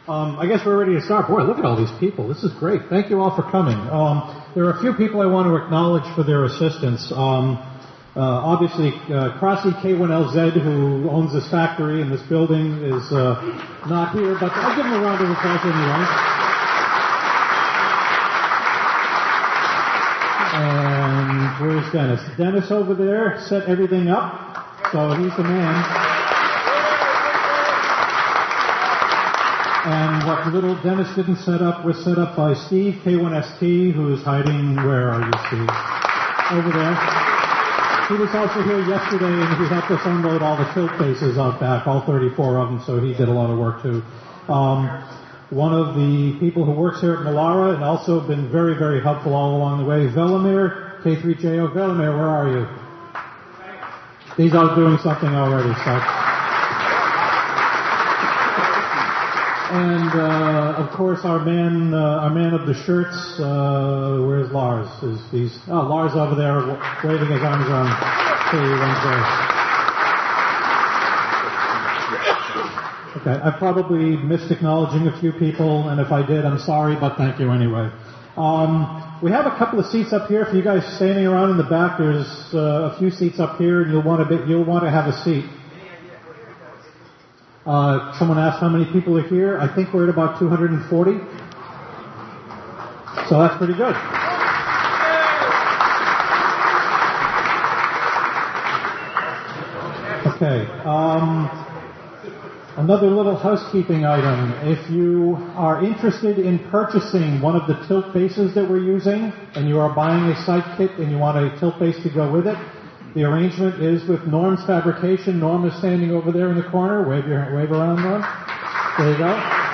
I guess we're ready to start. Boy, look at all these people. This is great. Thank you all for coming. There are a few people I want to acknowledge for their assistance. Obviously, Crossy K1LZ, who owns this factory and this building, is not here, but I'll give him a round of applause anyway. And where's Dennis? Dennis over there set everything up, so he's the man. And what little Dennis didn't set up was set up by Steve, K1ST, who is hiding, where are you, Steve? Over there. He was also here yesterday, and he helped us unload all the tilt bases out back, all 34 of them, so he did a lot of work too. One of the people who works here at Melara, and also been very, very helpful all along the way, Velimir, K3JO. Velimir, where are you? He's out doing something already, so... And, of course, our man of the shirts, where's Lars? Lars over there waving his arms around Wednesday. Okay, I probably missed acknowledging a few people, and if I did, I'm sorry, but thank you anyway. We have a couple of seats up here. For you guys standing around in the back, there's a few seats up here, and you'll want to have a seat. Someone asked how many people are here. I think we're at about 240. So that's pretty good. Okay. Another little housekeeping item. If you are interested in purchasing one of the tilt bases that we're using, and you are buying a site kit and you want a tilt base to go with it, the arrangement is with Norm's Fabrication. Norm is standing over there in the corner. Wave around, Norm. There you go.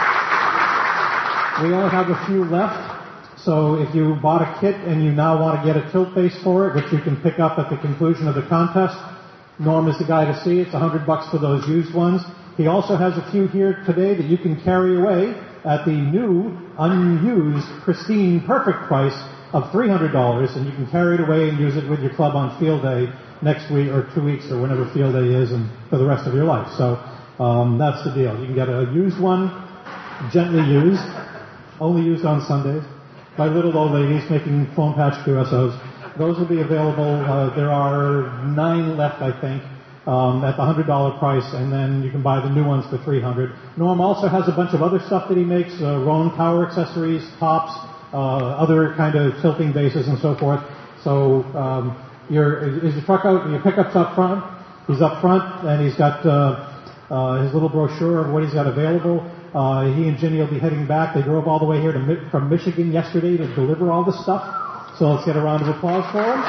We only have a few left. So if you bought a kit and you now want to get a tilt base for it, which you can pick up at the conclusion of the contest, Norm is the guy to see. It's $100 for those used ones. He also has a few here today that you can carry away at the new, unused, pristine, perfect price of $300, and you can carry it away and use it with your club on field day next week or 2 weeks or whenever field day is, and for the rest of your life. So that's the deal. You can get a used one, gently used, only used on Sundays, by little old ladies making foam patch QSOs. Those will be available. There are 9 left, I think, at the $100 price, and then you can buy the new ones for $300. Norm also has a bunch of other stuff that he makes, Rowan power accessories, tops, other kind of tilting bases and so forth. So is your truck out? Your pickup's up front. He's up front, and he's got his little brochure of what he's got available. He and Ginny will be heading back. They drove all the way here from Michigan yesterday to deliver all this stuff. So let's get a round of applause for him.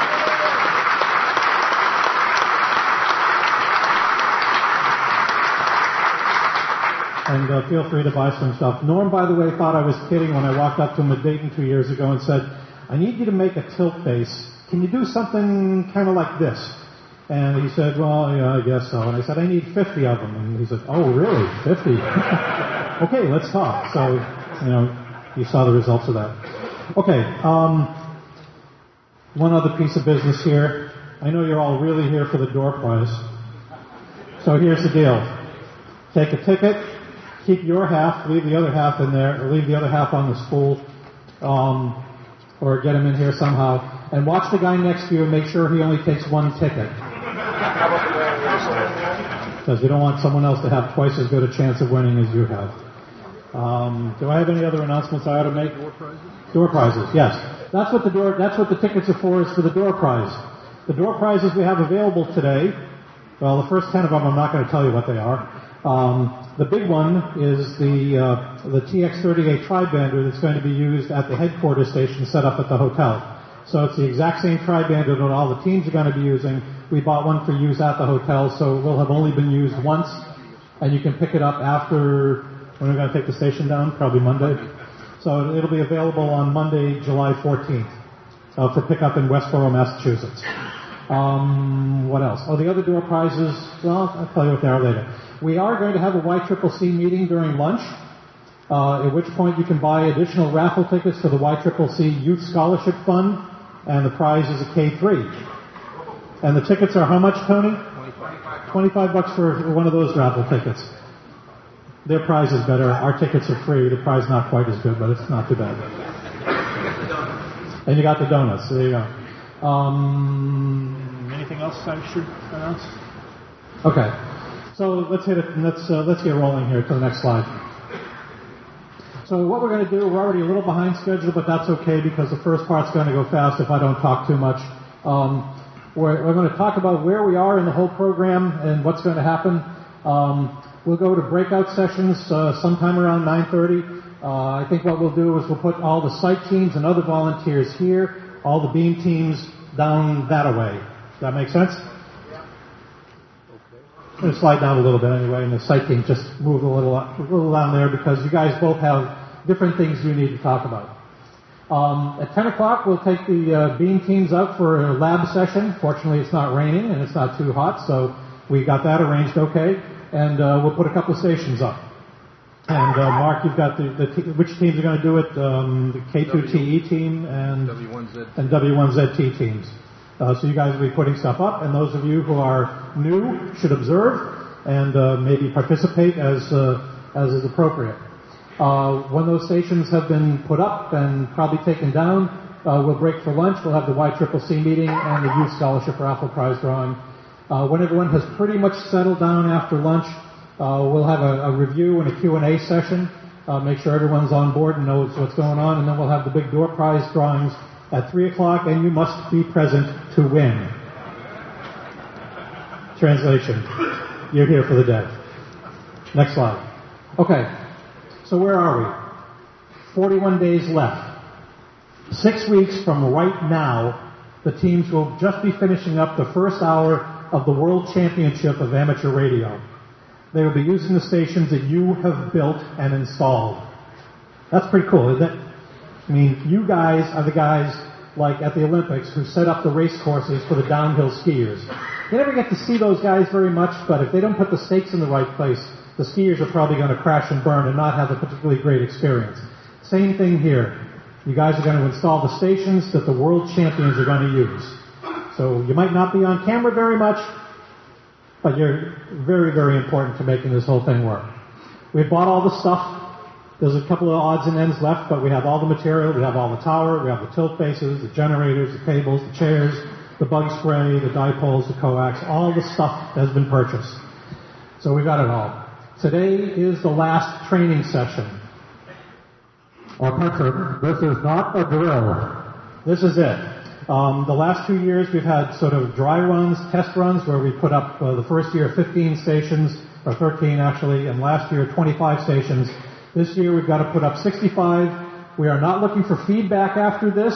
And feel free to buy some stuff. Norm, by the way, thought I was kidding when I walked up to him at Dayton 2 years ago and said, I need you to make a tilt base. Can you do something kind of like this? And he said, well, yeah, I guess so. And I said, I need 50 of them. And he said, oh, really? 50? Okay, let's talk. So, you saw the results of that. Okay, one other piece of business here. I know you're all really here for the door prize. So here's the deal. Take a ticket, keep your half, leave the other half in there, or leave the other half on the spool, or get him in here somehow, and watch the guy next to you and make sure he only takes one ticket. Because we don't want someone else to have twice as good a chance of winning as you have. Do I have any other announcements I ought to make? Door prizes? Door prizes, yes. That's what the tickets are for, is for the door prize. The door prizes we have available today, well, the first 10 of them, I'm not going to tell you what they are. The big one is the TX38 Tri-Bander that's going to be used at the headquarters station set up at the hotel. So it's the exact same Tri-Bander that all the teams are going to be using. We bought one for use at the hotel, so it will have only been used once, and you can pick it up after, when we're going to take the station down, probably Monday. So it'll be available on Monday, July 14th, for pickup in Westborough, Massachusetts. What else? Oh, the other door prizes, well, I'll tell you what they are later. We are going to have a YCCC meeting during lunch, at which point you can buy additional raffle tickets for the YCCC Youth Scholarship Fund, and the prize is a K3. And the tickets are how much, Tony? $25 for one of those raffle tickets. Their prize is better. Our tickets are free. The prize not quite as good, but it's not too bad. And you got the donuts. There you go. Anything else I should announce? Okay. So let's hit it. Let's get rolling here to the next slide. So what we're going to do, we're already a little behind schedule, but that's okay because the first part's going to go fast if I don't talk too much. We're going to talk about where we are in the whole program and what's going to happen. We'll go to breakout sessions sometime around 9:30. I think what we'll do is we'll put all the site teams and other volunteers here, all the beam teams down that way. Does that make sense? Yeah. Okay. I'm going to slide down a little bit anyway, and the site team just move a little down there because you guys both have different things you need to talk about. At 10 o'clock, we'll take the beam teams out for a lab session. Fortunately, it's not raining and it's not too hot, so we got that arranged okay. And we'll put a couple of stations up. And Mark, you've got which teams are going to do it? The K2TE team and W1ZT teams. So you guys will be putting stuff up, and those of you who are new should observe and maybe participate as is appropriate. When those stations have been put up and probably taken down, we'll break for lunch. We'll have the YCCC meeting and the Youth Scholarship Raffle Prize drawing. When everyone has pretty much settled down after lunch, we'll have a review and a Q&A session. Make sure everyone's on board and knows what's going on, and then we'll have the big door prize drawings at 3 o'clock, and you must be present to win. Translation. You're here for the day. Next slide. Okay. So where are we? 41 days left. 6 weeks from right now, the teams will just be finishing up the first hour of the World Championship of Amateur Radio. They will be using the stations that you have built and installed. That's pretty cool, isn't it? I mean, you guys are the guys, like at the Olympics, who set up the race courses for the downhill skiers. You never get to see those guys very much, but if they don't put the stakes in the right place, the skiers are probably going to crash and burn and not have a particularly great experience. Same thing here. You guys are going to install the stations that the world champions are going to use. So you might not be on camera very much, but you're very, very important to making this whole thing work. We've bought all the stuff. There's a couple of odds and ends left, but we have all the material. We have all the tower. We have the tilt bases, the generators, the cables, the chairs, the bug spray, the dipoles, the coax. All the stuff has been purchased. So we've got it all. Today is the last training session. Attention, this is not a drill. This is it. The last 2 years we've had sort of dry runs, test runs, where we put up the first year 15 stations, or 13 actually, and last year 25 stations. This year we've got to put up 65. We are not looking for feedback after this.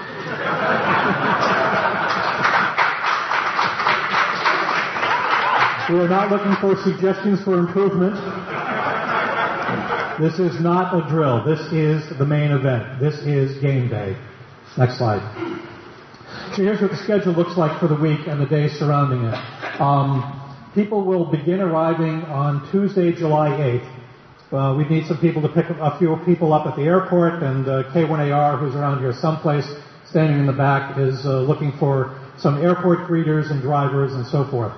We are not looking for suggestions for improvement. This is not a drill. This is the main event. This is game day. Next slide. So here's what the schedule looks like for the week and the days surrounding it. People will begin arriving on Tuesday, July 8th. We need some people to pick a few people up at the airport, and K1AR, who's around here someplace, standing in the back, is looking for some airport greeters and drivers and so forth.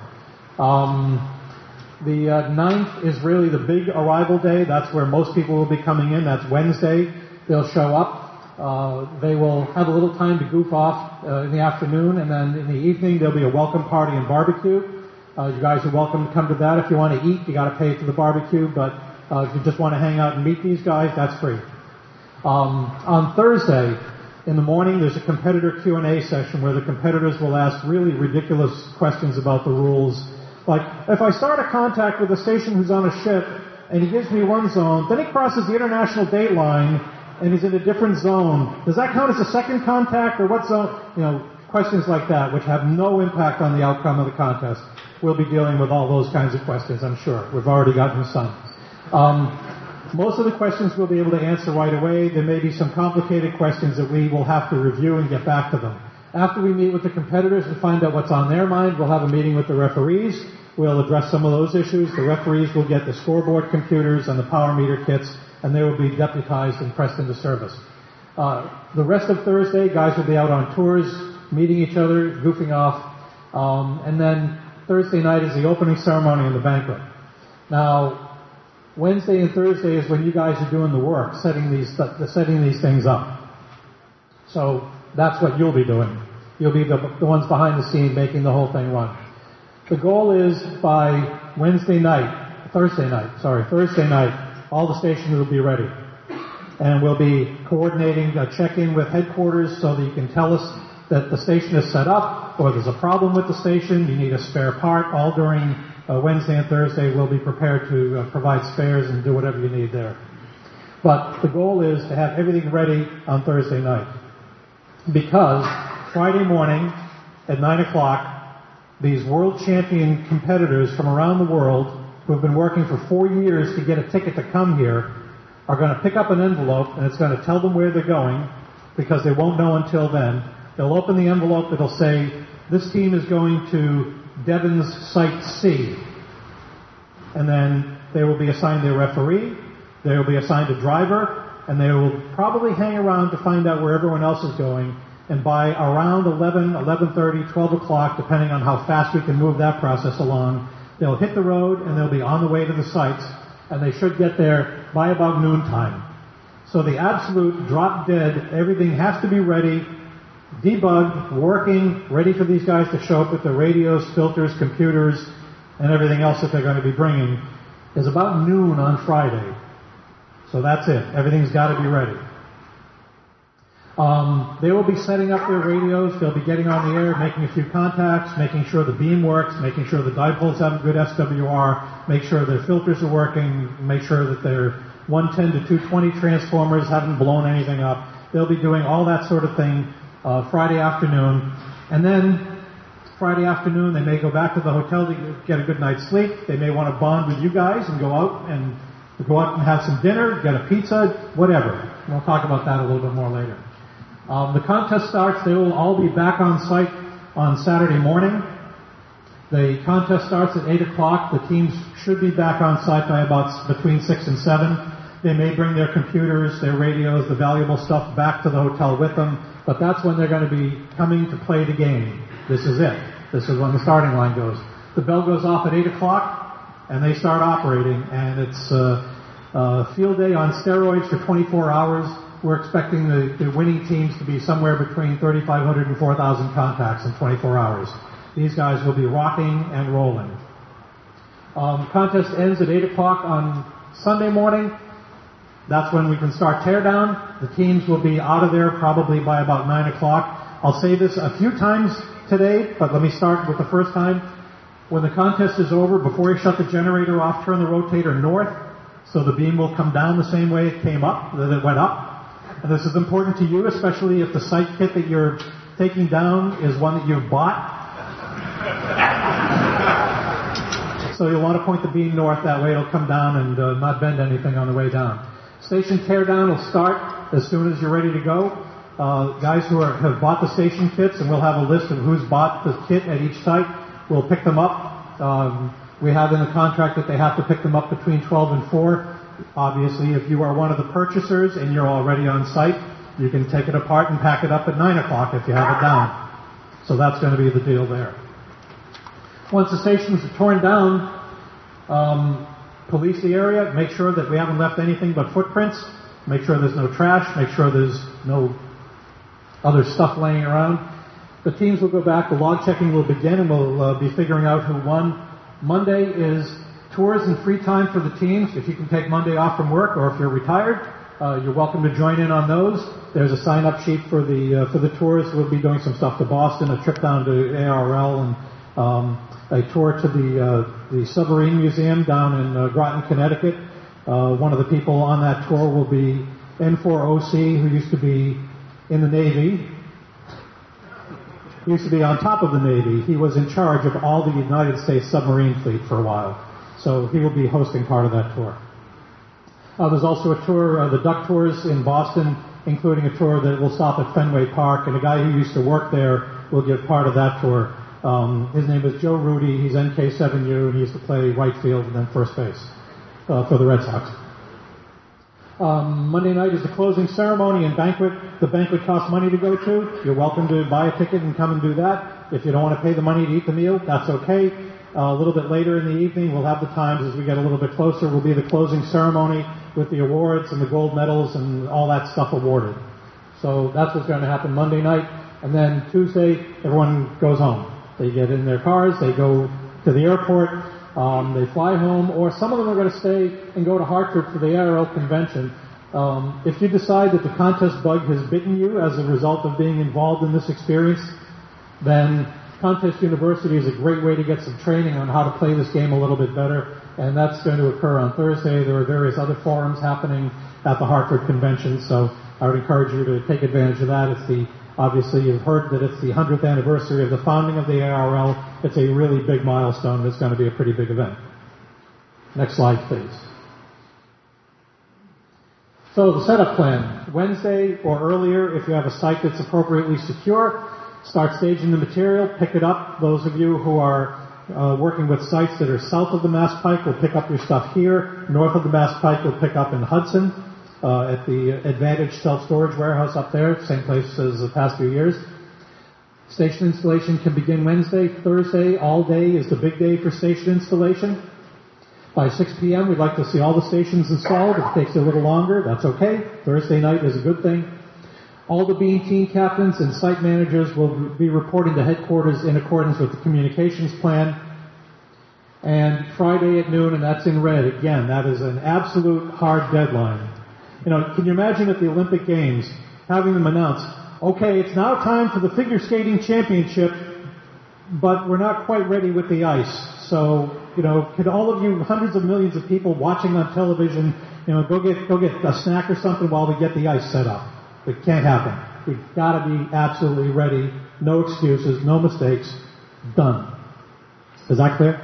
The 9th is really the big arrival day. That's where most people will be coming in. That's Wednesday. They'll show up. They will have a little time to goof off in the afternoon, and then in the evening there'll be a welcome party and barbecue. You guys are welcome to come to that. If you want to eat, you got to pay for the barbecue, but if you just want to hang out and meet these guys, that's free. On Thursday in the morning, there's a competitor Q&A session where the competitors will ask really ridiculous questions about the rules. Like, if I start a contact with a station who's on a ship and he gives me one zone, then he crosses the international date line and he's in a different zone, does that count as a second contact, or what zone? You know, questions like that, which have no impact on the outcome of the contest. We'll be dealing with all those kinds of questions, I'm sure. We've already gotten some. Most of the questions we'll be able to answer right away. There may be some complicated questions that we will have to review and get back to them. After we meet with the competitors and find out what's on their mind, we'll have a meeting with the referees. We'll address some of those issues. The referees will get the scoreboard computers and the power meter kits, and they will be deputized and pressed into service. The rest of Thursday, guys will be out on tours, meeting each other, goofing off, and then Thursday night is the opening ceremony and the banquet. Now, Wednesday and Thursday is when you guys are doing the work, setting these things up. So that's what you'll be doing. You'll be the ones behind the scene making the whole thing run. The goal is by Thursday night, all the stations will be ready. And we'll be coordinating a check-in with headquarters so that you can tell us that the station is set up, or there's a problem with the station, you need a spare part. All during Wednesday and Thursday, we'll be prepared to provide spares and do whatever you need there. But the goal is to have everything ready on Thursday night. Because Friday morning at 9 o'clock, these world champion competitors from around the world who have been working for 4 years to get a ticket to come here are going to pick up an envelope, and it's going to tell them where they're going, because they won't know until then. They'll open the envelope, it'll say, this team is going to Devon's Site C. And then they will be assigned their referee, they will be assigned a driver, and they will probably hang around to find out where everyone else is going. And by around 11, 11:30, 12 o'clock, depending on how fast we can move that process along, they'll hit the road and they'll be on the way to the sites, and they should get there by about noontime. So the absolute drop dead, everything has to be ready, debugged, working, ready for these guys to show up with their radios, filters, computers, and everything else that they're going to be bringing, is about noon on Friday. So that's it. Everything's got to be ready. They will be setting up their radios. They'll be getting on the air, making a few contacts, making sure the beam works, making sure the dipoles have a good SWR, make sure their filters are working, make sure that their 110 to 220 transformers haven't blown anything up. They'll be doing all that sort of thing Friday afternoon. And then Friday afternoon, they may go back to the hotel to get a good night's sleep. They may want to bond with you guys and go out and have some dinner, get a pizza, whatever. We'll talk about that a little bit more later. The contest starts. They will all be back on site on Saturday morning. The contest starts at 8 o'clock. The teams should be back on site by about between 6 and 7. They may bring their computers, their radios, the valuable stuff back to the hotel with them, but that's when they're going to be coming to play the game. This is it. This is when the starting line goes. The bell goes off at 8 o'clock, and they start operating, and it's a field day on steroids for 24 hours. We're expecting the winning teams to be somewhere between 3,500 and 4,000 contacts in 24 hours. These guys will be rocking and rolling. Contest ends at 8 o'clock on Sunday morning. That's when we can start teardown. The teams will be out of there probably by about 9 o'clock. I'll say this a few times today, but let me start with the first time. When the contest is over, before you shut the generator off, turn the rotator north, so the beam will come down the same way it came up, that it went up. And this is important to you, especially if the site kit that you're taking down is one that you've bought. So you'll want to point the beam north, that way it'll come down and not bend anything on the way down. Station teardown will start as soon as you're ready to go. Guys who have bought the station kits, and we'll have a list of who's bought the kit at each site, we'll pick them up. We have in the contract that they have to pick them up between 12 and 4. Obviously, if you are one of the purchasers and you're already on site, you can take it apart and pack it up at 9 o'clock if you have it down. So that's going to be the deal there. Once the stations are torn down, police the area, make sure that we haven't left anything but footprints, make sure there's no trash, make sure there's no other stuff laying around. The teams will go back, the log checking will begin, and we'll be figuring out who won. Monday is tours and free time for the teams. If you can take Monday off from work, or if you're retired, you're welcome to join in on those. There's a sign-up sheet for the tours. We'll be doing some stuff to Boston, a trip down to ARL, and a tour to the Submarine Museum down in Groton, Connecticut. One of the people on that tour will be N4OC, who used to be in the Navy. He used to be on top of the Navy. He was in charge of all the United States submarine fleet for a while. So he will be hosting part of that tour. There's also a tour, the Duck Tours in Boston, including a tour that will stop at Fenway Park, and a guy who used to work there will give part of that tour. His name is Joe Rudy. He's NK7U, and he used to play right field and then first base for the Red Sox. Monday night is the closing ceremony and banquet. The banquet costs money to go to. You're welcome to buy a ticket and come and do that. If you don't want to pay the money to eat the meal, that's okay. A little bit later in the evening, we'll have the times as we get a little bit closer, will be the closing ceremony with the awards and the gold medals and all that stuff awarded. So that's what's going to happen Monday night. And then Tuesday, everyone goes home. They get in their cars, they go to the airport, they fly home, or some of them are going to stay and go to Hartford for the ARL convention. If you decide that the contest bug has bitten you as a result of being involved in this experience, then Contest University is a great way to get some training on how to play this game a little bit better, and that's going to occur on Thursday. There are various other forums happening at the Hartford Convention, so I would encourage you to take advantage of that. Obviously you've heard that it's the 100th anniversary of the founding of the ARL. It's a really big milestone. It's going to be a pretty big event. Next slide, please. So the setup plan. Wednesday or earlier, if you have a site that's appropriately secure, start staging the material, pick it up. Those of you who are working with sites that are south of the Mass Pike will pick up your stuff here. North of the Mass Pike will pick up in Hudson at the Advantage Self-Storage Warehouse up there, same place as the past few years. Station installation can begin Wednesday. Thursday, all day, is the big day for station installation. By 6 p.m., we'd like to see all the stations installed. If it takes a little longer, that's okay. Thursday night is a good thing. All the Beam team captains and site managers will be reporting to headquarters in accordance with the communications plan. And Friday at noon, and that's in red. Again, that is an absolute hard deadline. Can you imagine at the Olympic Games having them announce, okay, it's now time for the figure skating championship, but we're not quite ready with the ice. So, could all of you, hundreds of millions of people watching on television, go get a snack or something while we get the ice set up? It can't happen. We've got to be absolutely ready. No excuses, no mistakes. Done. Is that clear?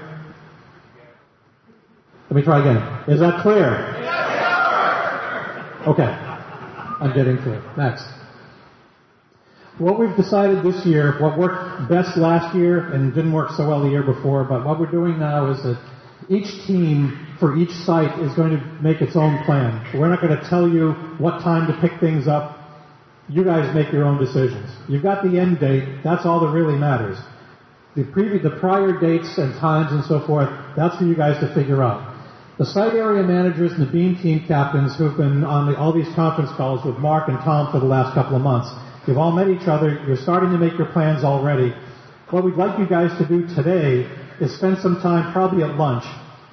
Let me try again. Is that clear? Okay. I'm getting to it. Next. What we've decided this year, what worked best last year and didn't work so well the year before, but what we're doing now is that each team for each site is going to make its own plan. We're not going to tell you what time to pick things up. You guys make your own decisions. You've got the end date. That's all that really matters. The prior dates and times and so forth, that's for you guys to figure out. The site area managers and the Beam team captains who've been on all these conference calls with Mark and Tom for the last couple of months, you've all met each other. You're starting to make your plans already. What we'd like you guys to do today is spend some time, probably at lunch.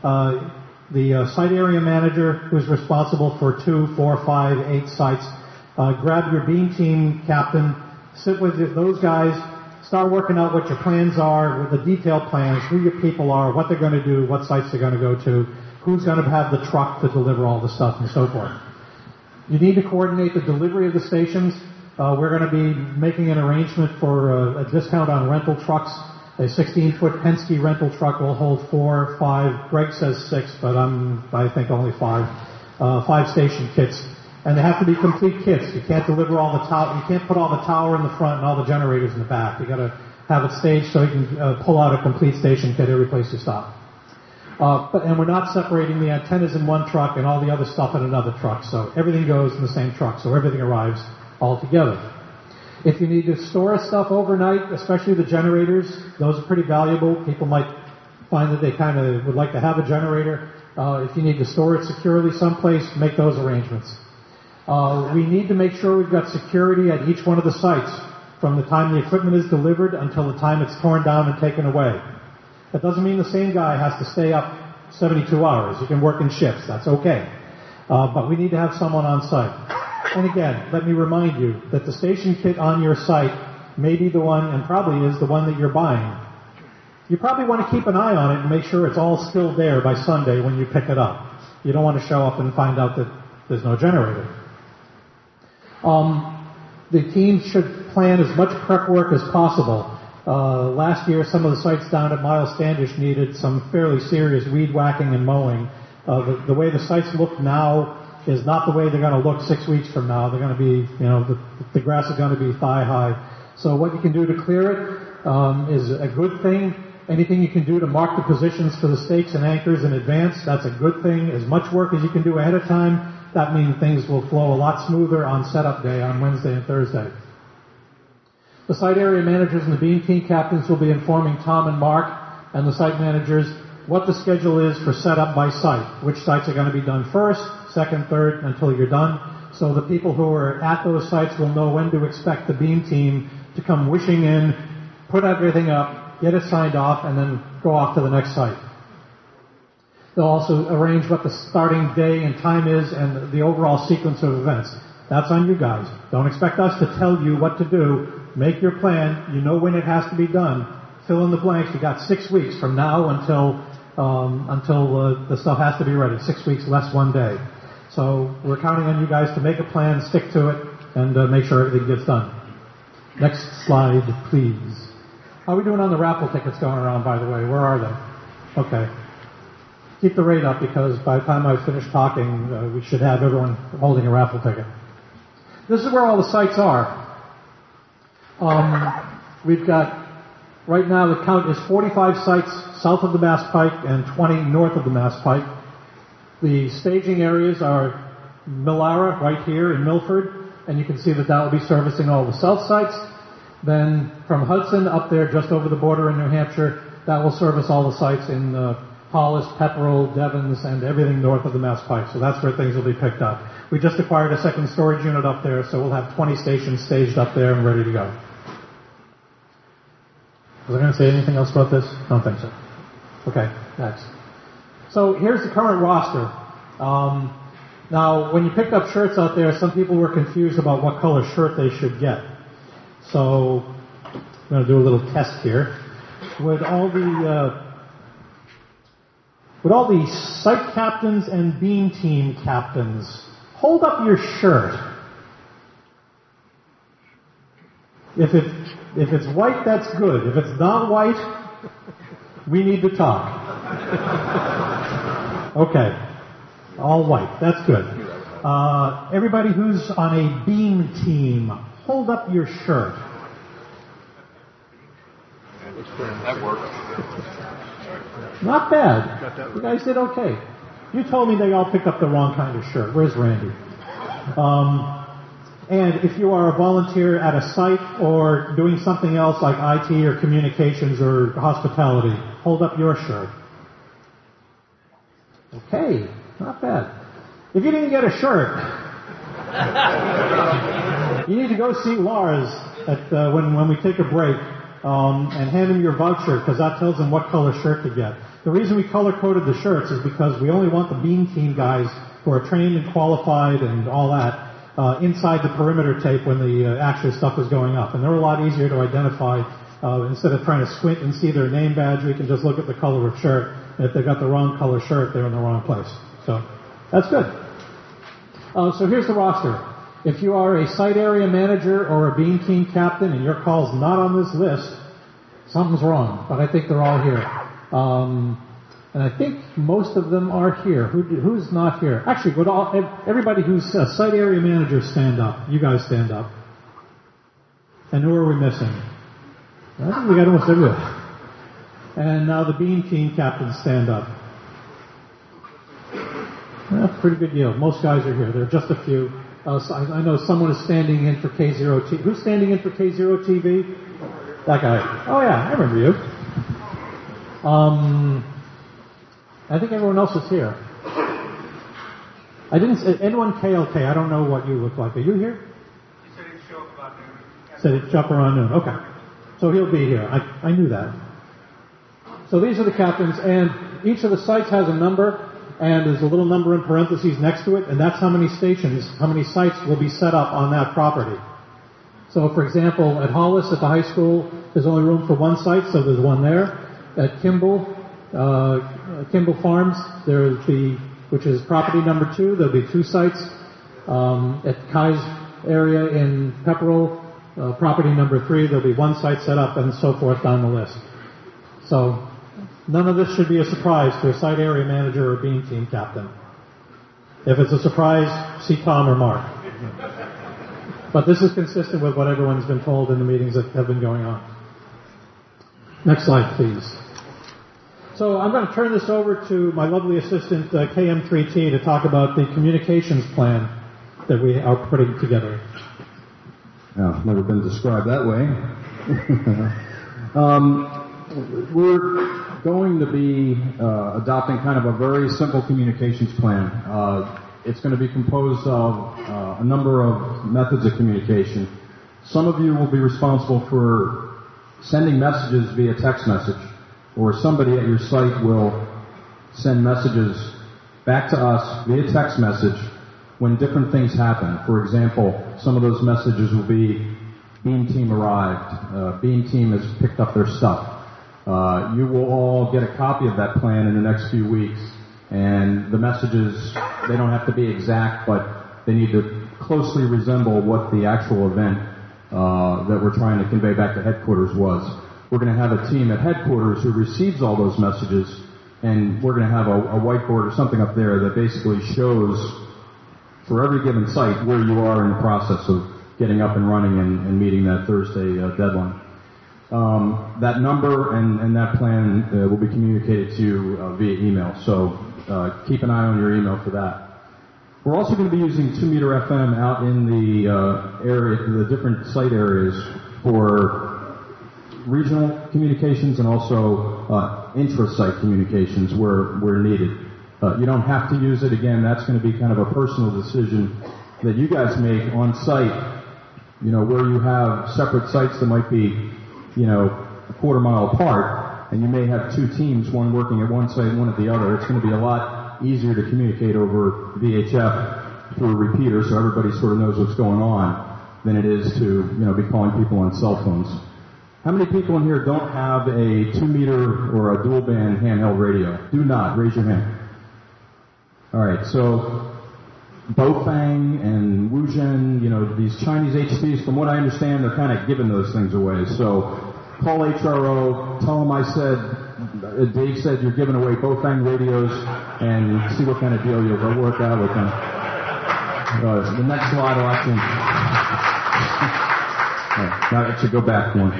The site area manager who's responsible for 2, 4, 5, 8 sites, grab your Beam team captain, sit with those guys, start working out what your plans are, with the detailed plans, who your people are, what they're going to do, what sites they're going to go to, who's going to have the truck to deliver all the stuff and so forth. You need to coordinate the delivery of the stations. We're going to be making an arrangement for a discount on rental trucks. A 16-foot Penske rental truck will hold 4, 5. Greg says 6, but I think only 5. 5 station kits. And they have to be complete kits. You can't deliver all the you can't put all the tower in the front and all the generators in the back. You got to have it staged so you can pull out a complete station kit every place you stop. And we're not separating the antennas in one truck and all the other stuff in another truck. So everything goes in the same truck. So everything arrives all together. If you need to store stuff overnight, especially the generators, those are pretty valuable. People might find that they kind of would like to have a generator. If you need to store it securely someplace, make those arrangements. We need to make sure we've got security at each one of the sites from the time the equipment is delivered until the time it's torn down and taken away. That doesn't mean the same guy has to stay up 72 hours. You can work in shifts. That's okay. But we need to have someone on site. And again, let me remind you that the station kit on your site may be the one, and probably is the one that you're buying. You probably want to keep an eye on it and make sure it's all still there by Sunday when you pick it up. You don't want to show up and find out that there's no generator. The team should plan as much prep work as possible. Last year, some of the sites down at Miles Standish needed some fairly serious weed whacking and mowing. The way the sites look now is not the way they're going to look 6 weeks from now. They're going to be, the grass is going to be thigh high. So what you can do to clear it is a good thing. Anything you can do to mark the positions for the stakes and anchors in advance, that's a good thing. As much work as you can do ahead of time, that means things will flow a lot smoother on setup day on Wednesday and Thursday. The site area managers and the Beam team captains will be informing Tom and Mark and the site managers what the schedule is for setup by site, which sites are going to be done first, second, third, until you're done. So the people who are at those sites will know when to expect the beam team to come wishing in, put everything up, get it signed off, and then go off to the next site. They'll also arrange what the starting day and time is and the overall sequence of events. That's on you guys. Don't expect us to tell you what to do. Make your plan. You know when it has to be done. Fill in the blanks. You got 6 weeks from now until the stuff has to be ready. 6 weeks less 1 day. So we're counting on you guys to make a plan, stick to it, and make sure everything gets done. Next slide, please. How are we doing on the raffle tickets going around, by the way? Where are they? Okay. Keep the rate up because by the time I finish talking, we should have everyone holding a raffle ticket. This is where all the sites are. We've got, right now the count is 45 sites south of the Mass Pike and 20 north of the Mass Pike. The staging areas are Millara right here in Milford, and you can see that will be servicing all the south sites. Then from Hudson up there just over the border in New Hampshire, that will service all the sites in Hollis, Pepperell, Devens, and everything north of the Mass Pike. So that's where things will be picked up. We just acquired a second storage unit up there, so we'll have 20 stations staged up there and ready to go. Was I going to say anything else about this? I don't think so. Okay, next. So here's the current roster. Now, when you picked up shirts out there, some people were confused about what color shirt they should get. So I'm going to do a little test here. Would all the site captains and beam team captains hold up your shirt? If it's white, that's good. If it's not white, we need to talk. Okay. All white. That's good. Everybody who's on a beam team, hold up your shirt. That worked. Not bad. You guys did okay. You told me they all picked up the wrong kind of shirt. Where's Randy? And if you are a volunteer at a site or doing something else like IT or communications or hospitality, hold up your shirt. Okay, not bad. If you didn't get a shirt, you need to go see Lars when we take a break and hand him your voucher because that tells him what color shirt to get. The reason we color-coded the shirts is because we only want the beam team guys who are trained and qualified and all that inside the perimeter tape when the actual stuff is going up. And they're a lot easier to identify. Instead of trying to squint and see their name badge, we can just look at the color of shirt. And if they've got the wrong color shirt, they're in the wrong place. So that's good. So here's the roster. If you are a site area manager or a beam team captain and your call's not on this list, something's wrong. But I think they're all here. And I think most of them are here. Who's not here? Actually, everybody who's a site area manager, stand up. You guys stand up. And who are we missing? I think we got almost everybody. And now the beam team captains stand up. That's pretty good deal. Most guys are here. There are just a few. I know someone is standing in for K0TV. Who's standing in for K0TV? That guy. Oh yeah, I remember you. I think everyone else is here. I didn't say anyone KLK. I don't know what you look like. Are you here? He said he'd show up about noon. Said he'd show up around noon. Okay. So he'll be here. I knew that. So these are the captains, and each of the sites has a number, and there's a little number in parentheses next to it, and that's how many stations, how many sites will be set up on that property. So, for example, at Hollis, at the high school, there's only room for one site, so there's one there. At Kimball Farms, which is property number 2, there'll be 2 sites. At Kai's area in Pepperell, property number 3, there'll be 1 site set up, and so forth down the list. So, none of this should be a surprise to a site area manager or beam team captain. If it's a surprise, see Tom or Mark. But this is consistent with what everyone's been told in the meetings that have been going on. Next slide, please. So I'm going to turn this over to my lovely assistant, KM3T, to talk about the communications plan that we are putting together. Well, never been described that way. going to be adopting kind of a very simple communications plan. It's going to be composed of a number of methods of communication. Some of you will be responsible for sending messages via text message, or somebody at your site will send messages back to us via text message when different things happen. For example, some of those messages will be, Beam Team arrived, Beam Team has picked up their stuff. You will all get a copy of that plan in the next few weeks, and the messages, they don't have to be exact, but they need to closely resemble what the actual event that we're trying to convey back to headquarters was. We're going to have a team at headquarters who receives all those messages, and we're going to have a whiteboard or something up there that basically shows for every given site where you are in the process of getting up and running and meeting that Thursday deadline. That number and that plan will be communicated to you via email, so keep an eye on your email for that. We're also going to be using 2 Meter FM out in the area, the different site areas for regional communications and also intra-site communications where needed. You don't have to use it. Again, that's going to be kind of a personal decision that you guys make on site, you know, where you have separate sites that might be, you know, a quarter mile apart, and you may have two teams, one working at one site, one at the other. It's going to be a lot easier to communicate over VHF through a repeater so everybody sort of knows what's going on than it is to, you know, be calling people on cell phones. How many people in here don't have a 2 meter or a dual band handheld radio? Do not. Raise your hand. All right, so Baofeng and Wuzhen, you know, these Chinese HFs, from what I understand, they're kind of giving those things away. So call HRO, tell them I said, Dave said you're giving away Baofeng radios, and see what kind of deal you'll work out with them. The next slide will actually... now that should go back one.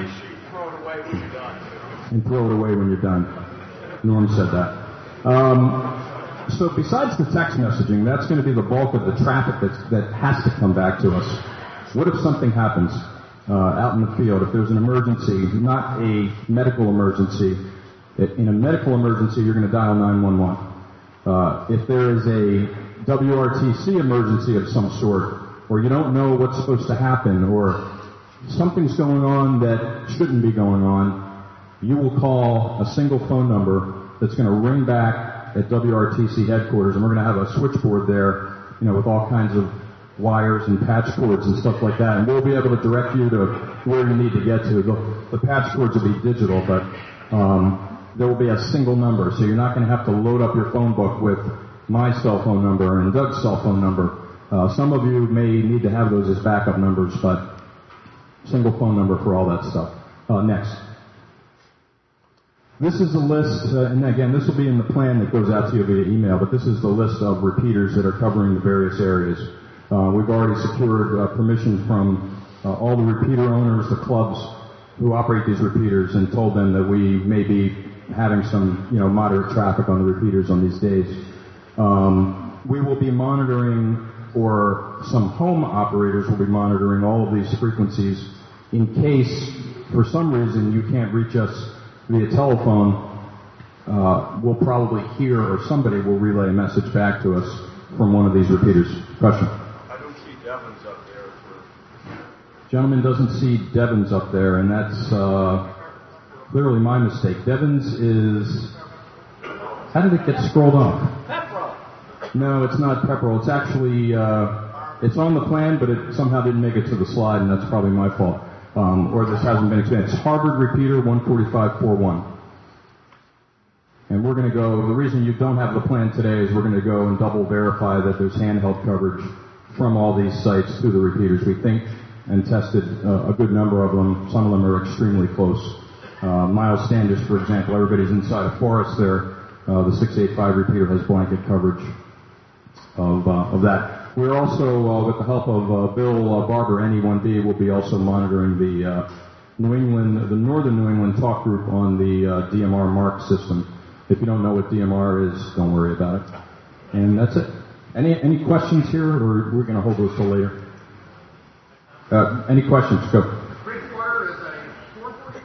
And throw it away when you're done. Norm said that. So besides the text messaging, that's going to be the bulk of the traffic that has to come back to us. What if something happens out in the field? If there's an emergency, not a medical emergency. In a medical emergency, you're going to dial 911. If there is a WRTC emergency of some sort, or you don't know what's supposed to happen, or something's going on that shouldn't be going on, you will call a single phone number that's going to ring back at WRTC headquarters, and we're going to have a switchboard there, you know, with all kinds of wires and patch cords and stuff like that, and we'll be able to direct you to where you need to get to. The patch cords will be digital, but there will be a single number, so you're not going to have to load up your phone book with my cell phone number and Doug's cell phone number. Some of you may need to have those as backup numbers, but single phone number for all that stuff. Next. This is a list, and again, this will be in the plan that goes out to you via email, but this is the list of repeaters that are covering the various areas. We've already secured permission from all the repeater owners, the clubs who operate these repeaters, and told them that we may be having some, you know, moderate traffic on the repeaters on these days. We will be monitoring, or some home operators will be monitoring all of these frequencies in case, for some reason, you can't reach us via telephone. We'll probably hear, or somebody will relay a message back to us from one of these repeaters. Question? I don't see Devon's up there. Gentleman doesn't see Devon's up there, and that's clearly my mistake. Devon's is... How did it get scrolled up? Pepperell. No, it's not Pepperell. It's actually... it's on the plan, but it somehow didn't make it to the slide, and that's probably my fault. Or this hasn't been expanded. It's Harvard Repeater 14541. And we're going to go, the reason you don't have the plan today is we're going to go and double verify that there's handheld coverage from all these sites through the repeaters. We think and tested a good number of them. Some of them are extremely close. Miles Standish, for example, everybody's inside a forest there. The 685 repeater has blanket coverage of that. We're also, with the help of Bill Barber, NE1B, will be also monitoring the Northern New England talk group on the DMR MARC system. If you don't know what DMR is, don't worry about it. And that's it. Any questions here, or we're going to hold those till later? Any questions? Go. Bridgewater is a 440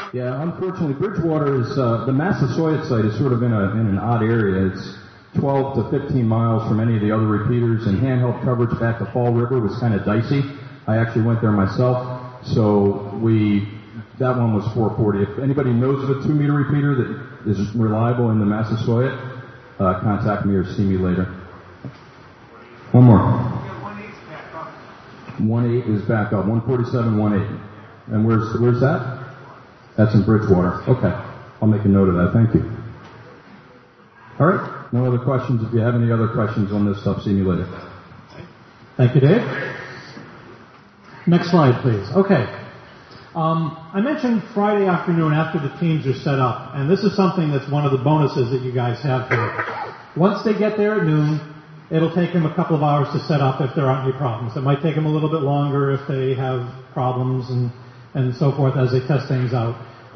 Yeah, unfortunately, Bridgewater is, the Massasoit site is sort of in an odd area. It's 12 to 15 miles from any of the other repeaters, and handheld coverage back to Fall River was kind of dicey. I actually went there myself, so that one was 440. If anybody knows of a 2-meter repeater that is reliable in the Massasoit, contact me or see me later. One more. 1.8 is back up. 147, 1.8. And where's that? That's in Bridgewater. Okay. I'll make a note of that. Thank you. All right. No other questions. If you have any other questions on this stuff, see me later. Thank you, Dave. Next slide, please. Okay. I mentioned Friday afternoon after the teams are set up, and this is something that's one of the bonuses that you guys have here. Once they get there at noon, it'll take them a couple of hours to set up if there aren't any problems. It might take them a little bit longer if they have problems and so forth as they test things out.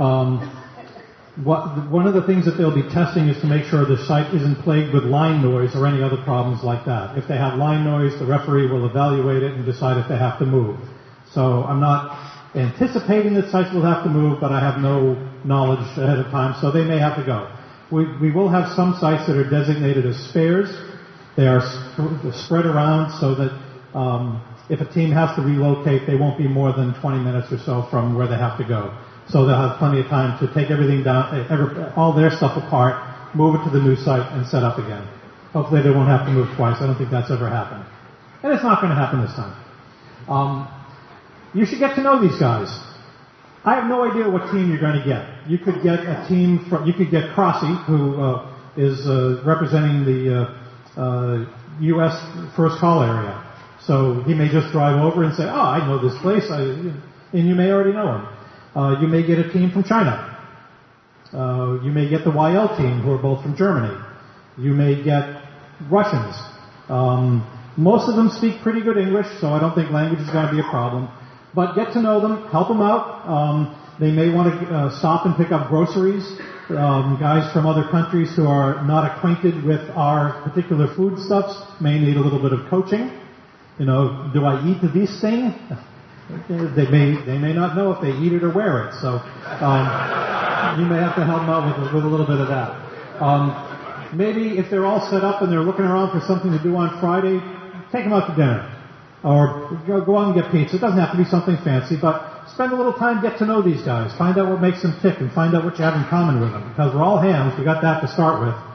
One of the things that they'll be testing is to make sure the site isn't plagued with line noise or any other problems like that. If they have line noise, the referee will evaluate it and decide if they have to move. So I'm not anticipating that sites will have to move, but I have no knowledge ahead of time, so they may have to go. We will have some sites that are designated as spares. They are spread around so that if a team has to relocate, they won't be more than 20 minutes or so from where they have to go. So they'll have plenty of time to take everything down, all their stuff apart, move it to the new site, and set up again. Hopefully they won't have to move twice. I don't think that's ever happened. And it's not going to happen this time. You should get to know these guys. I have no idea what team you're going to get. You could get a team from, you could get Crossy, who is representing the U.S. first call area. So he may just drive over and say, oh, I know this place, and you may already know him. You may get a team from China. You may get the YL team, who are both from Germany. You may get Russians. Most of them speak pretty good English, so I don't think language is going to be a problem. But get to know them, help them out. They may want to stop and pick up groceries. Guys from other countries who are not acquainted with our particular foodstuffs may need a little bit of coaching. You know, do I eat this thing? They may not know if they eat it or wear it. So you may have to help them out with a little bit of that. Maybe if they're all set up and they're looking around for something to do on Friday, take them out to dinner. Or go out and get pizza. It doesn't have to be something fancy, but spend a little time, get to know these guys. Find out what makes them tick and find out what you have in common with them. Because we're all hams. We got that to start with.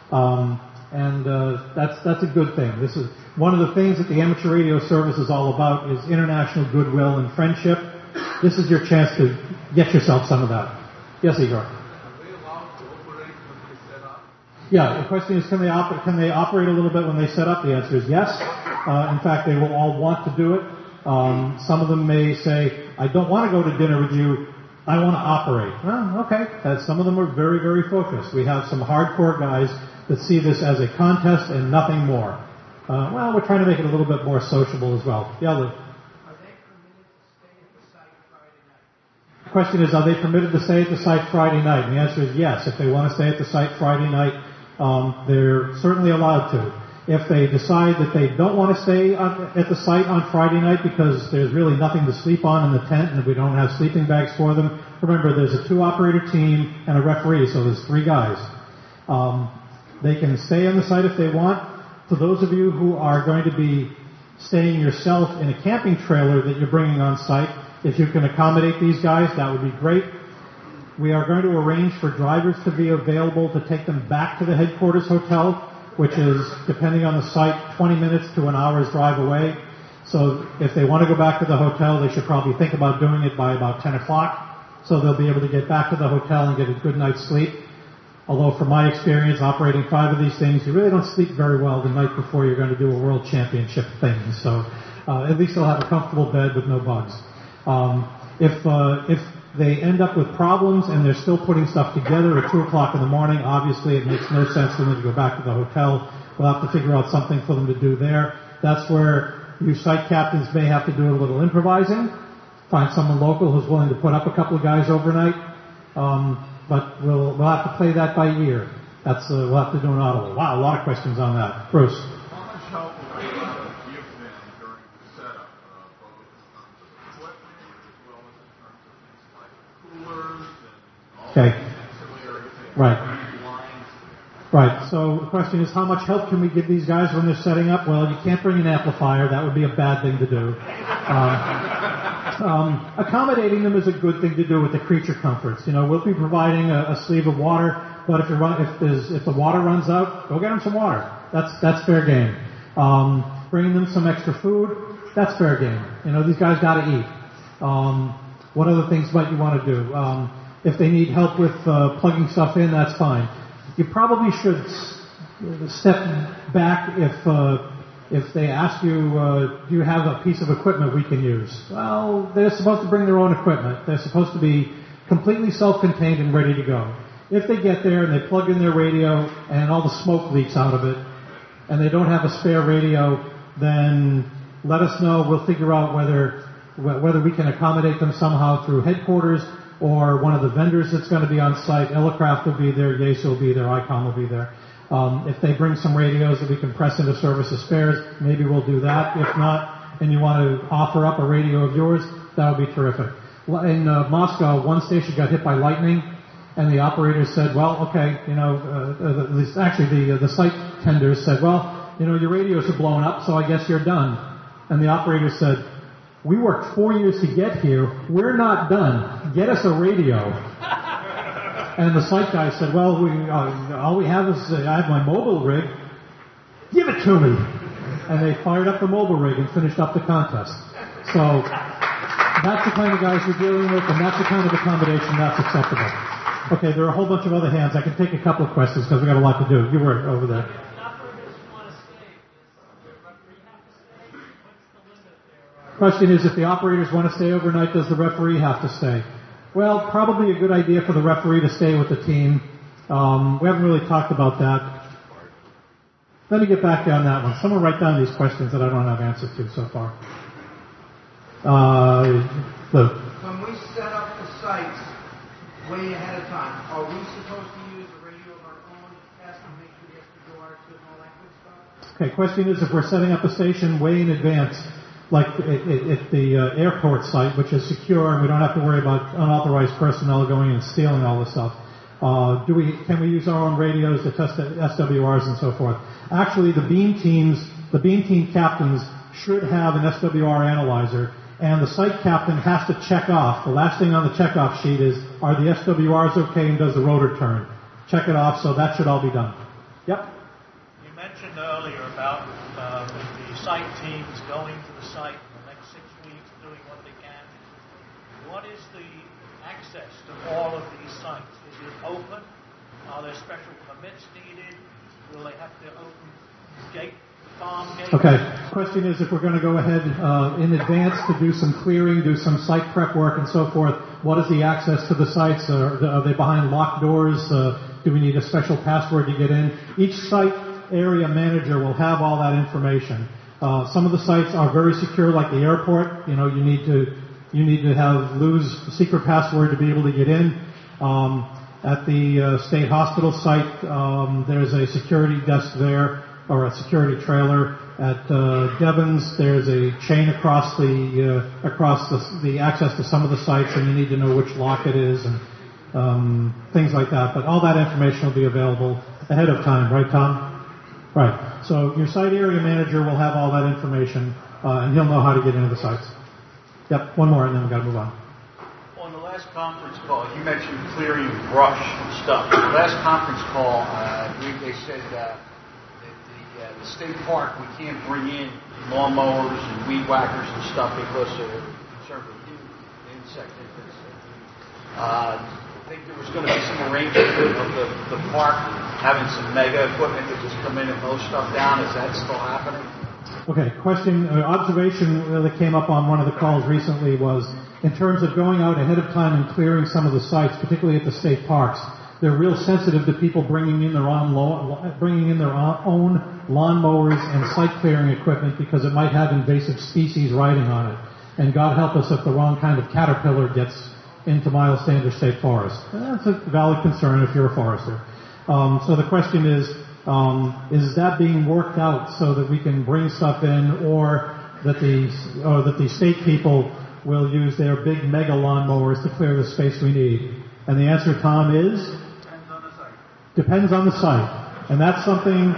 That's a good thing. This is one of the things that the amateur radio service is all about is international goodwill and friendship. This is your chance to get yourself some of that. Yes, Igor? Are they allowed to operate when they set up? Yeah, the question is, can they operate a little bit when they set up? The answer is yes. In fact, they will all want to do it. Some of them may say, I don't want to go to dinner with you. I want to operate. Well, okay. Some of them are very, very focused. We have some hardcore guys that see this as a contest and nothing more. We're trying to make it a little bit more sociable as well. Yeah, Lou. Are they permitted to stay at the site Friday night? The question is, are they permitted to stay at the site Friday night? And the answer is yes. If they want to stay at the site Friday night, they're certainly allowed to. If they decide that they don't want to stay at the site on Friday night because there's really nothing to sleep on in the tent and we don't have sleeping bags for them, remember there's a 2-operator team and a referee, so there's 3 guys. They can stay on the site if they want. For those of you who are going to be staying yourself in a camping trailer that you're bringing on site, if you can accommodate these guys, that would be great. We are going to arrange for drivers to be available to take them back to the headquarters hotel, which is, depending on the site, 20 minutes to an hour's drive away. So if they want to go back to the hotel, they should probably think about doing it by about 10 o'clock, so they'll be able to get back to the hotel and get a good night's sleep. Although from my experience operating 5 of these things, you really don't sleep very well the night before you're going to do a world championship thing. So at least they'll have a comfortable bed with no bugs. If they end up with problems and they're still putting stuff together at 2 o'clock in the morning, obviously it makes no sense for them to go back to the hotel. We'll have to figure out something for them to do there. That's where you site captains may have to do a little improvising. Find someone local who's willing to put up a couple of guys overnight. But we'll have to play that by ear. We'll have to do an audible. Wow, a lot of questions on that. Bruce. How much help will you give them during the setup, both in terms of equipment as well as in terms of things like coolers and Okay. Right. Right. So the question is, how much help can we give these guys when they're setting up? Well, you can't bring an amplifier. That would be a bad thing to do. Accommodating them is a good thing to do with the creature comforts. You know, we'll be providing a sleeve of water, but if the water runs out, go get them some water. That's fair game. Bringing them some extra food, that's fair game. You know, these guys got to eat. What other things might you want to do? If they need help with plugging stuff in, that's fine. You probably should step back if they ask you, do you have a piece of equipment we can use? Well, they're supposed to bring their own equipment. They're supposed to be completely self-contained and ready to go. If they get there and they plug in their radio and all the smoke leaks out of it, and they don't have a spare radio, then let us know. We'll figure out whether we can accommodate them somehow through headquarters or one of the vendors that's going to be on site. Elecraft will be there, Yaesu will be there, ICOM will be there. If they bring some radios that we can press into service as spares, maybe we'll do that. If not, and you want to offer up a radio of yours, that would be terrific. In Moscow, one station got hit by lightning, and the operator said, well, okay, you know, the site tenders said, well, you know, your radios are blown up, so I guess you're done. And the operator said, we worked 4 years to get here. We're not done. Get us a radio. And the site guy said, well, all we have is I have my mobile rig. Give it to me. And they fired up the mobile rig and finished up the contest. So that's the kind of guys we're dealing with, and that's the kind of accommodation that's acceptable. Okay, there are a whole bunch of other hands. I can take a couple of questions because we've got a lot to do. You were over there. Question is, if the operators want to stay overnight, does the referee have to stay? Well, probably a good idea for the referee to stay with the team. We haven't really talked about that. Let me get back on that one. Someone write down these questions that I don't have answers to so far. Lou. When we set up the sites way ahead of time, are we supposed to use a radio of our own, test and make sure the SWR and all that good stuff? Okay, question is, if we're setting up a station way in advance, like at the airport site, which is secure and we don't have to worry about unauthorized personnel going and stealing all this stuff, can we use our own radios to test the SWRs and so forth? Actually, the beam team captains should have an SWR analyzer, and the site captain has to check off. The last thing on the checkoff sheet is, are the SWRs okay and does the rotor turn? Check it off, so that should all be done. Yep. You mentioned earlier about the site teams going to the site in the next 6 weeks, doing what they can. What is the access to all of these sites? Is it open? Are there special permits needed? Will they have to open farm gates? Okay. Question is, if we're going to go ahead in advance to do some clearing, do some site prep work and so forth, what is the access to the sites? Are they behind locked doors? Do we need a special password to get in? Each site area manager will have all that information. Some of the sites are very secure, like the airport. You know, you need to have Lou's secret password to be able to get in. At the state hospital site, there's a security desk there, or a security trailer. At Devon's, there's a chain across the access to some of the sites, and you need to know which lock it is and things like that. But all that information will be available ahead of time, right, Tom? Right. So your site area manager will have all that information, and he'll know how to get into the sites. Yep. One more, and then we've got to move on. On the last conference call, you mentioned clearing brush and stuff. The last conference call, they said that the state park, we can't bring in lawnmowers and weed whackers and stuff because they're concerned with insect infestation. I think there was going to be some arrangement of the park having some mega equipment that just come in and mow stuff down. Is that still happening? Okay, observation that came up on one of the calls recently was, in terms of going out ahead of time and clearing some of the sites, particularly at the state parks, they're real sensitive to people bringing in their own lawnmowers and site clearing equipment because it might have invasive species riding on it. And God help us if the wrong kind of caterpillar gets into Miles Sanders State Forest. That's a valid concern if you're a forester. So the question is that being worked out so that we can bring stuff in, or that the state people will use their big mega lawnmowers to clear the space we need? And the answer, Tom, is? Depends on the site. And that's something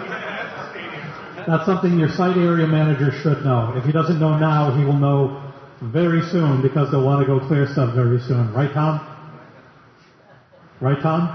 your site area manager should know. If he doesn't know now, he will know very soon because they'll want to go clear stuff very soon. Right, Tom? Right, Tom?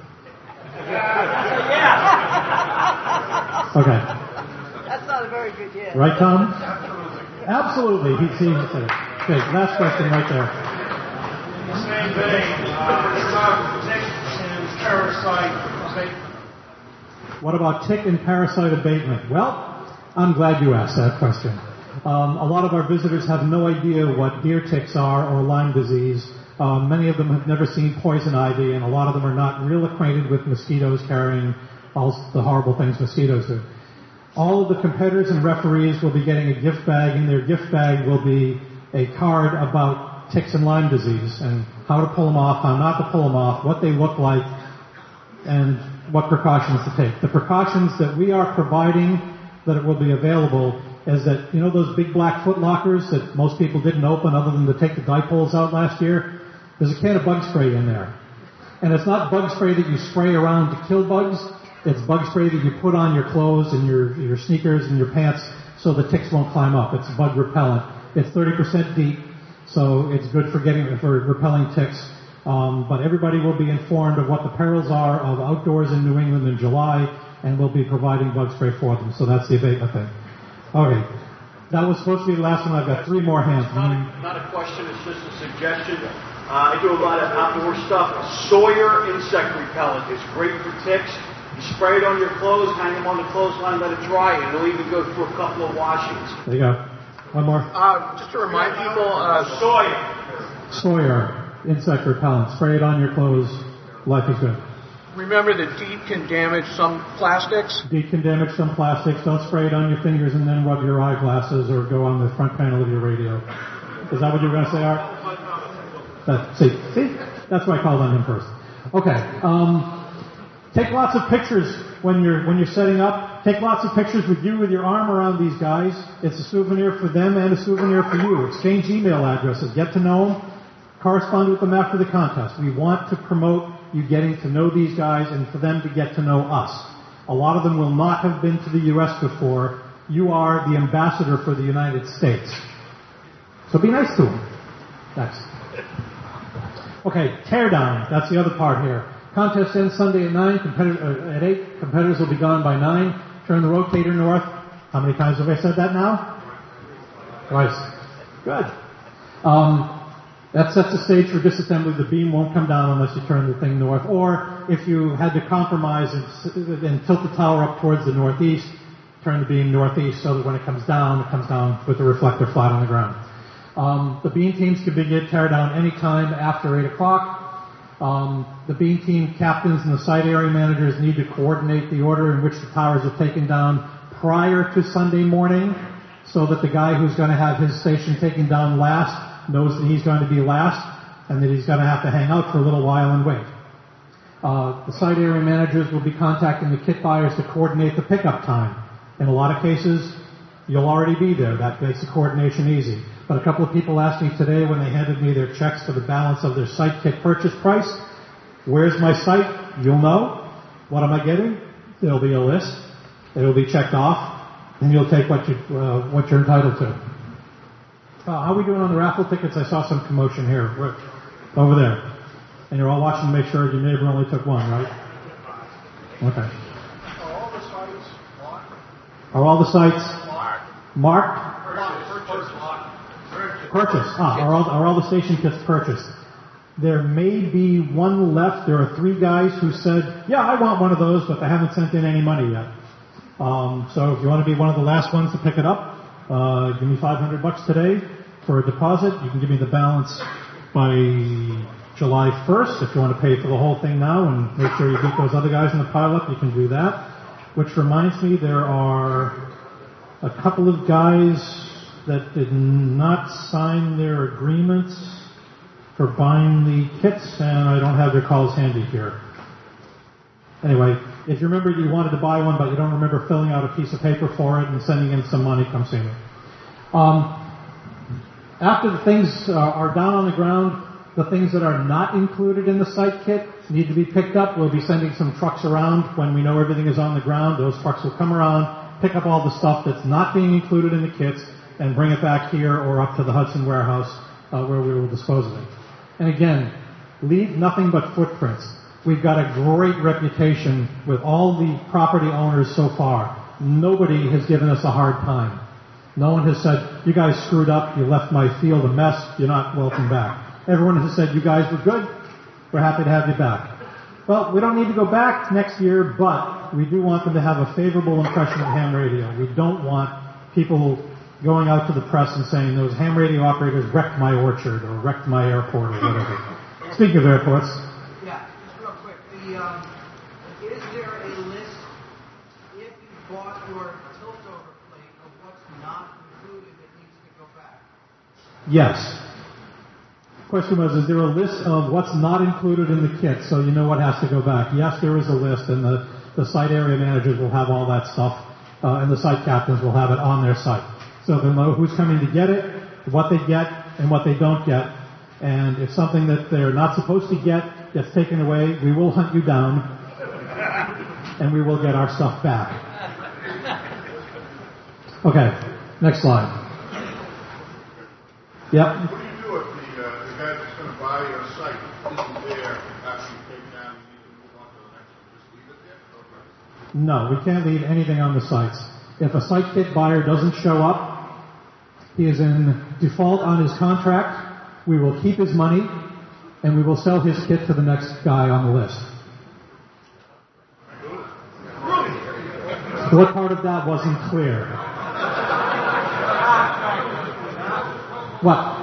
Okay. That's not a very good yes. Right, Tom? Absolutely. He seems to say it. Okay, last question right there. Same thing. Tick and parasite abatement. What about tick and parasite abatement? Well, I'm glad you asked that question. A lot of our visitors have no idea what deer ticks are or Lyme disease. Many of them have never seen poison ivy, and a lot of them are not real acquainted with mosquitoes carrying all the horrible things mosquitoes do. All of the competitors and referees will be getting a gift bag. In their gift bag will be a card about ticks and Lyme disease and how to pull them off, how not to pull them off, what they look like, and what precautions to take. The precautions that we are providing that it will be available is that, you know those big black foot lockers that most people didn't open other than to take the dipoles out last year? There's a can of bug spray in there. And it's not bug spray that you spray around to kill bugs. It's bug spray that you put on your clothes and your sneakers and your pants so the ticks won't climb up. It's bug repellent. It's 30% deep, so it's good for repelling ticks. But everybody will be informed of what the perils are of outdoors in New England in July, and we'll be providing bug spray for them. So that's the abatement thing. Okay. That was supposed to be the last one. I've got 3 more hands. Not a question, it's just a suggestion. I do a lot of outdoor stuff. Sawyer insect repellent is great for ticks. You spray it on your clothes, hang them on the clothesline, let it dry, and it'll even go through a couple of washings. There you go. One more. Just to remind people, Sawyer insect repellent. Spray it on your clothes. Life is good. remember that DEET can damage some plastics. DEET can damage some plastics. Don't spray it on your fingers and then rub your eyeglasses or go on the front panel of your radio. Is that what you were going to say, Art? See, that's why I called on him first. Okay. Take lots of pictures when you're setting up. Take lots of pictures with you with your arm around these guys. It's a souvenir for them and a souvenir for you. Exchange email addresses. Get to know them. Correspond with them after the contest. We want to promote you getting to know these guys and for them to get to know us. A lot of them will not have been to the U.S. before. You are the ambassador for the United States. So be nice to them. Next. Okay, teardown. That's the other part here. Contest ends Sunday at 9, at 8. Competitors will be gone by 9. Turn the rotator north. How many times have I said that now? Twice. Good. That sets the stage for disassembly. The beam won't come down unless you turn the thing north. Or if you had to compromise and tilt the tower up towards the northeast, turn the beam northeast so that when it comes down with the reflector flat on the ground. The beam teams can begin teardown anytime after 8 o'clock. The beam team captains and the site area managers need to coordinate the order in which the towers are taken down prior to Sunday morning so that the guy who's going to have his station taken down last knows that he's going to be last and that he's going to have to hang out for a little while and wait. The site area managers will be contacting the kit buyers to coordinate the pickup time. In a lot of cases, you'll already be there. That makes the coordination easy. But a couple of people asked me today when they handed me their checks for the balance of their site kit purchase price, where's my site? You'll know. What am I getting? There'll be a list. It'll be checked off, and you'll take what you're entitled to. How are we doing on the raffle tickets? I saw some commotion here. Over there. And you're all watching to make sure your neighbor only took one, right? Okay. Are all the sites marked? Are all the sites marked? Purchased. Are all the station kits purchased? There may be one left. There are 3 guys who said, yeah, I want one of those, but they haven't sent in any money yet. So if you want to be one of the last ones to pick it up, give me $500 today for a deposit. You can give me the balance by July 1st. If you want to pay for the whole thing now and make sure you beat those other guys in the pileup, you can do that. Which reminds me, there are a couple of guys that did not sign their agreements for buying the kits, and I don't have their calls handy here. Anyway, if you remember you wanted to buy one, but you don't remember filling out a piece of paper for it and sending in some money, come see me. After the things are down on the ground, The things that are not included in the site kit need to be picked up. We'll be sending some trucks around when we know everything is on the ground. Those trucks will come around, pick up all the stuff that's not being included in the kits, and bring it back here or up to the Hudson warehouse where we will dispose of it. And again, leave nothing but footprints. We've got a great reputation with all the property owners so far. Nobody has given us a hard time. No one has said, you guys screwed up, you left my field a mess, you're not welcome back. Everyone has said, you guys were good, we're happy to have you back. Well, we don't need to go back next year, but we do want them to have a favorable impression of ham radio. We don't want people going out to the press and saying those ham radio operators wrecked my orchard or wrecked my airport or whatever. Speaking of airports. Yeah, just real quick. Is there a list, if you bought your tilt-over plate, of what's not included that needs to go back? Yes. Question was, is there a list of what's not included in the kit so you know what has to go back? Yes, there is a list, and the site area managers will have all that stuff, and the site captains will have it on their site. So they'll know who's coming to get it, what they get, and what they don't get. And if something that they're not supposed to get gets taken away, we will hunt you down, and we will get our stuff back. Okay, next slide. Yep. What do you do if the guy that's going to buy your site isn't there after you take down and you need to move on to the next one? Just leave it there? No, we can't leave anything on the sites. If a site kit buyer doesn't show up, he is in default on his contract. We will keep his money, and we will sell his kit to the next guy on the list. What part of that wasn't clear? What?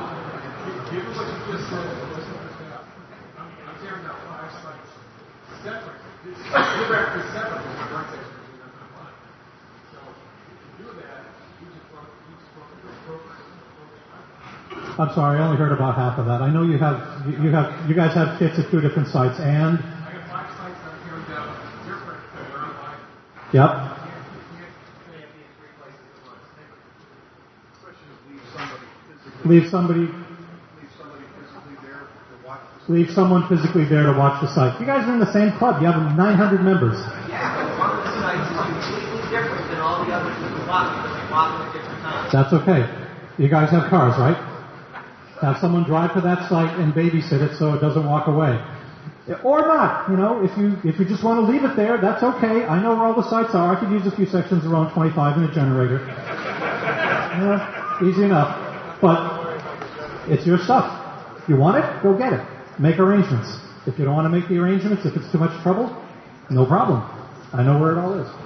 I'm sorry, I only heard about half of that. I know you guys have kits at 2 different sites, and? I got 5 sites that are carried out different than they're online. Yep. Leave someone physically there to watch the site. You guys are in the same club. You have 900 members. Yeah, but one of the sites is completely different than all the others that we bought because we bought them at different times. That's okay. You guys have cars, right? Have someone drive to that site and babysit it so it doesn't walk away. Or not, if you just want to leave it there, that's okay. I know where all the sites are. I could use a few sections around 25 in a generator. Easy enough. But it's your stuff. You want it? Go get it. Make arrangements. If you don't want to make the arrangements, if it's too much trouble, no problem. I know where it all is.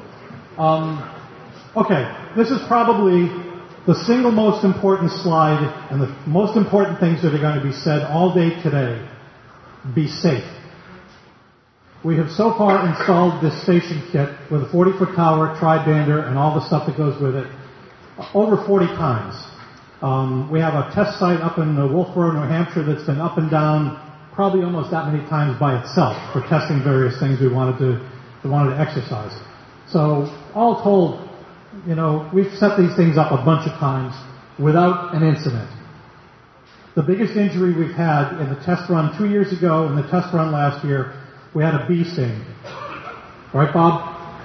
Okay, this is probably the single most important slide and the most important things that are going to be said all day today. Be safe. We have so far installed this station kit with a 40-foot tower, tri-bander, and all the stuff that goes with it over 40 times. We have a test site up in Wolfboro, New Hampshire that's been up and down probably almost that many times by itself for testing various things we wanted to exercise. So all told, we've set these things up a bunch of times without an incident. The biggest injury we've had in the test run 2 years ago and the test run last year, we had a bee sting. Right, Bob?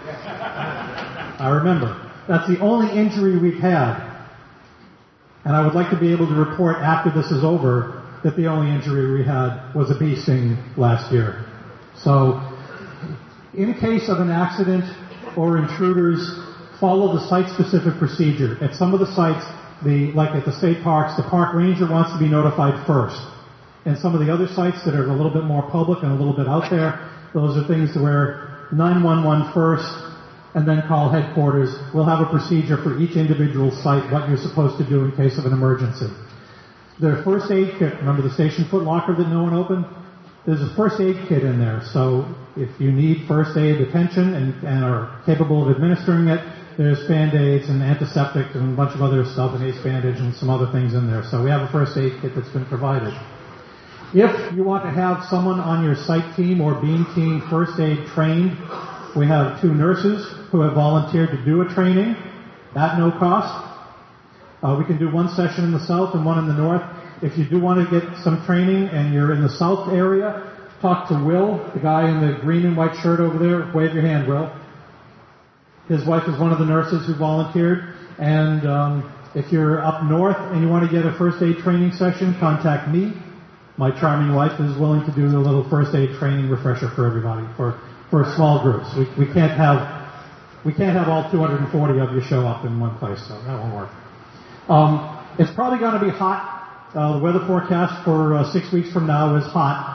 I remember. That's the only injury we've had. And I would like to be able to report after this is over that the only injury we had was a bee sting last year. So, in case of an accident or intruders, follow the site-specific procedure. At some of the sites, like at the state parks, the park ranger wants to be notified first. And some of the other sites that are a little bit more public and a little bit out there, those are things where 911 first, and then call headquarters. We'll have a procedure for each individual site, what you're supposed to do in case of an emergency. Their first aid kit, remember the station foot locker that no one opened? There's a first aid kit in there, so if you need first aid attention and are capable of administering it, there's Band-Aids and antiseptic and a bunch of other stuff, an ace bandage and some other things in there. So we have a first aid kit that's been provided. If you want to have someone on your site team or beam team first aid trained, we have 2 nurses who have volunteered to do a training at no cost. We can do one session in the south and one in the north. If you do want to get some training and you're in the south area, talk to Will, the guy in the green and white shirt over there. Wave your hand, Will. His wife is one of the nurses who volunteered. And if you're up north and you want to get a first aid training session, contact me. My charming wife is willing to do a little first aid training refresher for everybody, for small groups. We can't have all 240 of you show up in one place, so that won't work. It's probably going to be hot. The weather forecast for 6 weeks from now is hot.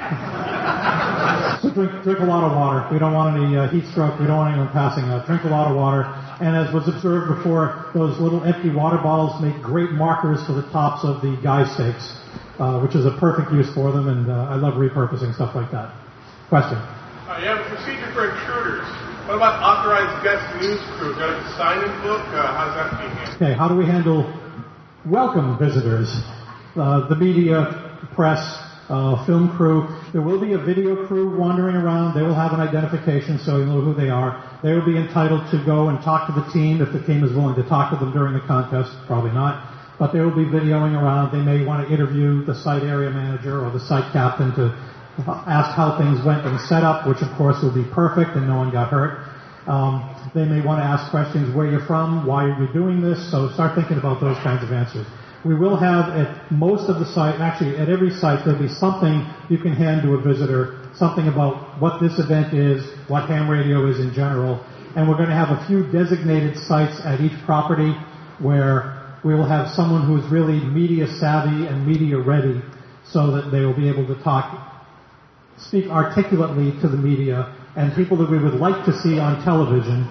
So drink a lot of water. We don't want any heat stroke. We don't want anyone passing out. Drink a lot of water. And as was observed before, those little empty water bottles make great markers for the tops of the guy stakes, which is a perfect use for them, and I love repurposing stuff like that. Question? You have a procedure for intruders. What about authorized guest news crew? Got a sign-in book? How's that being handled? Okay, how do we handle welcome visitors? The media, press, film crew. There will be a video crew wandering around. They will have an identification so you know who they are. They will be entitled to go and talk to the team if the team is willing to talk to them during the contest. Probably not. But they will be videoing around. They may want to interview the site area manager or the site captain to ask how things went in setup, which of course will be perfect and no one got hurt. They may want to ask questions, where you're from, why are you doing this? So start thinking about those kinds of answers. We will have at most of the site, actually at every site, there'll be something you can hand to a visitor, something about what this event is, what ham radio is in general, and we're going to have a few designated sites at each property where we will have someone who's really media savvy and media ready so that they will be able to speak articulately to the media and people that we would like to see on television.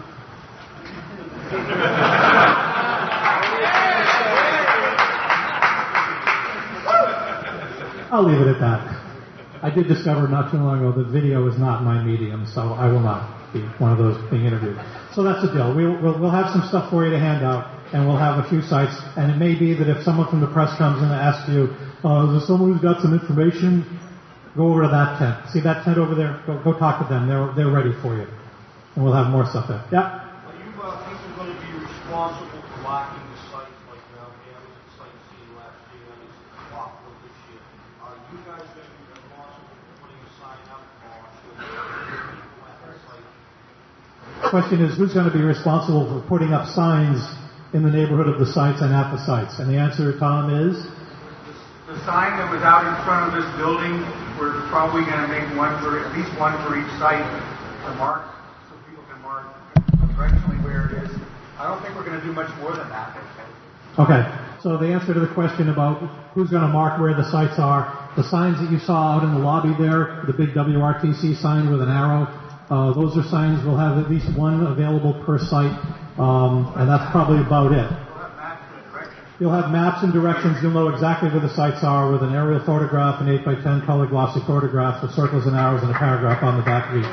I'll leave it at that. I did discover not too long ago that video is not my medium, so I will not be one of those being interviewed. So that's the deal. We'll have some stuff for you to hand out, and we'll have a few sites. And it may be that if someone from the press comes in and asks you, is there someone who's got some information? Go over to that tent. See that tent over there? Go talk to them. They're ready for you. And we'll have more stuff there. Yeah? Are you people going to be responsible for locking the sites like now? We had a site scene last year and it's Rockville this year. Are you guys going to be responsible for putting a sign up or should people at the site? The question is, who's going to be responsible for putting up signs in the neighborhood of the sites and at the sites? And the answer, Tom, is? The sign that was out in front of this building, we're probably going to make at least one for each site to mark, so people can mark directionally where it is. I don't think we're going to do much more than that. Okay, so the answer to the question about who's going to mark where the sites are, the signs that you saw out in the lobby there, the big WRTC sign with an arrow, those are signs. We'll have at least one available per site, and that's probably about it. You'll have maps and directions. You'll know exactly where the sites are with an aerial photograph, an 8x10 color glossy photograph with circles and arrows and a paragraph on the back of each.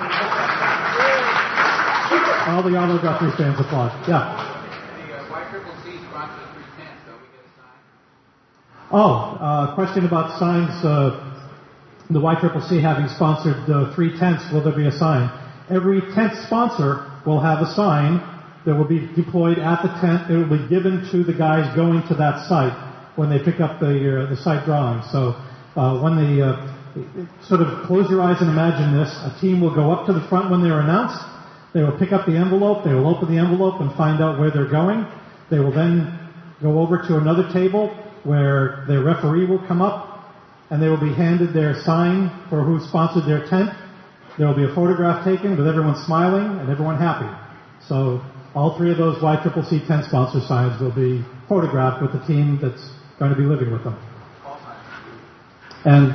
All the Arlo Guthrie fans applaud. Yeah. The YCCC sponsors 310, so we get a sign. Question about signs. The YCCC having sponsored 3 tents, will there be a sign? Every tent sponsor will have a sign that will be deployed at the tent. It will be given to the guys going to that site when they pick up the site drawing. So when they sort of close your eyes and imagine this, a team will go up to the front when they're announced. They will pick up the envelope. They will open the envelope and find out where they're going. They will then go over to another table where their referee will come up and they will be handed their sign for who sponsored their tent. There will be a photograph taken with everyone smiling and everyone happy. So all 3 of those YCCC tent sponsor signs will be photographed with the team that's going to be living with them. And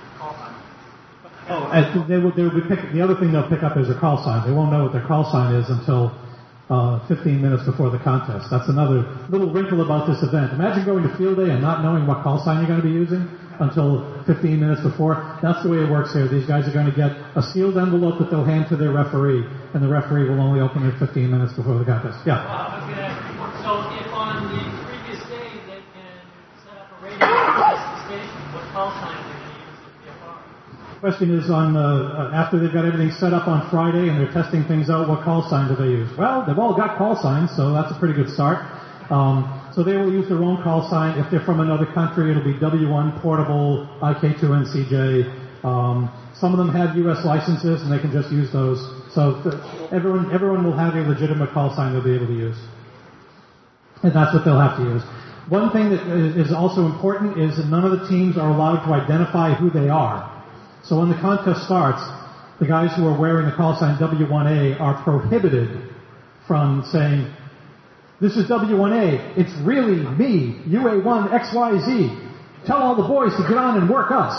they will be the other thing they'll pick up is a call sign. They won't know what their call sign is until 15 minutes before the contest. That's another little wrinkle about this event. Imagine going to field day and not knowing what call sign you're going to be using until 15 minutes before. That's the way it works here. These guys are going to get a sealed envelope that they'll hand to their referee, and the referee will only open it 15 minutes before the contest. Yeah? So if on the previous day they can set up a radio test the station, what call sign are they going to use at PFR? The question is after they've got everything set up on Friday and they're testing things out, what call sign do they use? Well, they've all got call signs, so that's a pretty good start. So they will use their own call sign. If they're from another country, it'll be W1 Portable IK2NCJ. Some of them have U.S. licenses, and they can just use those. So everyone will have a legitimate call sign they'll be able to use. And that's what they'll have to use. One thing that is also important is that none of the teams are allowed to identify who they are. So when the contest starts, the guys who are wearing the call sign W1A are prohibited from saying, "This is W1A, it's really me, UA1XYZ. Tell all the boys to get on and work us."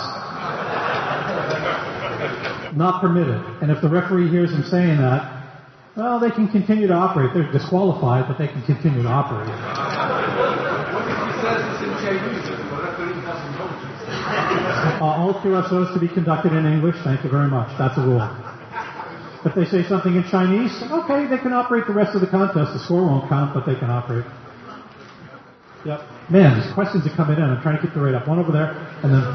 Not permitted. And if the referee hears them saying that, well, they can continue to operate. They're disqualified, but they can continue to operate. All QSOs to be conducted in English. Thank you very much. That's a rule. If they say something in Chinese, okay, they can operate the rest of the contest. The score won't count, but they can operate. Yep. Man, these questions are coming in. I'm trying to keep the rate up. One over there, and then...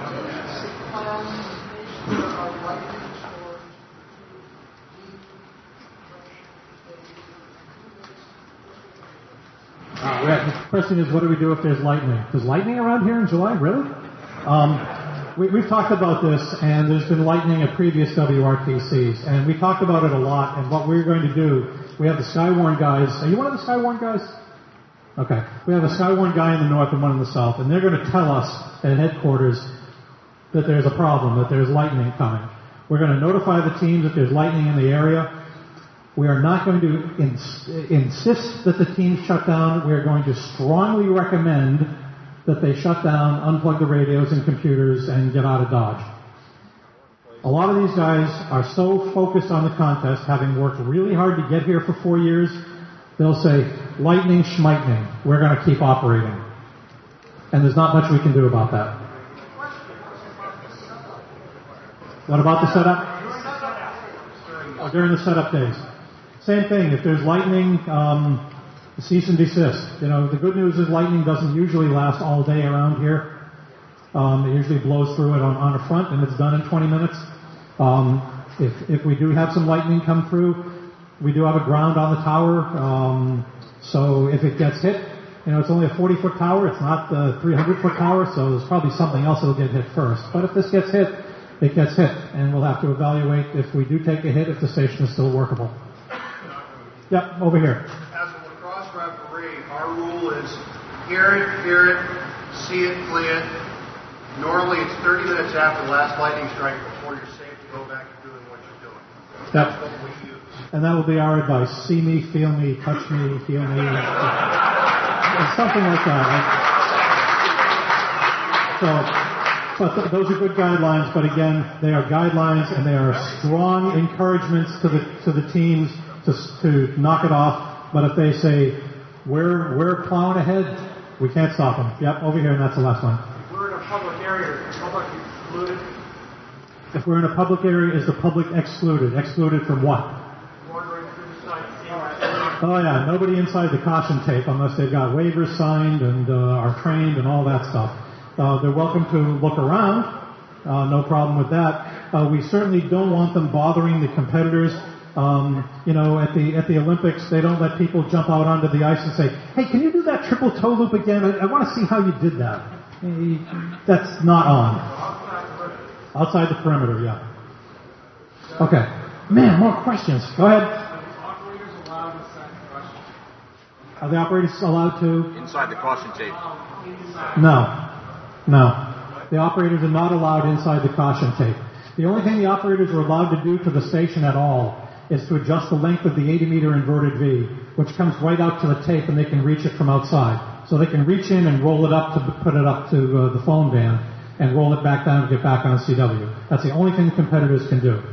The question is, what do we do if there's lightning? There's lightning around here in July? Really? We've talked about this, and there's been lightning at previous WRTCs, and we talked about it a lot, and what we're going to do, we have the Skywarn guys. Are you one of the Skywarn guys? Okay. We have a Skywarn guy in the north and one in the south, and they're going to tell us at headquarters that there's a problem, that there's lightning coming. We're going to notify the teams that there's lightning in the area. We are not going to insist that the teams shut down. We are going to strongly recommend that they shut down, unplug the radios and computers, and get out of Dodge. A lot of these guys are so focused on the contest, having worked really hard to get here for 4 years, they'll say, lightning schmightning, we're going to keep operating. And there's not much we can do about that. What about the setup? Oh, during the setup days. Same thing. If there's lightning, cease and desist. You know, the good news is lightning doesn't usually last all day around here. It usually blows through it on a front, and it's done in 20 minutes. If we do have some lightning come through, we do have a ground on the tower. So if it gets hit, you know, it's only a 40-foot tower. It's not the 300-foot tower, so there's probably something else that'll get hit first. But if this gets hit, it gets hit, and we'll have to evaluate if we do take a hit, if the station is still workable. Yep, over here. As a lacrosse referee, our rule is hear it, see it, play it. Normally it's 30 minutes after the last lightning strike before you're safe to go back to doing what you're doing. That's what we use. And that will be our advice. See me, feel me, touch me, feel me. Something like that. Right? So, but those are good guidelines, but again, they are guidelines and they are strong encouragements to the teams to knock it off. But if they say, we're plowing ahead, we can't stop them. Yep, over here, and that's the last one. We're in a public area. Is the public excluded? If we're in a public area, is the public excluded? Excluded from what? Wandering through the site. Oh yeah, nobody inside the caution tape unless they've got waivers signed and are trained and all that stuff. They're welcome to look around. No problem with that. We certainly don't want them bothering the competitors. You know, at the Olympics, they don't let people jump out onto the ice and say, "Hey, can you do that triple toe loop again? I want to see how you did that." That's not on. Outside the perimeter, yeah. Okay. Man, more questions. Go ahead. Are the operators allowed to? Inside the caution tape. No. The operators are not allowed inside the caution tape. The only thing the operators are allowed to do to the station at all is to adjust the length of the 80-meter inverted V, which comes right out to the tape, and they can reach it from outside. So they can reach in and roll it up to put it up to the phone band and roll it back down to get back on CW. That's the only thing the competitors can do.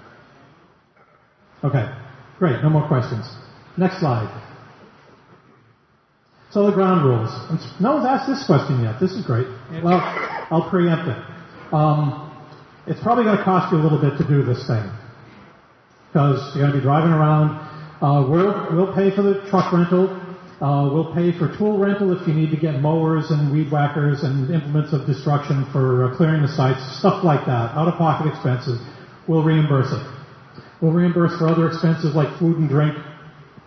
Okay, great. No more questions. Next slide. So the ground rules. No one's asked this question yet. This is great. Well, I'll preempt it. It's probably going to cost you a little bit to do this thing because you're going to be driving around. We'll pay for the truck rental. We'll pay for tool rental if you need to get mowers and weed whackers and implements of destruction for clearing the sites, stuff like that. Out-of-pocket expenses. We'll reimburse it. We'll reimburse for other expenses like food and drink,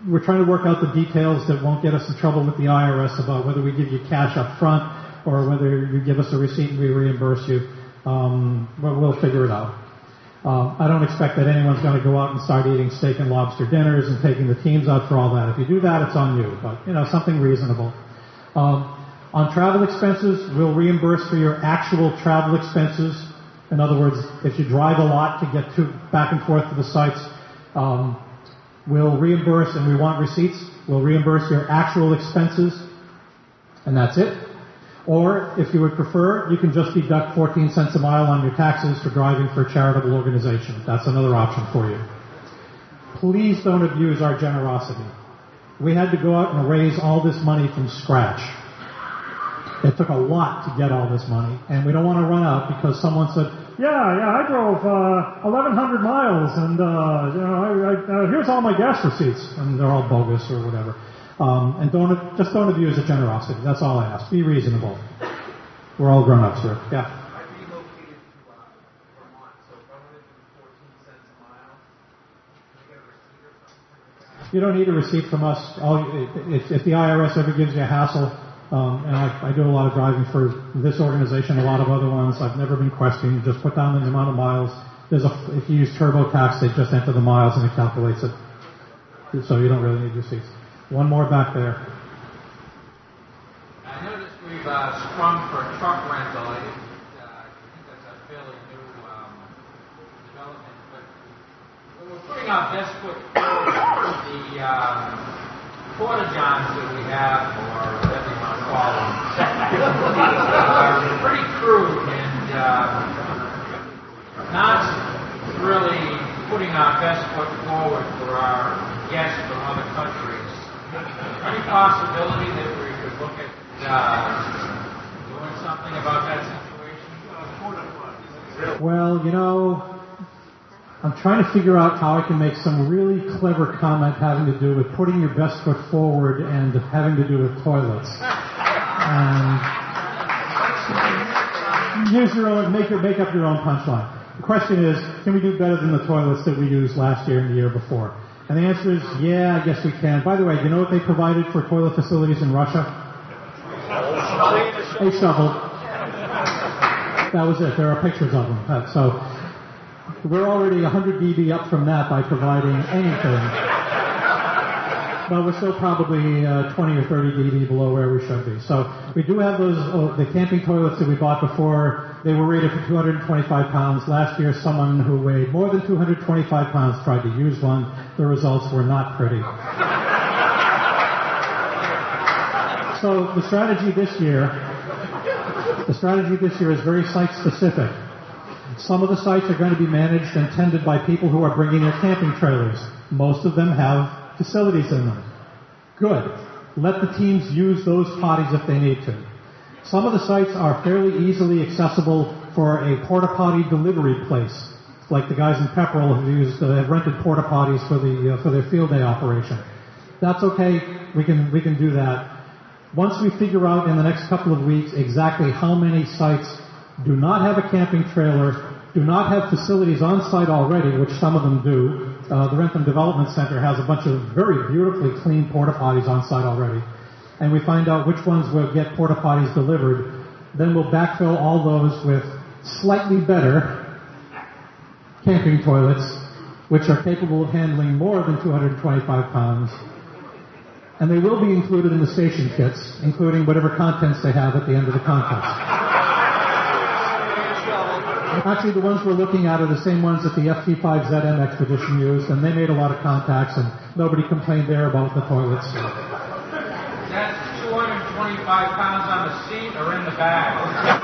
we're trying to work out the details that won't get us in trouble with the IRS about whether we give you cash up front or whether you give us a receipt and we reimburse you. But we'll figure it out. I don't expect that anyone's going to go out and start eating steak and lobster dinners and taking the teams out for all that. If you do that, it's on you. But, something reasonable. On travel expenses, we'll reimburse for your actual travel expenses. In other words, if you drive a lot to get back and forth to the sites, we'll reimburse, and we want receipts. We'll reimburse your actual expenses, and that's it. Or, if you would prefer, you can just deduct 14 cents a mile on your taxes for driving for a charitable organization. That's another option for you. Please don't abuse our generosity. We had to go out and raise all this money from scratch. It took a lot to get all this money, and we don't want to run out because someone said, yeah, I drove 1,100 miles, and here's all my gas receipts, and they're all bogus or whatever. And don't abuse the generosity. That's all I ask. Be reasonable. We're all grown-ups here. Yeah. I relocated to Vermont, so if I wanted to do 14 cents a mile, can I get a receipt or something like that? You don't need a receipt from us. If the IRS ever gives you a hassle, and I do a lot of driving for this organization, a lot of other ones, I've never been questioned. Just put down the amount of miles. If you use TurboTax, they just enter the miles and it calculates it. So you don't really need receipts. One more back there. I noticed we've sprung for truck rental. I think that's a fairly new development. But when we're putting our best foot forward, the porta-johns that we have, or whatever you want to call them, are pretty crude and not really putting our best foot forward for our guests from other countries. Any possibility that we could look at doing something about that situation? Well, I'm trying to figure out how I can make some really clever comment having to do with putting your best foot forward and having to do with toilets. And make up your own punchline. The question is, can we do better than the toilets that we used last year and the year before? And the answer is, yeah, I guess we can. By the way, do you know what they provided for toilet facilities in Russia? A shovel. That was it. There are pictures of them. So we're already 100 dB up from that by providing anything. But we're still probably 20 or 30 dB below where we should be. So we do have those, the camping toilets that we bought before. They were rated for 225 pounds. Last year, someone who weighed more than 225 pounds tried to use one. The results were not pretty. So the strategy this year is very site-specific. Some of the sites are going to be managed and tended by people who are bringing their camping trailers. Most of them have facilities in them. Good. Let the teams use those potties if they need to. Some of the sites are fairly easily accessible for a porta-potty delivery place, like the guys in Pepperell have rented porta-potties for their field day operation. That's okay. We can do that. Once we figure out in the next couple of weeks exactly how many sites do not have a camping trailer, do not have facilities on site already, which some of them do. The Rentham Development Center has a bunch of very beautifully clean porta-potties on site already. And we find out which ones will get porta-potties delivered. Then we'll backfill all those with slightly better camping toilets, which are capable of handling more than 225 pounds. And they will be included in the station kits, including whatever contents they have at the end of the contest. Actually, the ones we're looking at are the same ones that the FT5ZM expedition used, and they made a lot of contacts, and nobody complained there about the toilets. That's 225 pounds on the seat or in the bag?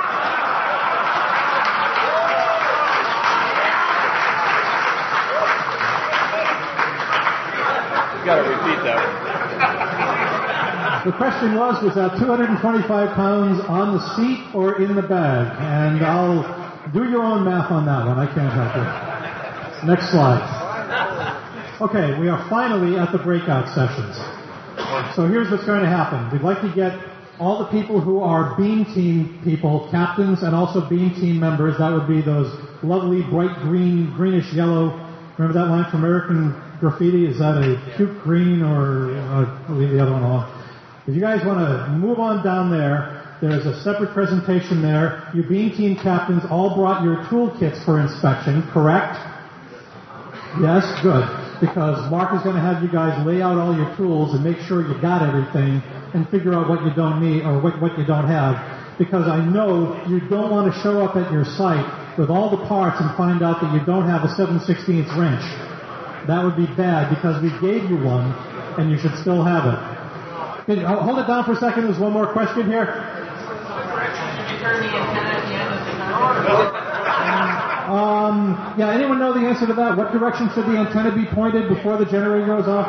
You got to repeat that one. The question was that 225 pounds on the seat or in the bag? And I'll do your own math on that one. I can't help it. Next slide. Okay, we are finally at the breakout sessions. So here's what's going to happen. We'd like to get all the people who are Beam Team people, captains, and also Beam Team members. That would be those lovely bright green, greenish yellow. Remember that line from American graffiti, is that a puke green or I'll leave the other one alone. If you guys want to move on down there, there's a separate presentation there. You Beam Team captains all brought your toolkits for inspection, correct? Yes, good. Because Mark is going to have you guys lay out all your tools and make sure you got everything and figure out what you don't need or what you don't have. Because I know you don't want to show up at your site with all the parts and find out that you don't have a 7/16 wrench. That would be bad because we gave you one and you should still have it. Okay, hold it down for a second. There's one more question here. Should you turn the antenna at the end of the conference? Yeah, anyone know the answer to that? What direction should the antenna be pointed before the generator goes off?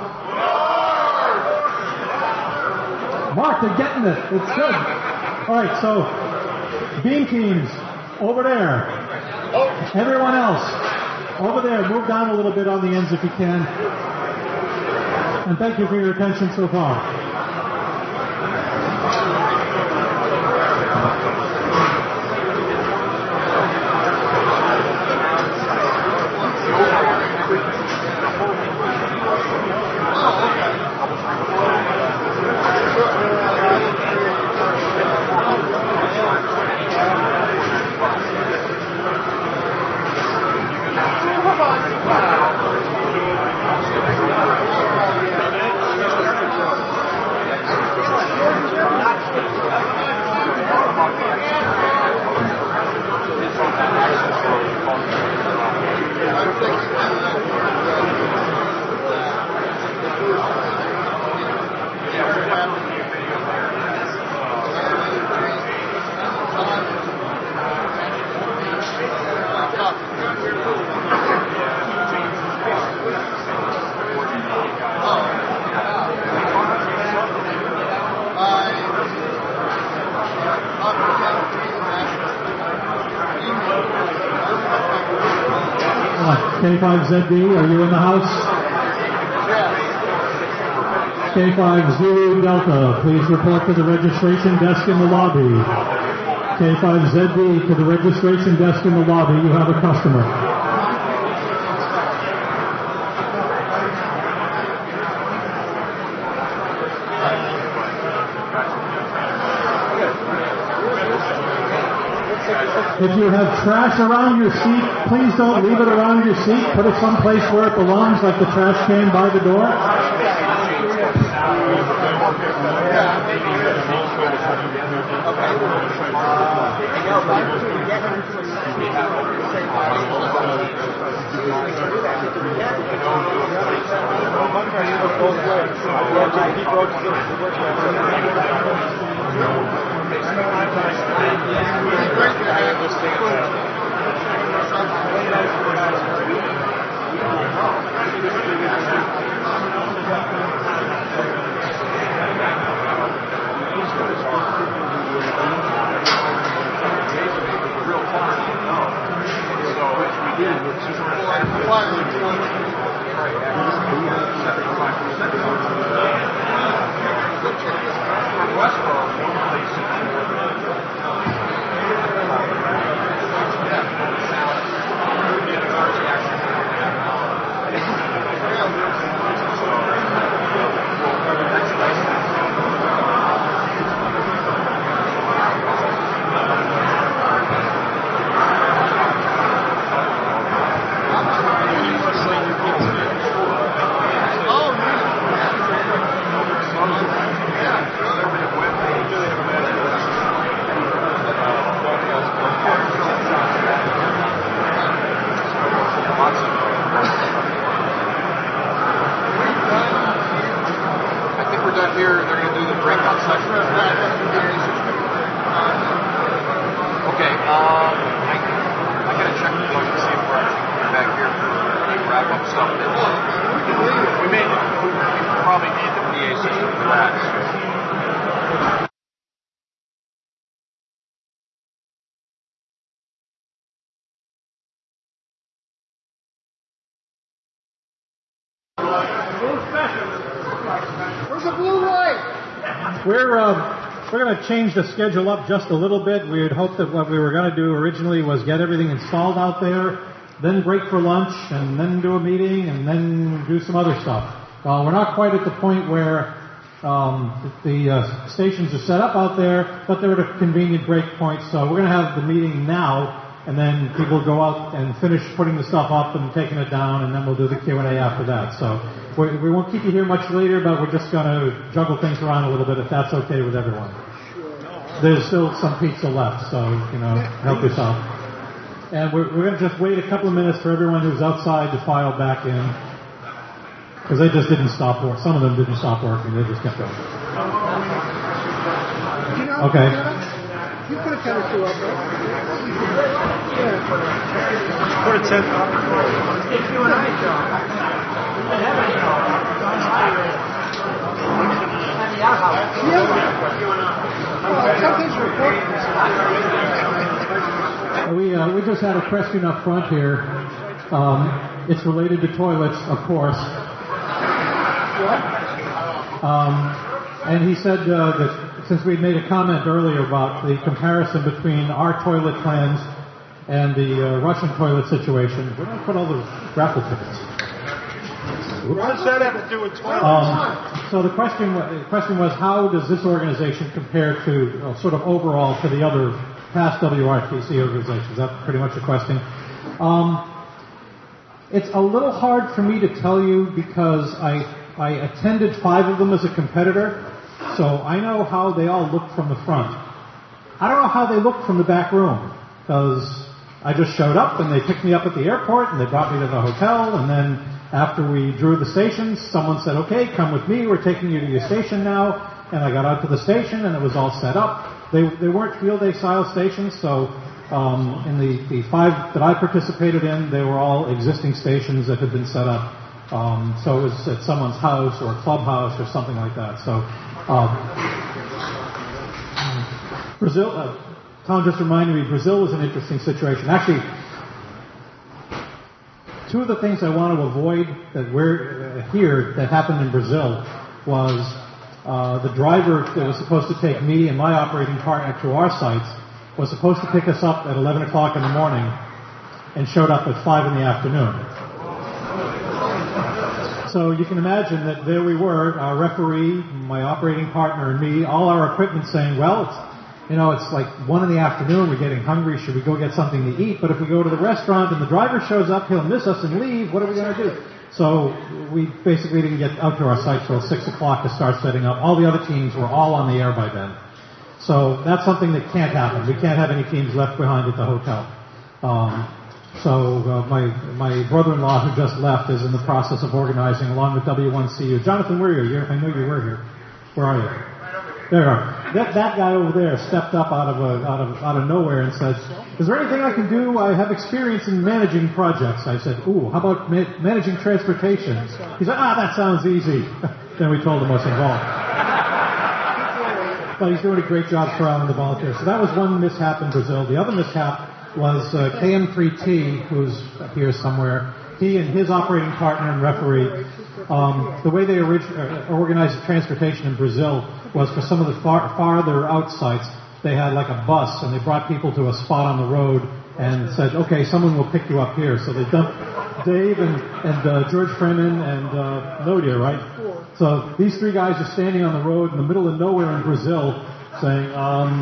Mark, they're getting it. It's good. All right, so Beam Teams, over there. Everyone else, over there. Move down a little bit on the ends if you can. And thank you for your attention so far. K5ZD, are you in the house? K5 Zulu Delta, please report to the registration desk in the lobby. K5ZD to the registration desk in the lobby. You have a customer. If you have trash around your seat, please don't leave it around your seat. Put it someplace where it belongs, like the trash can by the door. We're going to change the schedule up just a little bit. We had hoped that what we were going to do originally was get everything installed out there then break for lunch, and then do a meeting, and then do some other stuff. We're not quite at the point where the stations are set up out there, but they're at a convenient break point. So we're going to have the meeting now, and then people go out and finish putting the stuff up and taking it down, and then we'll do the Q&A after that. So we won't keep you here much later, but we're just going to juggle things around a little bit if that's okay with everyone. There's still some pizza left, so, help yourself. And we're going to just wait a couple of minutes for everyone who's outside to file back in, because they just didn't stop working. Some of them didn't stop working. They just kept going. Okay. You put a 10 or 2 up there. Put a 10 up. It's you and I, John. We just had a question up front here. It's related to toilets, of course. And he said that since we made a comment earlier about the comparison between our toilet plans and the Russian toilet situation, where did I put all those raffle tickets? What does that have to do with toilets? So the question was, how does this organization compare to, sort of overall, to the other past WRTC organizations? That's pretty much the question. It's a little hard for me to tell you because I attended 5 of them as a competitor, so I know how they all look from the front. I don't know how they look from the back room, because I just showed up and they picked me up at the airport and they brought me to the hotel, and then after we drew the stations, someone said, okay, come with me, we're taking you to your station now, and I got out to the station and it was all set up. They weren't field day style stations, so in the 5 that I participated in, they were all existing stations that had been set up. So it was at someone's house or a clubhouse or something like that. So Brazil, Tom just reminded me, Brazil was an interesting situation. Actually, 2 of the things I want to avoid that we're here that happened in Brazil was the driver that was supposed to take me and my operating partner to our sites was supposed to pick us up at 11 o'clock in the morning and showed up at 5 in the afternoon. So you can imagine that there we were, our referee, my operating partner, and me, all our equipment saying, well, it's like 1 in the afternoon, we're getting hungry, should we go get something to eat? But if we go to the restaurant and the driver shows up, he'll miss us and leave, what are we going to do? So we basically didn't get out to our site till 6 o'clock to start setting up. All the other teams were all on the air by then. So that's something that can't happen. We can't have any teams left behind at the hotel. My brother-in-law who just left is in the process of organizing along with W1CU. Jonathan, where are you? I know you were here. Where are you? There you are. That guy over there stepped up out of nowhere and said, "Is there anything I can do? I have experience in managing projects." I said, "Ooh, how about managing transportation?" He said, "That sounds easy." Then we told him what's involved. But he's doing a great job corralling the volunteers. So that was one mishap in Brazil. The other mishap was KM3T, who's here somewhere. He and his operating partner and referee, the way they organized the transportation in Brazil was for some of the farther out sites, they had like a bus and they brought people to a spot on the road and said, okay, someone will pick you up here. So they dumped Dave and George Freeman and Nodia, right? So these 3 guys are standing on the road in the middle of nowhere in Brazil saying,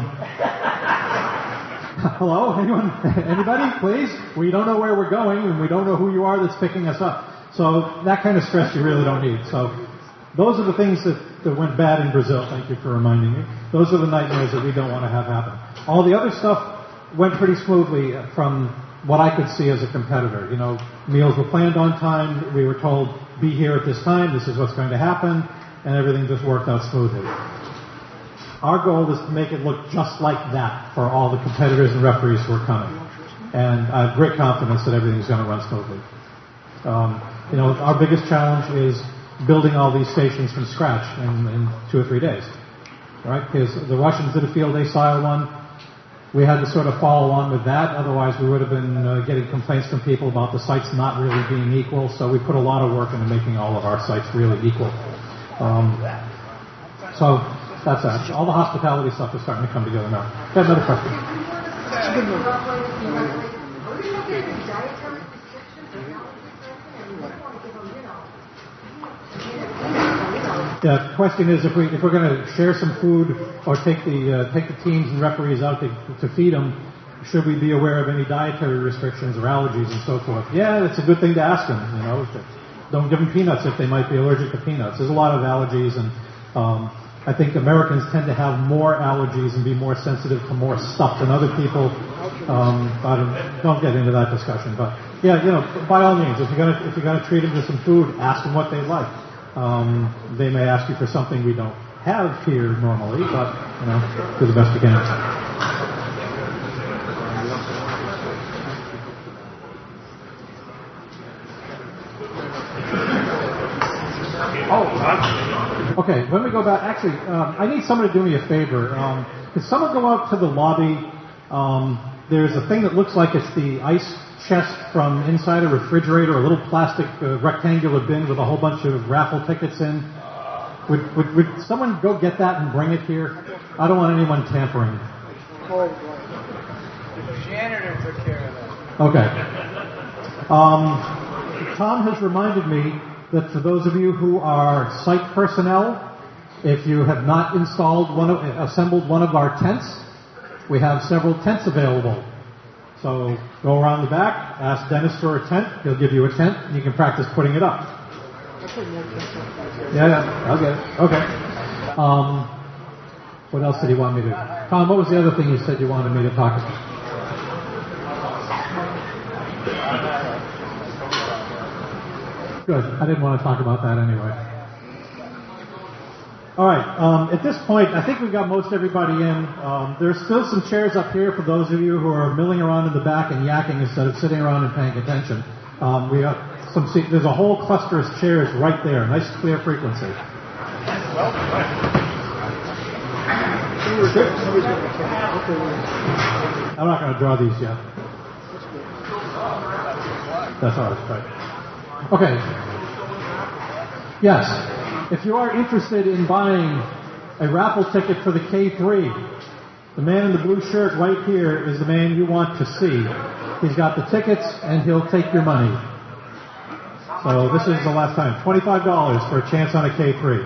hello, anyone, anybody, please? We don't know where we're going, and we don't know who you are that's picking us up. So that kind of stress you really don't need. So those are the things that went bad in Brazil. Thank you for reminding me. Those are the nightmares that we don't want to have happen. All the other stuff went pretty smoothly from what I could see as a competitor. Meals were planned on time. We were told, be here at this time. This is what's going to happen. And everything just worked out smoothly. Our goal is to make it look just like that for all the competitors and referees who are coming. And I have great confidence that everything's going to run smoothly. Our biggest challenge is building all these stations from scratch in 2 or 3 days. Right? Because the Russians did a field day style one. We had to sort of follow on with that. Otherwise, we would have been getting complaints from people about the sites not really being equal. So we put a lot of work into making all of our sites really equal. So that's that. All the hospitality stuff is starting to come together now. Got another question. The question is, if we're going to share some food or take the teams and referees out to feed them, should we be aware of any dietary restrictions or allergies and so forth? Yeah, it's a good thing to ask them. Don't give them peanuts if they might be allergic to peanuts. There's a lot of allergies, and I think Americans tend to have more allergies and be more sensitive to more stuff than other people. Don't get into that discussion, but yeah, by all means, if you're gonna treat them to some food, ask them what they like. They may ask you for something we don't have here normally, but do the best you can. Okay, when we go back, actually, I need somebody to do me a favor. Could someone go out to the lobby? There's a thing that looks like it's the ice chest from inside a refrigerator, a little plastic rectangular bin with a whole bunch of raffle tickets in. Would someone go get that and bring it here? I don't want anyone tampering. The janitor took care of that. Okay. Tom has reminded me that for those of you who are site personnel, if you have not assembled one of our tents, we have several tents available. So go around the back, ask Dennis for a tent. He'll give you a tent, and you can practice putting it up. Yeah, I'll get it. Okay. What else did he want me to do? Tom, what was the other thing you said you wanted me to talk about? Good. I didn't want to talk about that anyway. All right. At this point, I think we've got most everybody in. There's still some chairs up here for those of you who are milling around in the back and yakking instead of sitting around and paying attention. We got some. There's a whole cluster of chairs right there. Nice clear frequency. I'm not going to draw these yet. That's ours, right? Okay. Yes. If you are interested in buying a raffle ticket for the K3, the man in the blue shirt right here is the man you want to see. He's got the tickets, and he'll take your money. So this is the last time. $25 for a chance on a K3. You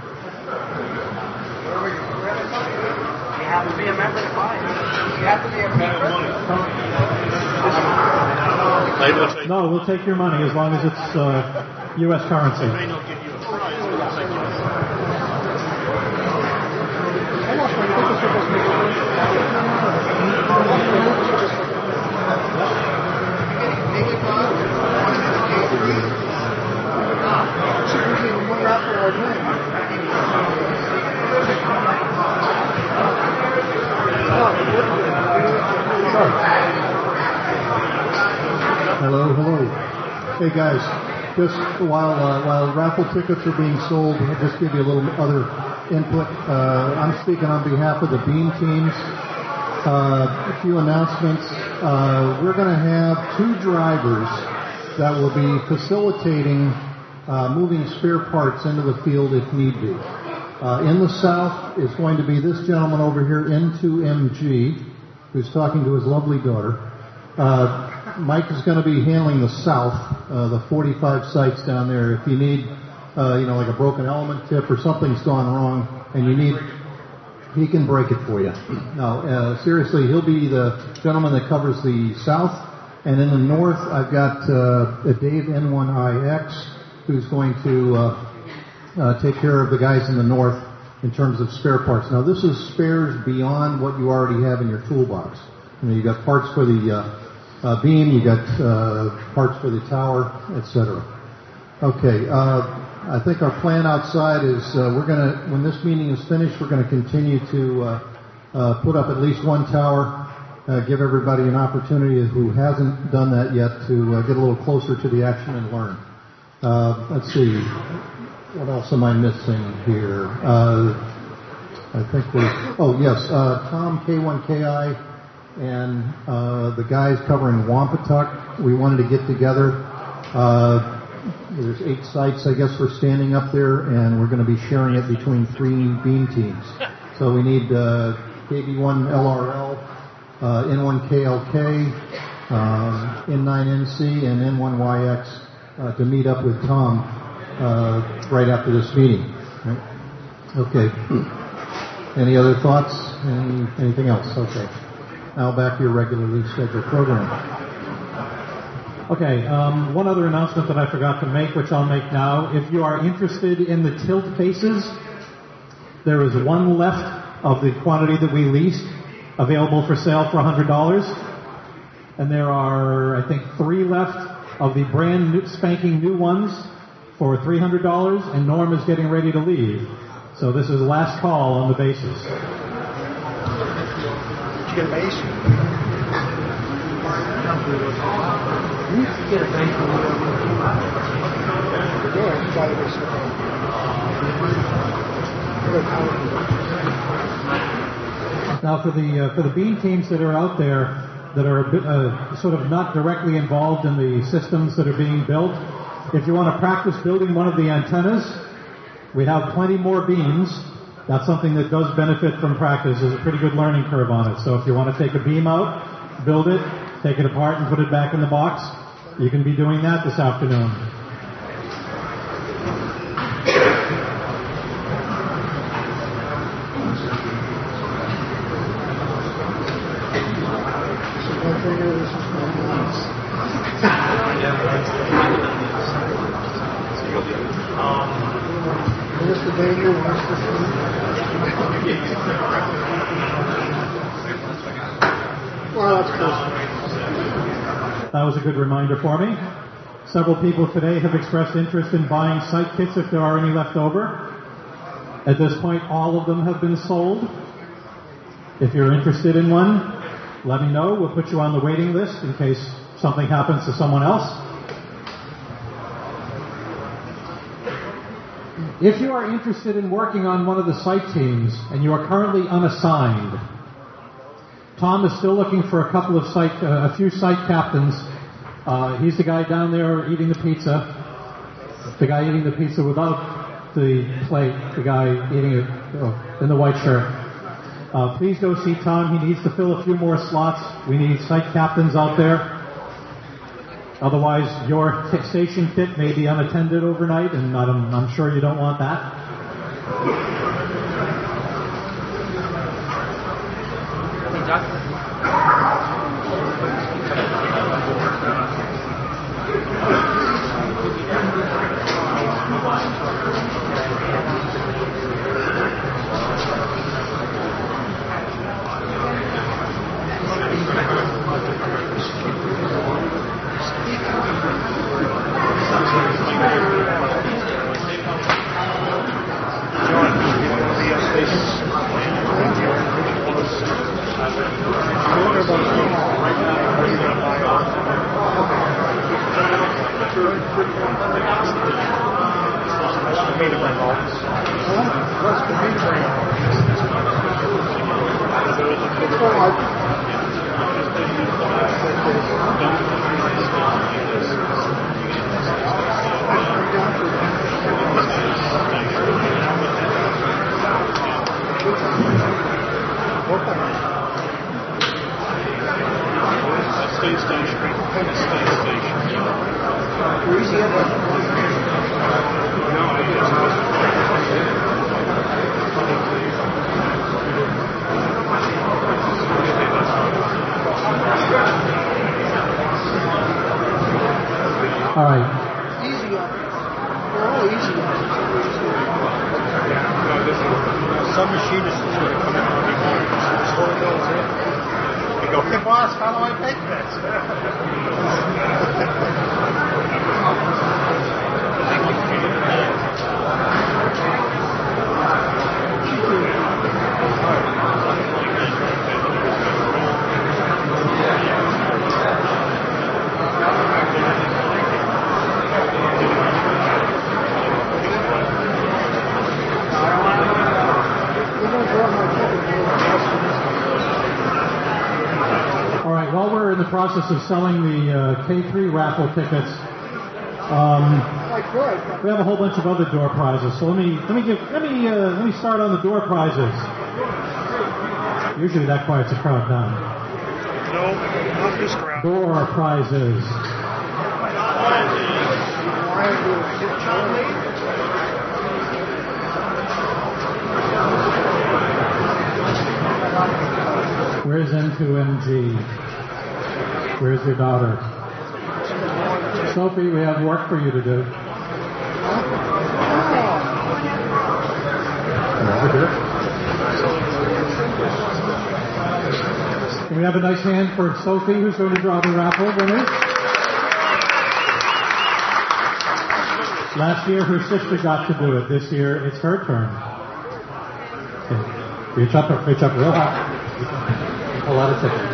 have to be a member to buy it. You have to be a member. No, we'll take your money as long as it's U.S. currency. Hello. Hey guys, just while raffle tickets are being sold, I'll just give you a little other input. I'm speaking on behalf of the Beam teams. A few announcements. We're going to have 2 drivers that will be facilitating moving spare parts into the field if need be. In the south is going to be this gentleman over here, N2MG, who's talking to his lovely daughter. Mike is going to be handling the south, the 45 sites down there. If you need, like a broken element tip or something's gone wrong and you need, he can break it for you. Now, seriously, he'll be the gentleman that covers the south. And in the north, I've got Dave N1IX, who's going to take care of the guys in the north in terms of spare parts. Now, this is spares beyond what you already have in your toolbox. You got parts for the beam, you got parts for the tower, etc. Okay, I think our plan outside is when this meeting is finished, we're going to continue to put up at least one tower, give everybody an opportunity who hasn't done that yet to get a little closer to the action and learn. Let's see, what else am I missing here? I think Tom K1KI and the guys covering Wampatuck, we wanted to get together. There's 8 sites, I guess, we're standing up there, and we're going to be sharing it between 3 beam teams. So we need KB1LRL, N1KLK, N9NC and N1YX to meet up with Tom right after this meeting. Right? Okay. Any other thoughts? Anything else? Okay. Now back to your regularly scheduled program. Okay, one other announcement that I forgot to make, which I'll make now. If you are interested in the tilt cases, there is one left of the quantity that we leased available for sale for $100. And there are, I think, 3 left of the brand new, spanking new ones for $300, and Norm is getting ready to leave. So this is last call on the basis. Did you get a base? You need to get a base from Now for the beam teams that are out there that are sort of not directly involved in the systems that are being built, if you want to practice building one of the antennas, we have plenty more beams. That's something that does benefit from practice. There's a pretty good learning curve on it. So if you want to take a beam out, build it, take it apart and put it back in the box, you can be doing that this afternoon. That was a good reminder for me. Several people today have expressed interest in buying site kits if there are any left over. At this point, all of them have been sold. If you're interested in one, let me know. We'll put you on the waiting list in case something happens to someone else. If you are interested in working on one of the site teams and you are currently unassigned, Tom is still looking for a few site captains. He's the guy down there eating the pizza. The guy eating the pizza without the plate. The guy eating it in the white shirt. Please go see Tom. He needs to fill a few more slots. We need site captains out there. Otherwise, your station kit may be unattended overnight, and I'm sure you don't want that. All right. Easy on it. They're all easy on it. Some machinists is going to come in Monday morning and slow those in. They go, hey boss, how do I make this? While we're in the process of selling the K3 raffle tickets, we have a whole bunch of other door prizes. So let me start on the door prizes. Usually that quiets the crowd down. No, not this crowd. Door prizes. Where's N2MG? Where's your daughter? Sophie, we have work for you to do. Over here. Can we have a nice hand for Sophie, who's going to draw the raffle winner? Last year, her sister got to do it. This year, it's her turn. Okay. Reach up real high. A lot of tickets.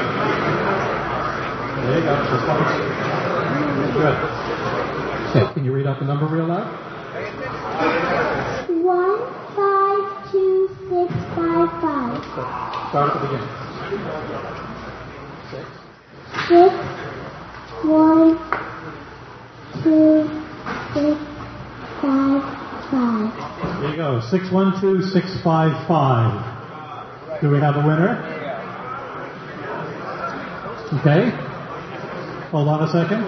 There you go. This one's good. Okay, can you read out the number real loud? 152655. Start at the beginning. 6 1 2 6 5 5. There you go. 612655. Do we have a winner? Okay. Hold on a second.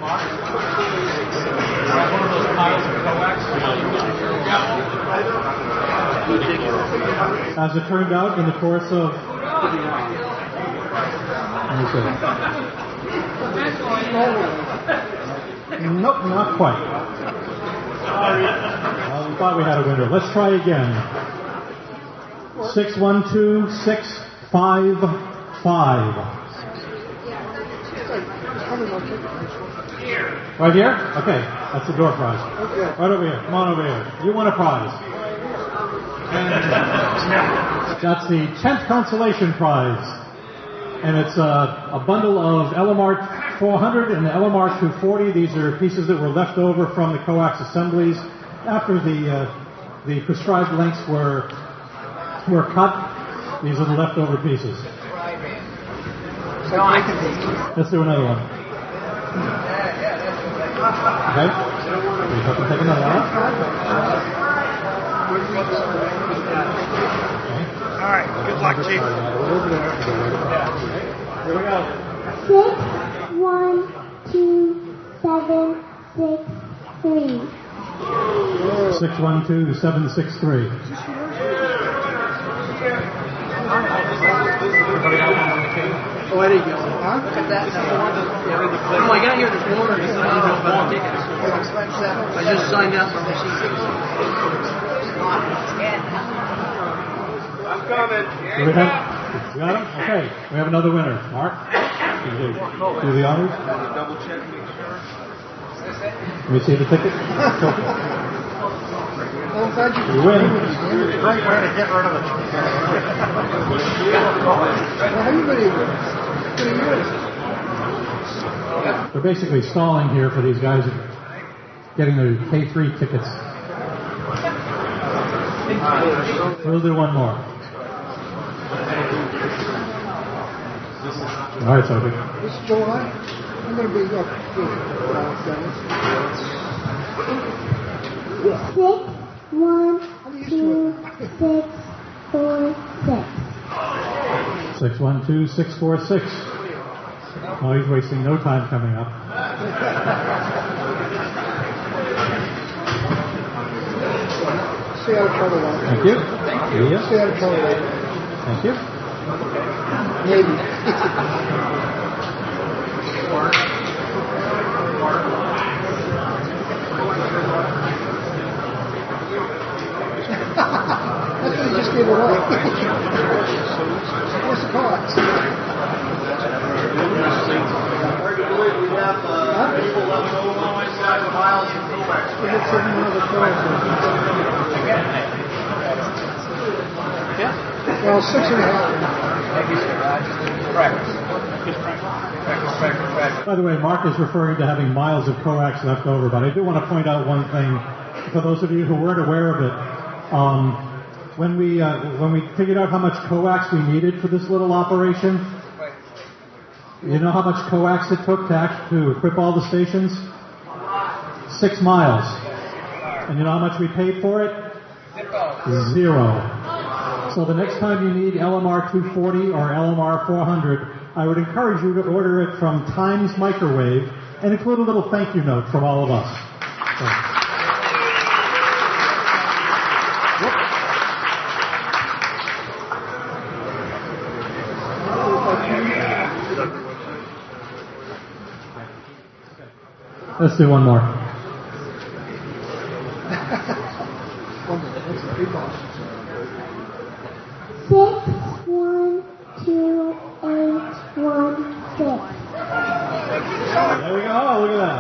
As it turned out, in the course of... Nope, not quite. Well, we thought we had a winner. Let's try again. 612655. Right here? Okay, that's the door prize. Right over here. Come on over here. You won a prize. That's the 10th consolation prize. And it's a bundle of LMR 400 and the LMR 240. These are pieces that were left over from the coax assemblies after the prescribed lengths were cut. These are the leftover pieces. Let's do another one. Okay? We have to take another one. Okay. All right. Good luck, Chief. Here we go. 6 1 2 7 6 3. 612763. Oh, there you go. Huh? Look at that. Oh, I got here this morning. I didn't know about the tickets. I just signed up for machine tickets. I'm coming. Do we have? You got him? Okay. We have another winner. Mark, can you do the honors? Double check, make sure. Let me see the ticket. You win. Great way to get rid of it. They're basically stalling here for these guys getting their K3 tickets. We'll do one more. All right, Sophie. This is July. I'm going to be up. 6 1 2 6 4 6. 612646. Oh, he's wasting no time coming up. Stay out of trouble. Thank you. Stay out of trouble. Thank you. Maybe. That's what he just gave away. What's the cost? Hard to believe we have people left over on my side of miles and Kovacs. Well, 6.5. By the way, Mark is referring to having miles of coax left over, but I do want to point out one thing for those of you who weren't aware of it. When we figured out how much coax we needed for this little operation, you know how much coax it took to equip all the stations? 6 miles. And you know how much we paid for it? $0. So the next time you need LMR 240 or LMR 400, I would encourage you to order it from Times Microwave and include a little thank you note from all of us. Let's do one more. Six, 1, 2, 8, 1, 6. There we go. Oh, look at that.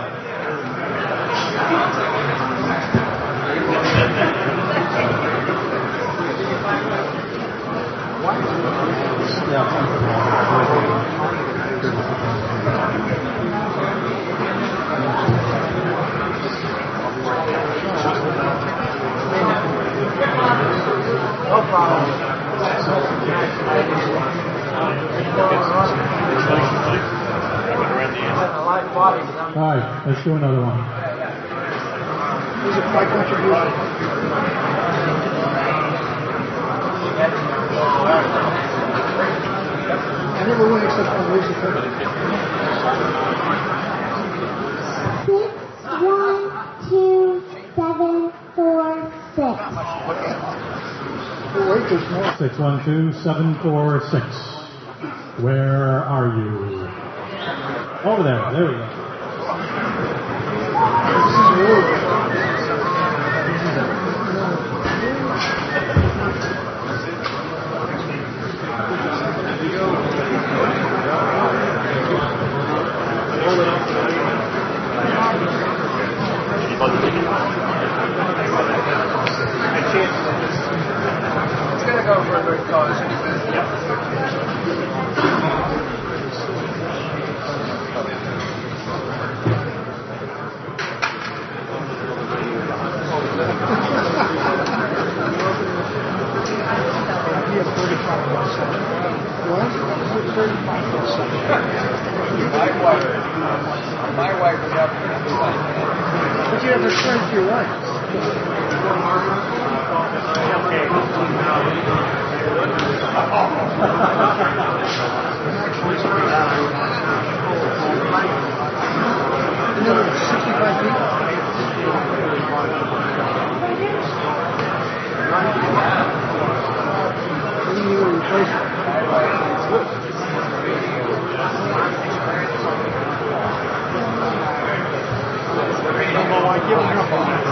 No problem. All right, let's do another one. These are my contributions. I never win except on losing. 6, 1, 2, 7, 4, 6. 612-746. Where are you? Over there. There we go. It's going to go for a great cause. My wife was up there. But you have to explain to your wife. Another 65 feet. You need to replace it. I give him enough on that.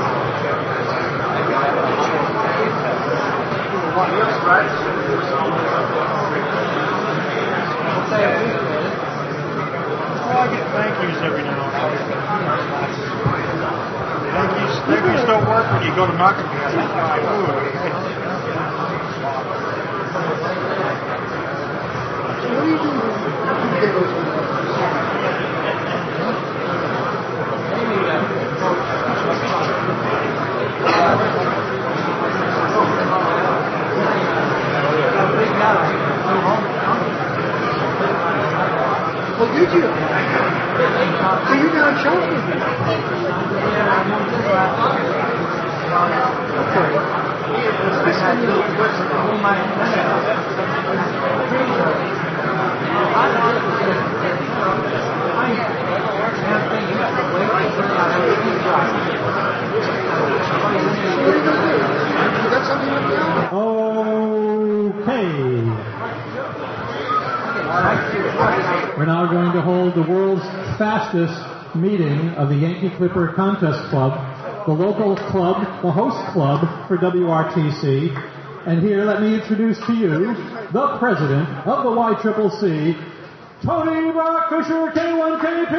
I get thank yous every now and then. Thank yous don't work when you go to market. So what do you do? Well, did you? So you got a chance with me. Okay. We're now going to hold the world's fastest meeting of the Yankee Clipper Contest Club, the local club, the host club for WRTC. And here, let me introduce to you the president of the YCCC, Tony Rockfisher, K1KP.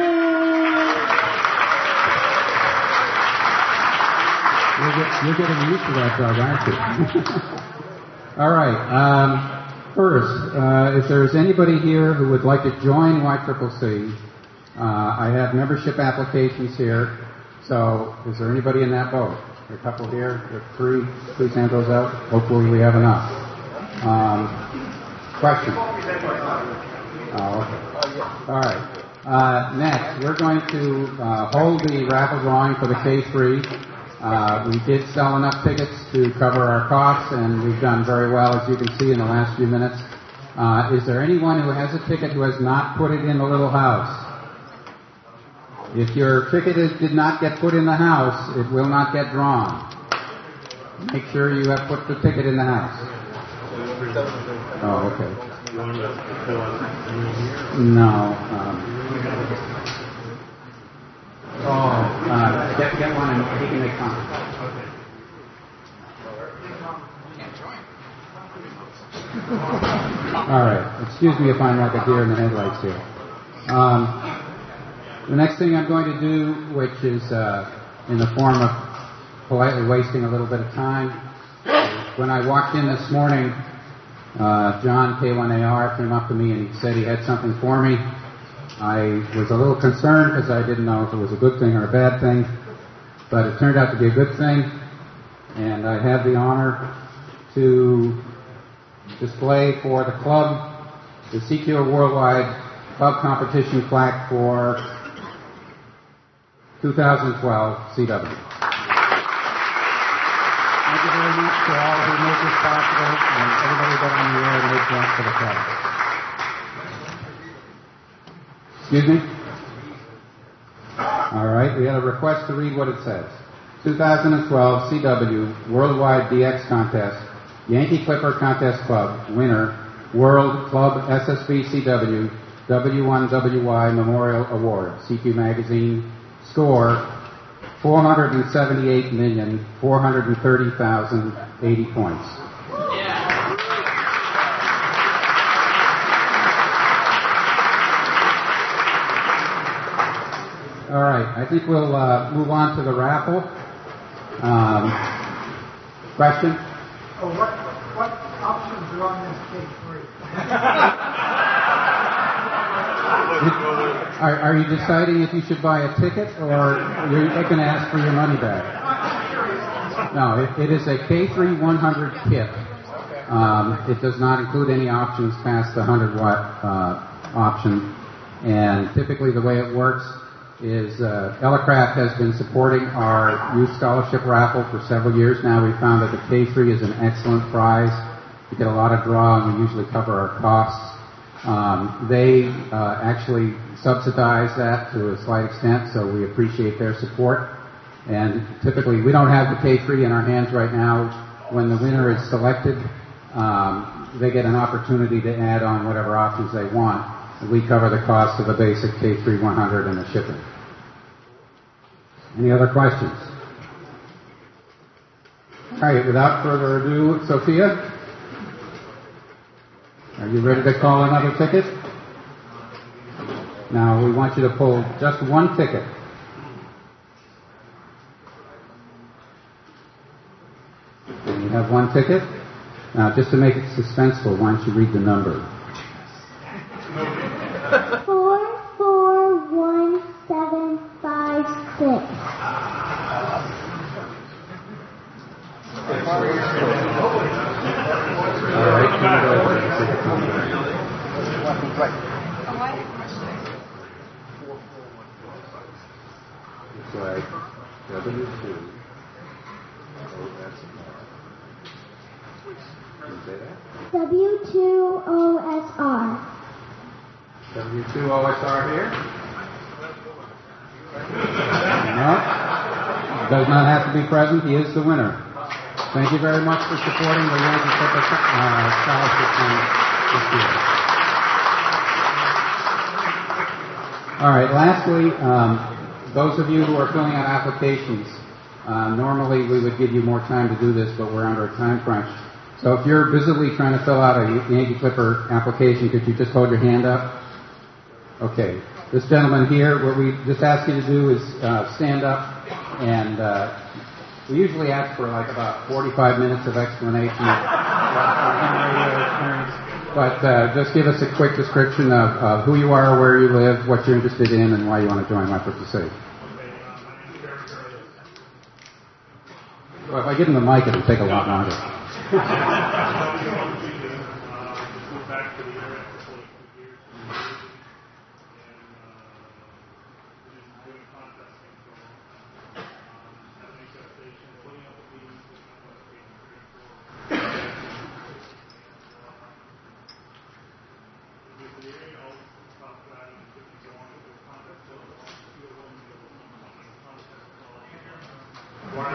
You're getting used to that, Doug, aren't you? All right. First, if there's anybody here who would like to join YCCC, I have membership applications here. So, is there anybody in that boat? There are a couple here. There are three. Please hand those out. Hopefully we have enough. Question? Oh, okay. All right. Next, we're going to hold the raffle drawing for the K3. We did sell enough tickets to cover our costs, and we've done very well, as you can see in the last few minutes. Is there anyone who has a ticket who has not put it in the little house? If your ticket did not get put in the house, it will not get drawn. Make sure you have put the ticket in the house. Oh, okay. No. Get one and he can make comments. All right. Excuse me if I'm like a deer in the headlights here. The next thing I'm going to do, which is in the form of politely wasting a little bit of time, when I walked in this morning, John K1AR came up to me and he said he had something for me. I was a little concerned because I didn't know if it was a good thing or a bad thing, but it turned out to be a good thing, and I have the honor to display for the club the CQO Worldwide Club Competition plaque for 2012 CW. Thank you very much to all who made this possible and everybody that on the air made that for the club. Excuse me? All right, we had a request to read what it says. 2012 CW Worldwide DX Contest, Yankee Clipper Contest Club, winner, World Club SSB CW W1WY Memorial Award, CQ Magazine, score 478,430,080 points. All right, I think we'll move on to the raffle. Question? Oh, what options are on this K3? Are you deciding if you should buy a ticket or you're going to ask for your money back? No, it is a K3 100 kit. It does not include any options past the 100-watt option. And typically the way it works is Elecraft has been supporting our youth scholarship raffle for several years now. We found that the K3 is an excellent prize. We get a lot of draw and we usually cover our costs. They actually subsidize that to a slight extent, so we appreciate their support. And typically we don't have the K3 in our hands right now. When the winner is selected, they get an opportunity to add on whatever options they want. We cover the cost of the basic K3 100 and the shipping. Any other questions? All right, without further ado, Sophia, are you ready to call another ticket? Now, we want you to pull just one ticket. And you have one ticket. Now, just to make it suspenseful, why don't you read the number? 441756. All right, come over. It's like W2 OSR. Can you say that? W2OSR. W2OSR here? No? Does not have to be present. He is the winner. Thank you very much for supporting the Yankee Clipper Scholarship Fund this year. All right, lastly, those of you who are filling out applications, normally we would give you more time to do this, but we're under a time crunch. So if you're busily trying to fill out a Yankee Clipper application, could you just hold your hand up? Okay. This gentleman here, what we just ask you to do is stand up, and we usually ask for like about 45 minutes of explanation of radio experience. But just give us a quick description of who you are, where you live, what you're interested in, and why you want to join White Turtle Sea. Well, if I give him the mic, it'll take a lot longer.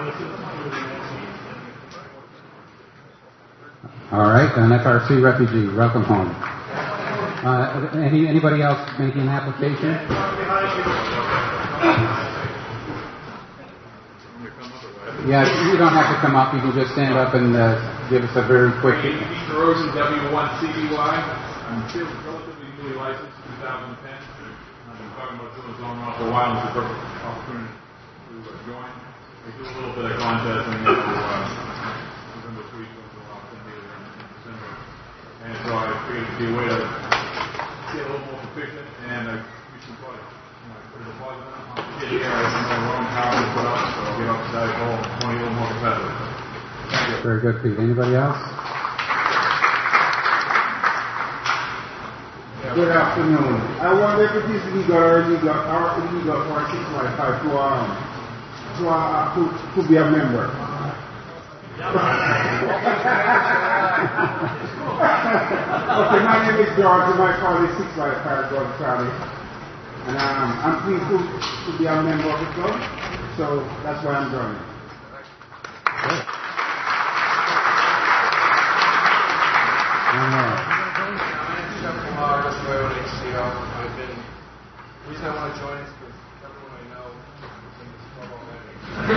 All right, an FRC refugee, welcome home. Anybody else making an application? Yeah, you don't have to come up. You can just stand up and give us a very quick. Pete Rosen, W1CBY. I'm relatively newly licensed in 2010. I've been talking about doing zone run for a while. It's a perfect opportunity to join. We do a little bit of contesting November 3, December. And so I figured it'd be a way to get a little more proficient and use some product. Put a deposit on it. Get here, I think my own power to put up, so I'll get up to that goal and 20 a little more competitive. Thank you. Very good, Pete. Anybody else? Good afternoon. I wonder if it is legal or illegal for a 6x5 to be a member. Okay, my name is George. You might call it 6x5 George Charlie. And I'm pleased to be a member of the club, so that's why I'm joining. The reason I want to join is because everyone I know is in this club already.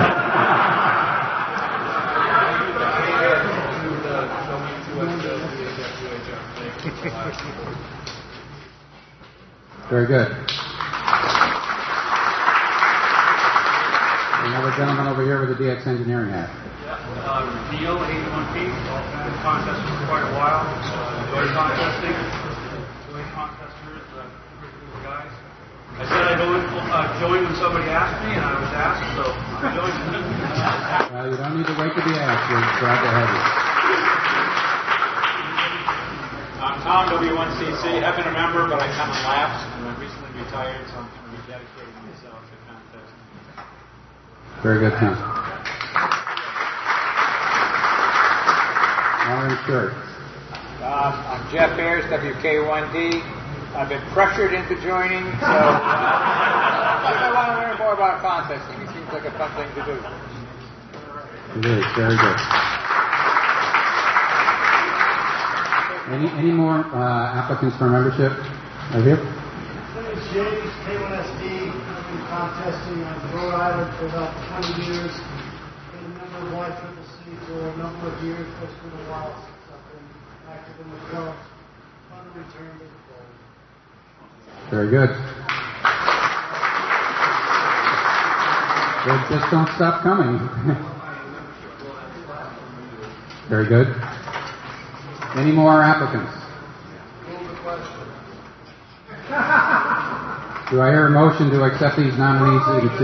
Very good. Another gentleman over here with the DX Engineering hat. Neil, 81P, been contesting for quite a while. Enjoy contesting. Enjoy contesters, pretty guys. I said I'd join when somebody asked me, and I was asked, so I'm joining. Well, you don't need to wait to be asked. We're glad to have you. I'm Tom, W1CC. I've been a member, but I kind of lapsed, and I'm recently retired, so I'm going to be dedicating myself to contesting. Very good, Tom. Orange shirt. I'm Jeff Ayers, WK1D. I've been pressured into joining, so I want to learn more about contesting. It seems like a fun thing to do. It is, very good. Any more applicants for membership? Right here? My name is James, K1SD. I've been contesting on Rhode Island for about 20 years. Been a member of YCCC for a number of years. It's been a while since I've been active in the club. Fun to return to the club. Very good. They just don't stop coming. Very good. Any more applicants? Do I hear a motion to accept these nominees?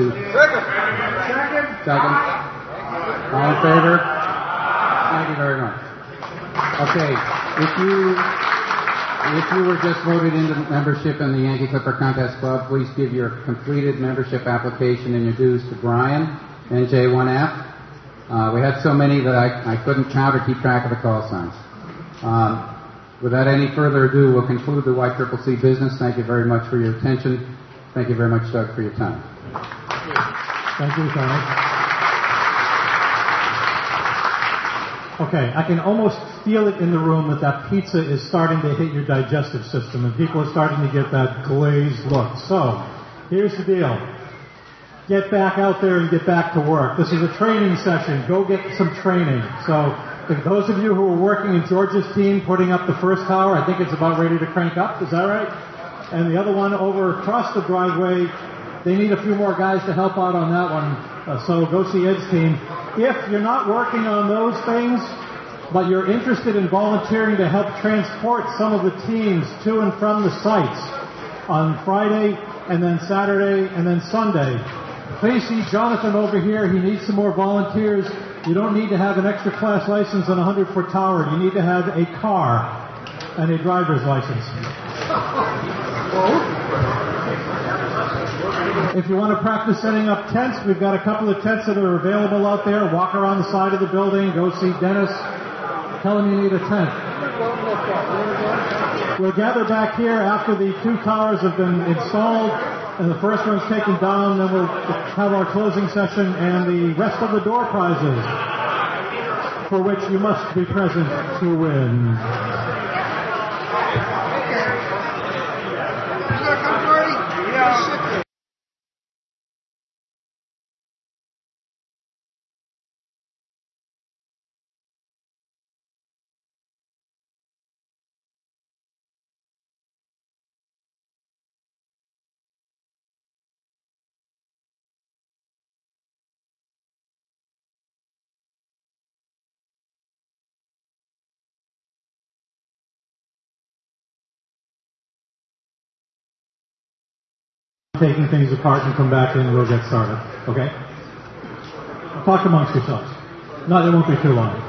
Second. All in favor? Thank you very much. Okay, if you were just voted into membership in the Yankee Clipper Contest Club, please give your completed membership application and your dues to Brian, NJ1F. We had so many that I couldn't count or keep track of the call signs. Without any further ado, we'll conclude the YCCC business. Thank you very much for your attention. Thank you very much, Doug, for your time. Thank you, Tony. Okay, I can almost feel it in the room that pizza is starting to hit your digestive system and people are starting to get that glazed look. So, here's the deal. Get back out there and get back to work. This is a training session. Go get some training. So, if those of you who are working in George's team putting up the first tower, I think it's about ready to crank up. Is that right? And the other one over across the driveway, they need a few more guys to help out on that one. So go see Ed's team. If you're not working on those things, but you're interested in volunteering to help transport some of the teams to and from the sites on Friday and then Saturday and then Sunday, please see Jonathan over here. He needs some more volunteers. You don't need to have an extra class license on a 100-foot tower. You need to have a car and a driver's license. If you want to practice setting up tents, we've got a couple of tents that are available out there. Walk around the side of the building. Go see Dennis. Tell him you need a tent. We'll gather back here after the two towers have been installed, And the first one's taken down, then we'll have our closing session and the rest of the door prizes, for which you must be present to win. Taking things apart and come back in and we'll get started. Okay? Talk amongst yourselves. No, it won't be too long.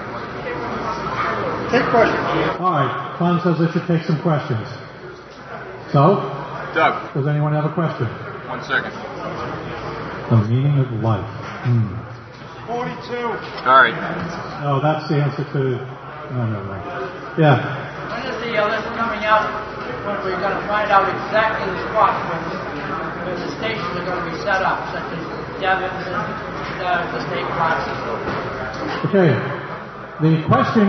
Take questions. All right. Tom says I should take some questions. So? Doug. Does anyone have a question? 1 second. The meaning of life. 42. All right. Oh, that's the answer to... No. Yeah. When is the list coming out? When we're going to find out exactly the spot where the stations are going to be set up, such as Devon's and the state process. Okay. The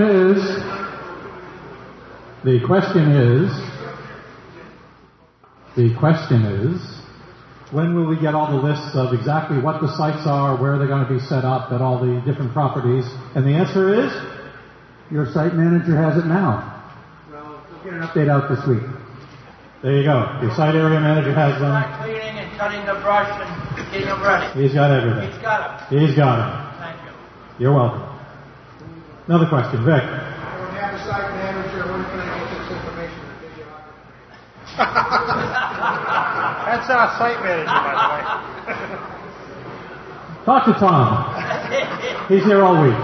question is, when will we get all the lists of exactly what the sites are, where they're going to be set up, at all the different properties? And the answer is, your site manager has it now. Well, we'll get an update out this week. There you go. Your site area manager has them. Cleaning and cutting the brush and getting them ready. He's got everything. He's got them. He's got them. Thank you. You're welcome. Another question, Vic. When you have a site manager, when can I get this information to videographer? That's our site manager, by the way. Talk to Tom. He's here all week.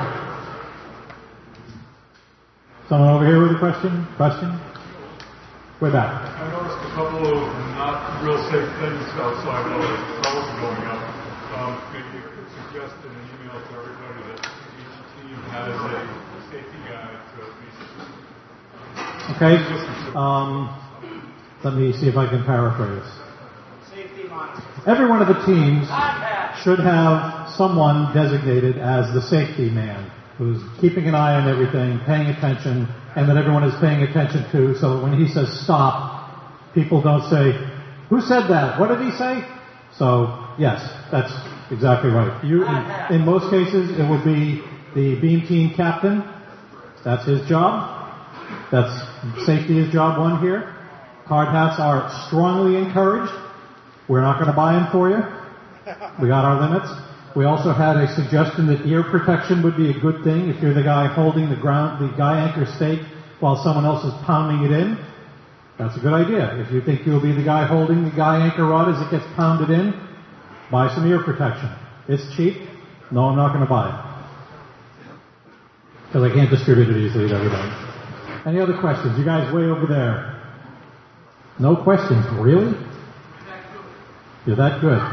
Someone over here with a question? Way back. I noticed a couple of not real safe things outside while the cells are going up. Maybe you could suggest in an email to everybody that each team has a safety guide to at least... Okay. Let me see if I can paraphrase. Safety monitor. Every one of the teams should have someone designated as the safety man, who's keeping an eye on everything, paying attention, and that everyone is paying attention to, so that when he says stop, people don't say, who said that? What did he say? So, yes, that's exactly right. In most cases, it would be the beam team captain. That's his job. That's safety is job one here. Hard hats are strongly encouraged. We're not going to buy them for you. We got our limits. We also had a suggestion that ear protection would be a good thing if you're the guy holding the guy anchor stake while someone else is pounding it in. That's a good idea. If you think you'll be the guy holding the guy anchor rod as it gets pounded in, buy some ear protection. It's cheap. No, I'm not going to buy it. Because I can't distribute it easily to everybody. Any other questions? You guys way over there. No questions. Really? You're that good.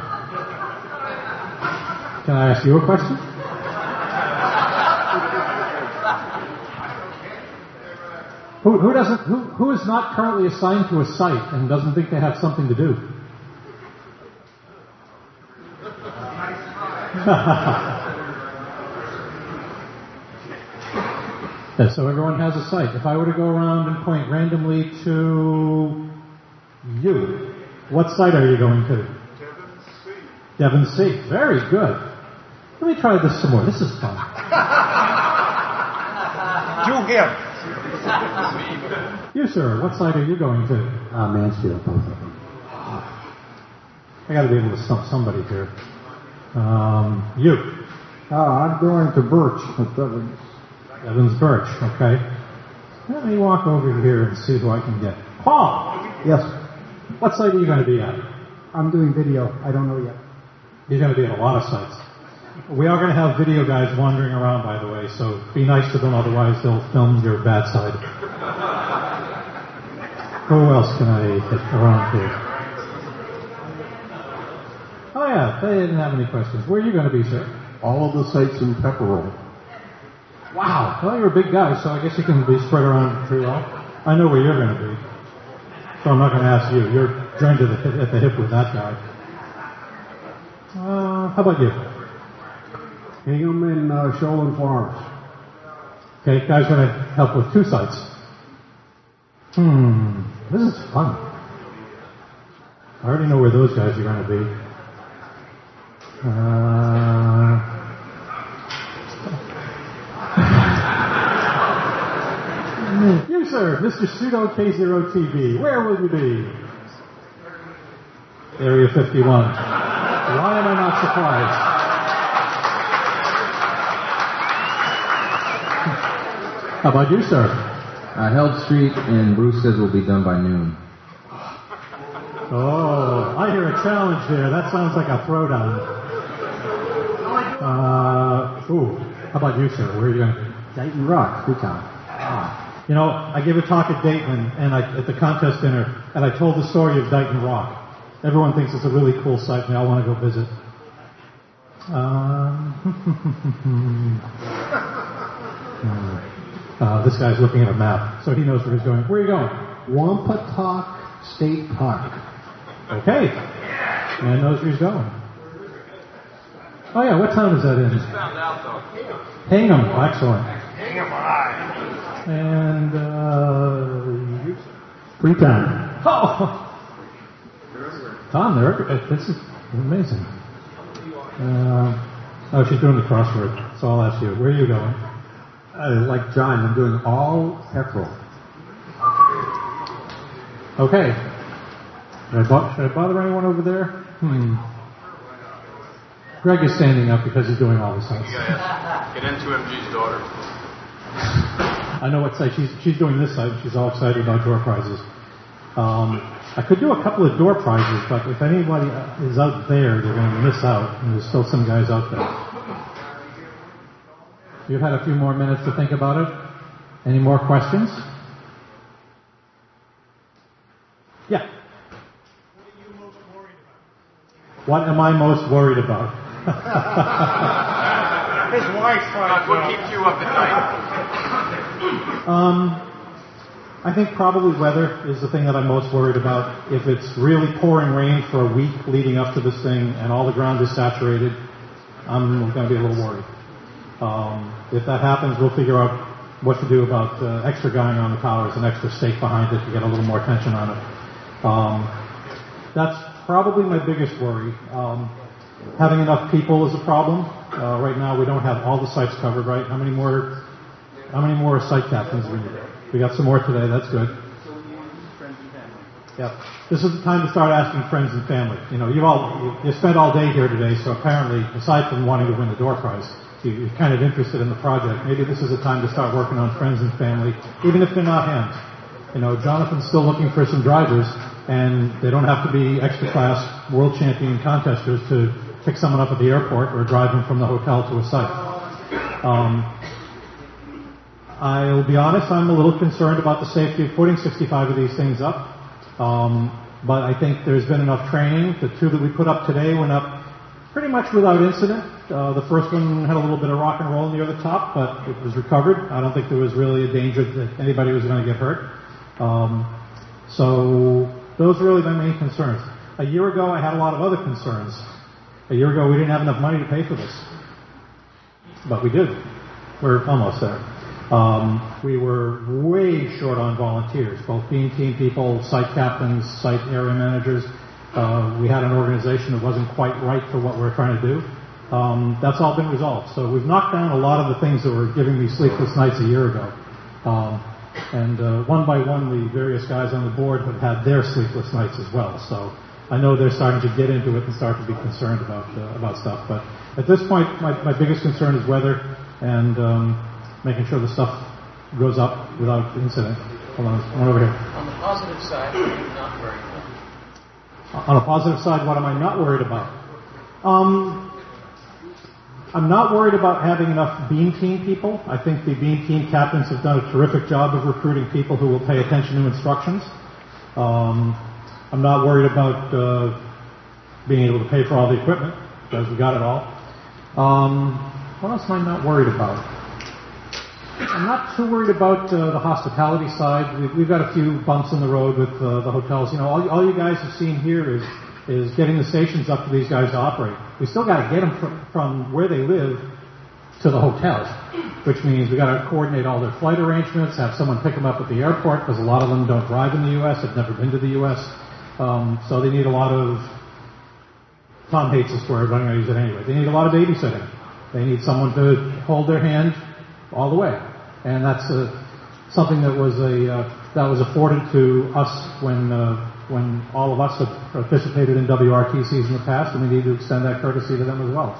Can I ask you a question? Who is not currently assigned to a site and doesn't think they have something to do? Yeah, so everyone has a site. If I were to go around and point randomly to you, what site are you going to? Devon C. Very good. Let me try this some more. This is fun. Do him. You, sir, what site are you going to? Mansfield, both of them. I got to be able to stump somebody here. You. I'm going to Birch at Devon's. Devon's Birch, okay. Let me walk over here and see who I can get. Paul! Yes. What site are you going to be at? I'm doing video. I don't know yet. You're going to be at a lot of sites. We are going to have video guys wandering around, by the way, so be nice to them, otherwise they'll film your bad side. Who else can I hit around here? Oh yeah, they didn't have any questions. Where are you going to be, sir? All of the sites in Pepperell. Wow. Well, you're a big guy, so I guess you can be spread around pretty well. I know where you're going to be. So I'm not going to ask you. You're joined at the hip with that guy. How about you? Hingham and Shoreland Farms. Okay, guys going to help with 2 sites. This is fun. I already know where those guys are going to be. You, sir, Mr. Pseudo K0TV, where will you be? Area 51. Why am I not surprised? How about you, sir? Held Street, and Bruce says will be done by noon. Oh, I hear a challenge there. That sounds like a throwdown. How about you, sir? Where are you going to be? Dayton Rock, Freetown. You know, I gave a talk at Dayton and at the contest dinner, and I told the story of Dayton Rock. Everyone thinks it's a really cool site, and they all want to go visit. This guy's looking at a map, so he knows where he's going. Where are you going? Wampatuck State Park. Okay. Man knows where he's going. Oh, yeah, what town is that in? Just found out, though. Hingham. Excellent. Hingham High. And, Freetown. Oh! Tom, this is amazing. She's doing the crossword, so I'll ask you. Where are you going? Like John, I'm doing all petrol. Okay. Should I bother anyone over there? Greg is standing up because he's doing all the sites. Get N2MG's daughter. I know what site. She's doing this site. She's all excited about door prizes. I could do a couple of door prizes, but if anybody is out there, they're going to miss out. And there's still some guys out there. You've had a few more minutes to think about it. Any more questions? Yeah. What am I most worried about? His wife's trying to... What keeps you up at night? I think probably weather is the thing that I'm most worried about. If it's really pouring rain for a week leading up to this thing and all the ground is saturated, I'm going to be a little worried. If that happens, we'll figure out what to do about extra guying on the towers and extra stake behind it to get a little more tension on it. That's probably my biggest worry. Having enough people is a problem. Right now we don't have all the sites covered, right? How many more site captains do we need? We got some more today, that's good. Yeah. This is the time to start asking friends and family. You know, you spent all day here today, so apparently, aside from wanting to win the door prize, you're kind of interested in the project. Maybe this is the time to start working on friends and family, even if they're not hands. You know, Jonathan's still looking for some drivers, and they don't have to be extra class world champion contesters to pick someone up at the airport or drive them from the hotel to a site. I'll be honest, I'm a little concerned about the safety of putting 65 of these things up. But I think there's been enough training. The 2 that we put up today went up pretty much without incident. The first one had a little bit of rock and roll near the top, but it was recovered. I don't think there was really a danger that anybody was going to get hurt. So those are really my main concerns. A year ago, I had a lot of other concerns. A year ago, we didn't have enough money to pay for this. But we did. We're almost there. We were way short on volunteers, both beam team people, site captains, site area managers. We had an organization that wasn't quite right for what we were trying to do. That's all been resolved. So we've knocked down a lot of the things that were giving me sleepless nights a year ago. And one by one, the various guys on the board have had their sleepless nights as well. So I know they're starting to get into it and start to be concerned about stuff. But at this point, my biggest concern is weather and making sure the stuff goes up without incident. Hold on, one over here. On the positive side, what are you not worried about? On a positive side, what am I not worried about? I'm not worried about having enough beam team people. I think the beam team captains have done a terrific job of recruiting people who will pay attention to instructions. I'm not worried about being able to pay for all the equipment, because we got it all. What else am I not worried about? I'm not too worried about the hospitality side. We've got a few bumps in the road with the hotels. You know, all you guys have seen here is getting the stations up for these guys to operate. We still got to get them from where they live to the hotels, which means we got to coordinate all their flight arrangements, have someone pick them up at the airport, because a lot of them don't drive in the U.S., have never been to the U.S., so they need a lot of, Tom hates this word, but I'm going to use it anyway, they need a lot of babysitting. They need someone to hold their hand all the way. And that's something that was afforded to us when all of us have participated in WRTCs in the past, and we need to extend that courtesy to them as well.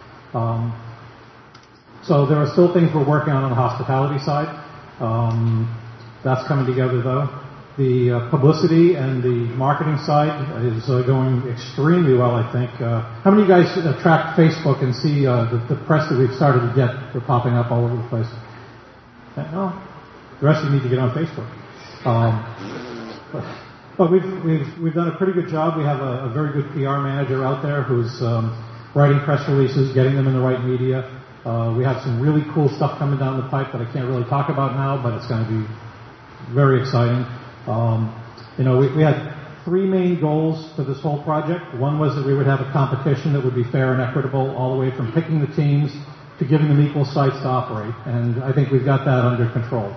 So there are still things we're working on the hospitality side. That's coming together, though. The publicity and the marketing side is going extremely well, I think. How many of you guys track Facebook and see the press that we've started to get? They're popping up all over the place. No, the rest of you need to get on Facebook. But we've done a pretty good job. We have a very good PR manager out there who's writing press releases, getting them in the right media. We have some really cool stuff coming down the pipe that I can't really talk about now, but it's going to be very exciting. You know, we had three main goals for this whole project. One was that we would have a competition that would be fair and equitable, all the way from picking the teams to giving them equal sites to operate, and I think we've got that under control.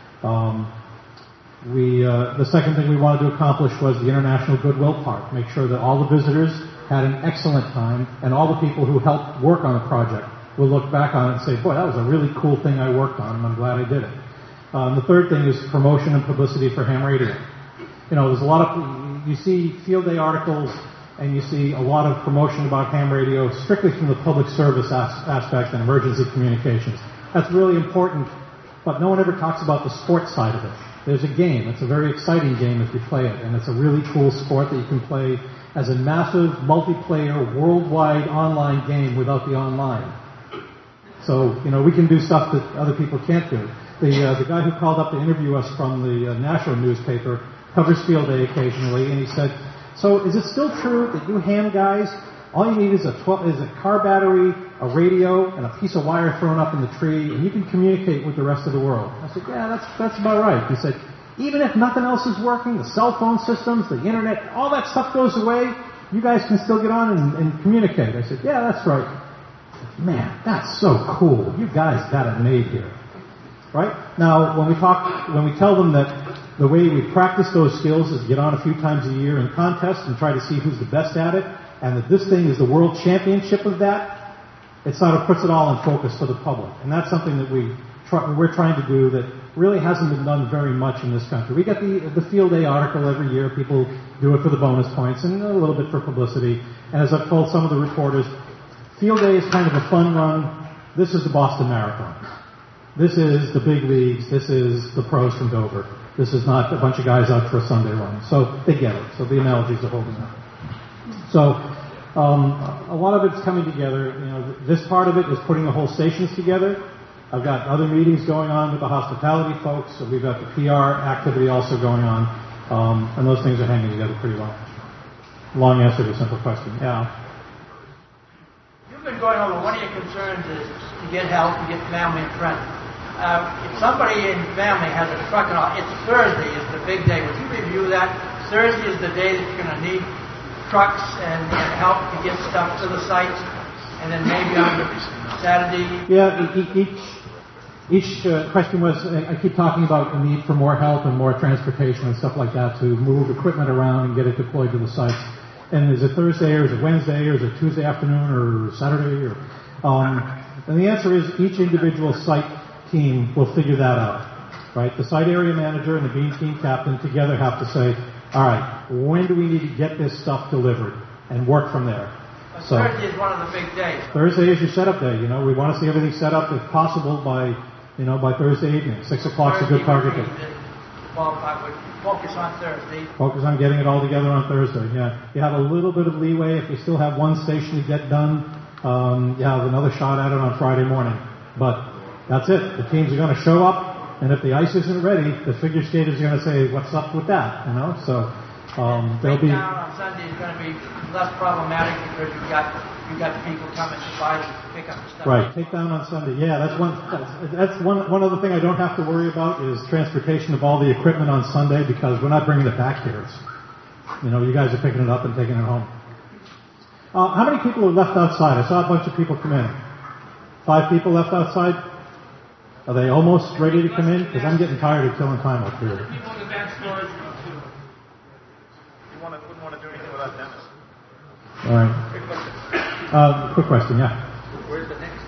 The second thing we wanted to accomplish was the international goodwill part, make sure that all the visitors had an excellent time, and all the people who helped work on the project will look back on it and say, boy, that was a really cool thing I worked on, and I'm glad I did it. The third thing is promotion and publicity for ham radio. You know, there's a lot of, you see field day articles, and you see a lot of promotion about ham radio strictly from the public service aspect and emergency communications. That's really important, but no one ever talks about the sports side of it. There's a game. It's a very exciting game if you play it, and it's a really cool sport that you can play as a massive multiplayer worldwide online game without the online. So, you know, we can do stuff that other people can't do. The guy who called up to interview us from the national newspaper covers field day occasionally, and he said, so is it still true that you ham guys, all you need is a car battery, a radio, and a piece of wire thrown up in the tree, and you can communicate with the rest of the world? I said, yeah, that's about right. He said, even if nothing else is working, the cell phone systems, the internet, all that stuff goes away, you guys can still get on and communicate. I said, yeah, that's right. Man, that's so cool. You guys got it made here. Right? Now, when we tell them that the way we practice those skills is get on a few times a year in contests and try to see who's the best at it, and that this thing is the world championship of that, it sort of puts it all in focus for the public. And that's something that we're trying to do that really hasn't been done very much in this country. We get the field day article every year. People do it for the bonus points and a little bit for publicity. And as I've told some of the reporters, field day is kind of a fun run. This is the Boston Marathon. This is the big leagues. This is the pros from Dover. This is not a bunch of guys out for a Sunday run. So they get it. So the analogies are holding up. So a lot of it's coming together. You know, this part of it is putting the whole stations together. I've got other meetings going on with the hospitality folks. So we've got the PR activity also going on. And those things are hanging together pretty well. Long answer to a simple question. Yeah. You've been going over, one of your concerns is to get help, to get family and friends. If somebody in family has a truck and all, it's Thursday is the big day. Would you review that? Thursday is the day that you're going to need trucks and help to get stuff to the sites, and then maybe on Saturday. Yeah, each question was, I keep talking about the need for more help and more transportation and stuff like that to move equipment around and get it deployed to the sites. And is it Thursday or is it Wednesday or is it Tuesday afternoon or Saturday? And the answer is each individual site team will figure that out, right? The site area manager and the beam team captain together have to say, all right, when do we need to get this stuff delivered and work from there? So Thursday is one of the big days. Thursday is your setup day. You know, we want to see everything set up if possible by Thursday evening. 6 o'clock is a good target date. Well, I would focus on Thursday. Focus on getting it all together on Thursday. Yeah, you have a little bit of leeway if you still have one station to get done. You have another shot at it on Friday morning, but that's it. The teams are going to show up, and if the ice isn't ready, the figure skaters are going to say, "What's up with that?" You know, so they'll be. Down on Sunday is going to be less problematic because you've got you got people coming to buy them, pick up the stuff. Right, take down on Sunday. Yeah, that's one other thing I don't have to worry about is transportation of all the equipment on Sunday because we're not bringing it back here. You guys are picking it up and taking it home. How many people are left outside? I saw a bunch of people come in. 5 people left outside? Are they almost ready to come in? Because I'm getting tired of killing time up here. People in the back storage room too. You wouldn't want to do anything without Dennis. All right. Quick question, yeah. Where's the next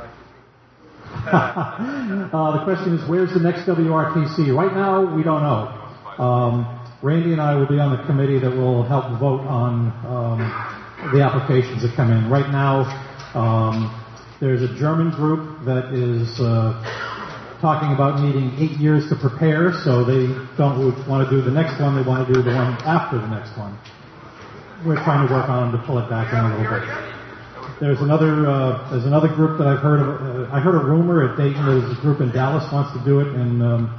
WRTC? The question is, where's the next WRTC? Right now, we don't know. Randy and I will be on the committee that will help vote on the applications that come in. Right now, there's a German group that is talking about needing 8 years to prepare, so they don't want to do the next one, they want to do the one after the next one. We're trying to work on them to pull it back in a little bit. There's another group that I've heard of. I heard a rumor at Dayton. There's a group in Dallas wants to do it in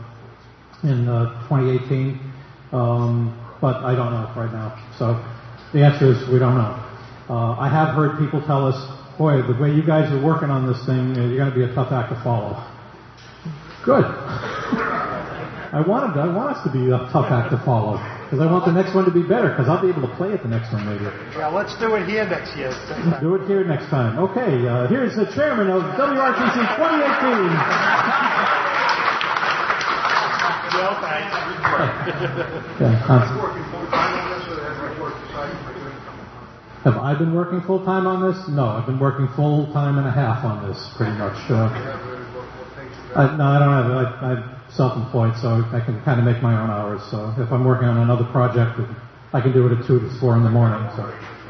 2018, but I don't know right now. So the answer is we don't know. I have heard people tell us, boy, the way you guys are working on this thing, you're going to be a tough act to follow. Good. I want us to be a tough act to follow. Because I want the next one to be better, because I'll be able to play at the next one maybe. Yeah, let's do it here next year. Do it here next time. Okay, here's the chairman of WRTC 2018. Well, thanks. Have I been working full time on this? No, I've been working full time and a half on this, pretty much. No, I don't have it. I'm self-employed, so I can kind of make my own hours. So if I'm working on another project, I can do it at 2 to 4 in the morning. So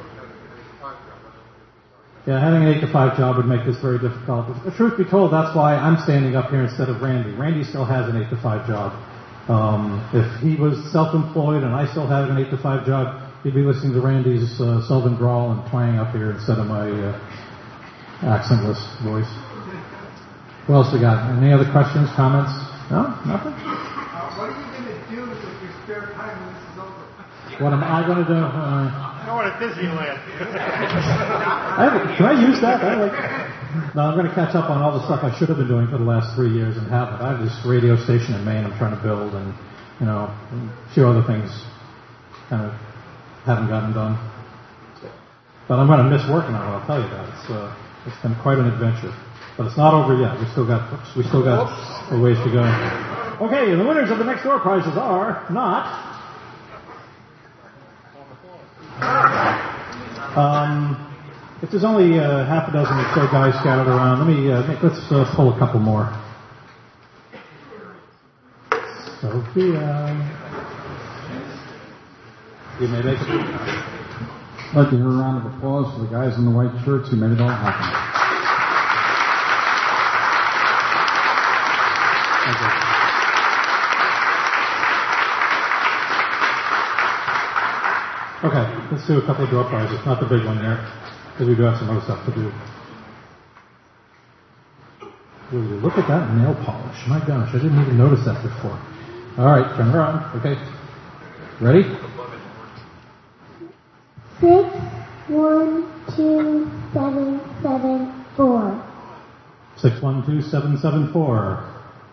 yeah, having an 8 to 5 job would make this very difficult. The truth be told, that's why I'm standing up here instead of Randy. Randy still has an 8 to 5 job. If he was self-employed and I still had an 8 to 5 job, he'd be listening to Randy's Sylvan drawl and twang up here instead of my accentless voice. What else we got? Any other questions, comments? No? Nothing? What are you going to do with your spare time when this is over? What am I going to do? Going to Disneyland. Can I use that? No, I'm going to catch up on all the stuff I should have been doing for the last 3 years and haven't. I have this radio station in Maine I'm trying to build and, a few other things kind of haven't gotten done. But I'm going to miss working on it, I'll tell you that. It's been quite an adventure. But it's not over yet. We still got a ways to go. Okay, the winners of the next door prizes are not. If there's only half a dozen or so guys scattered around, let's pull a couple more. Sophia, you may make it. I'd like to hear a round of applause for the guys in the white shirts who made it all happen. Okay, let's do a couple of door prizes. Not the big one there, because we do have some other stuff to do. Ooh, look at that nail polish. My gosh, I didn't even notice that before. All right, turn around. Okay. Ready? 612774. 612774.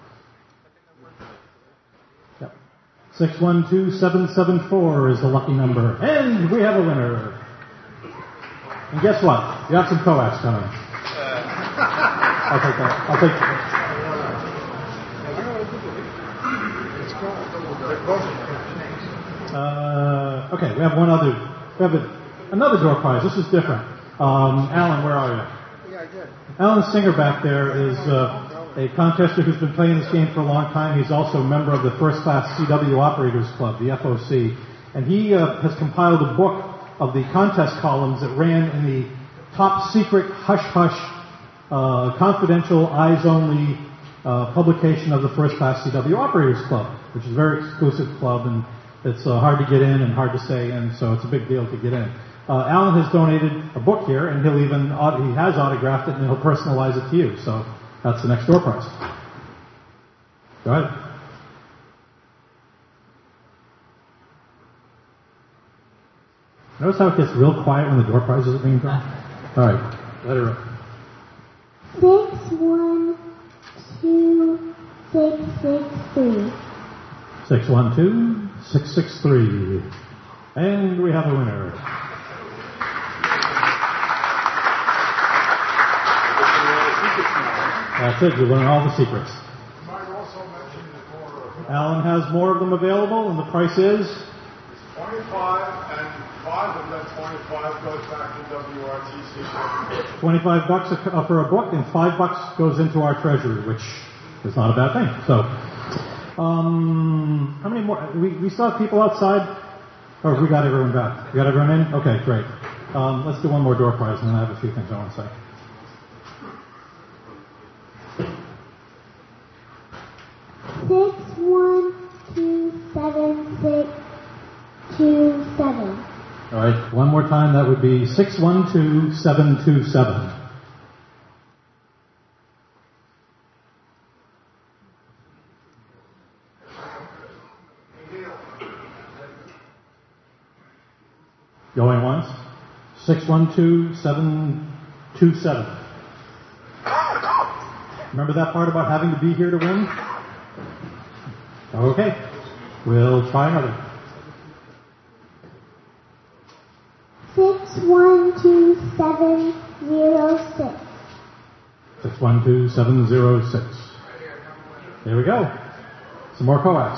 612774 is the lucky number. And we have a winner. And guess what? You have some coax coming. I'll take that. Okay, we have another door prize. This is different. Alan, where are you? Yeah, I did. Alan Singer back there is a contester who's been playing this game for a long time. He's also a member of the First Class CW Operators Club, the FOC. And he has compiled a book of the contest columns that ran in the top secret, hush-hush, confidential, eyes-only publication of the First Class CW Operators Club, which is a very exclusive club, and it's hard to get in and hard to stay in, so it's a big deal to get in. Alan has donated a book here, and he has autographed it, and he'll personalize it to you. So that's the next door prize. Go ahead. Notice how it gets real quiet when the door prizes are being drawn? All right, let her up. 612663. 612663. And we have a winner. That's it, you learn all the secrets. Alan has more of them available, and the price is? 25, and 5 of that 25 goes back to WRTC. $25 for a book, and $5 goes into our treasury, which is not a bad thing. So, how many more? We still have people outside? Or have we got everyone back? We got everyone in? Okay, great. Let's do one more door prize, and then I have a few things I want to say. Six, 1, 2, 7, 6, 2, 7. All right, one more time. That would be 612727. Going once. 612727. Remember that part about having to be here to win? Okay, we'll try another. 612706. 612706. There we go. Some more coax.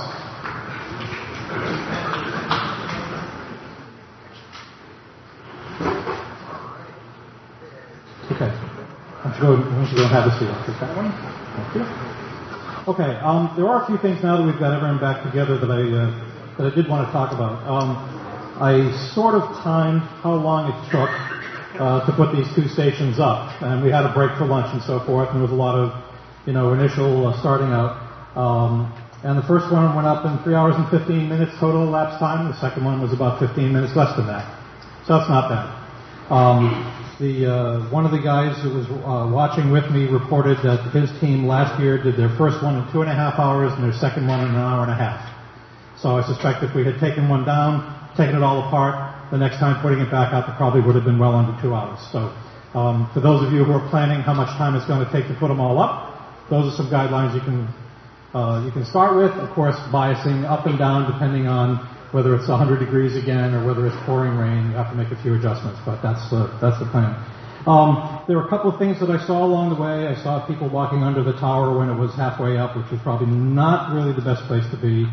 Okay. Why don't you go and have a seat? I'll take that one. Thank you. Okay, there are a few things now that we've got everyone back together that I did want to talk about. I sort of timed how long it took to put these two stations up, and we had a break for lunch and so forth, and there was a lot of, initial starting out. And the first one went up in 3 hours and 15 minutes total elapsed time. The second one was about 15 minutes less than that, so that's not bad. One of the guys who was watching with me reported that his team last year did their first one in 2.5 hours and their second one in 1.5 hours. So I suspect if we had taken one down, taken it all apart, the next time putting it back up, it probably would have been well under 2 hours. So for those of you who are planning how much time it's going to take to put them all up, those are some guidelines you can start with. Of course, biasing up and down depending on whether it's 100 degrees again or whether it's pouring rain. You have to make a few adjustments, but that's the plan. There were a couple of things that I saw along the way. I saw people walking under the tower when it was halfway up, which was probably not really the best place to be.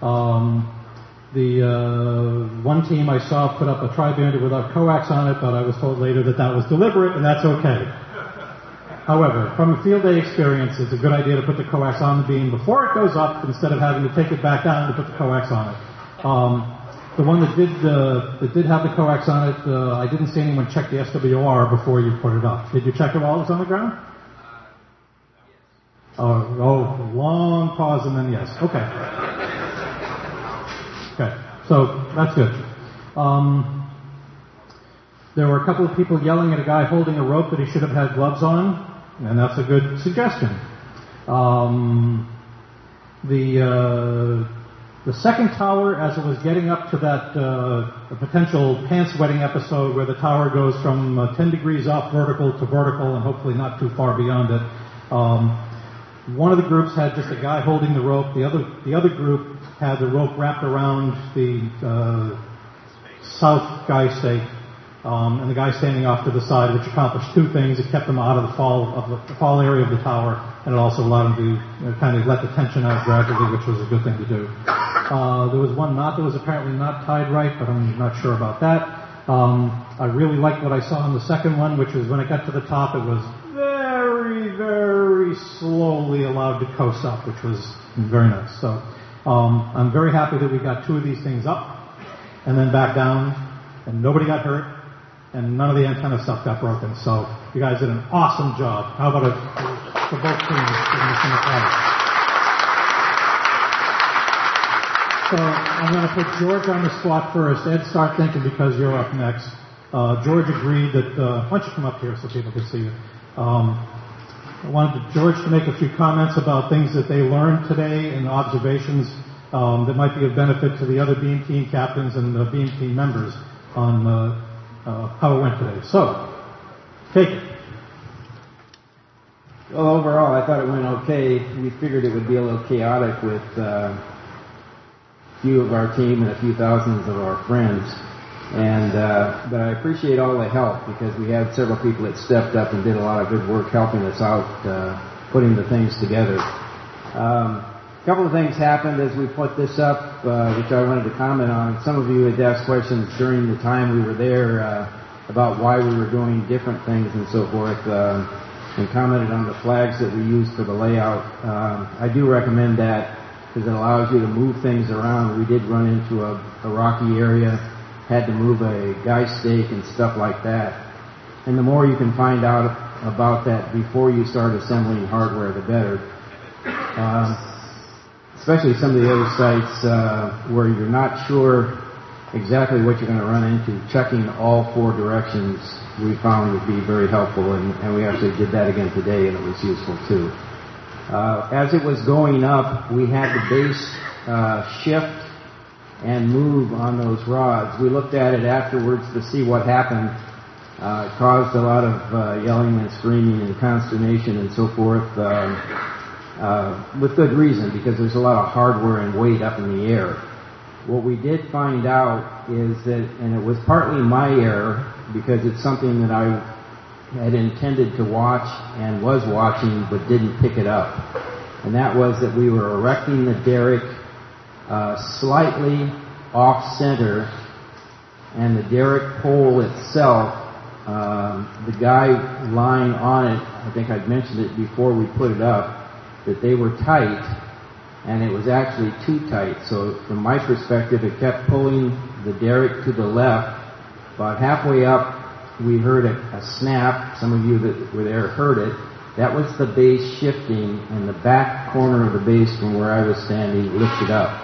One team I saw put up a tri-bander without coax on it, but I was told later that was deliberate, and that's okay. However, from a field day experience, it's a good idea to put the coax on the beam before it goes up instead of having to take it back down to put the coax on it. The one that did have the coax on it, I didn't see anyone check the SWR before you put it up. Did you check it while it was on the ground? Oh, long pause and then yes. Okay. Okay, so that's good. There were a couple of people yelling at a guy holding a rope that he should have had gloves on, and that's a good suggestion. The second tower, as it was getting up to that potential pants wetting episode where the tower goes from 10 degrees off vertical to vertical and hopefully not too far beyond it, one of the groups had just a guy holding the rope. The other group had the rope wrapped around the south guy stake, and the guy standing off to the side, which accomplished two things. It kept them out of the fall area of the tower, and it also allowed them to kind of let the tension out gradually, which was a good thing to do. There was one knot that was apparently not tied right, but I'm not sure about that. I really liked what I saw on the second one, which was when it got to the top, it was very, very slowly allowed to coast up, which was very nice. So I'm very happy that we got two of these things up and then back down, and nobody got hurt, and none of the antenna stuff got broken. So you guys did an awesome job. How about it for both teams giving us some applause? So I'm going to put George on the spot first. Ed, start thinking because you're up next. George agreed that, why don't you come up here so people can see you? I wanted George to make a few comments about things that they learned today and observations that might be of benefit to the other beam team captains and the beam team members on how it went today. So, Take it. Well, overall, I thought it went okay. We figured it would be a little chaotic with a few of our team and a few thousands of our friends. But I appreciate all the help because we had several people that stepped up and did a lot of good work helping us out, putting the things together. A couple of things happened as we put this up, which I wanted to comment on. Some of you had asked questions during the time we were there about why we were doing different things and so forth, and commented on the flags that we used for the layout. I do recommend that because it allows you to move things around. We did run into a rocky area, had to move a guy stake and stuff like that. And the more you can find out about that before you start assembling hardware, the better. Especially some of the other sites where you're not sure exactly what you're going to run into. Checking all four directions we found would be very helpful, and we actually did that again today, and it was useful too. As it was going up, we had the base shift and move on those rods. We looked at it afterwards to see what happened. It caused a lot of yelling and screaming and consternation and so forth, with good reason, because there's a lot of hardware and weight up in the air. What we did find out is that, and it was partly my error, because it's something that I had intended to watch and was watching but didn't pick it up. And that was that we were erecting the derrick slightly off-center, and the derrick pole itself, the guy lying on it, I think I'd mentioned it before we put it up, that they were tight, and it was actually too tight. So from my perspective, it kept pulling the derrick to the left. About halfway up, we heard a snap. Some of you that were there heard it. That was the base shifting, and the back corner of the base from where I was standing lifted up.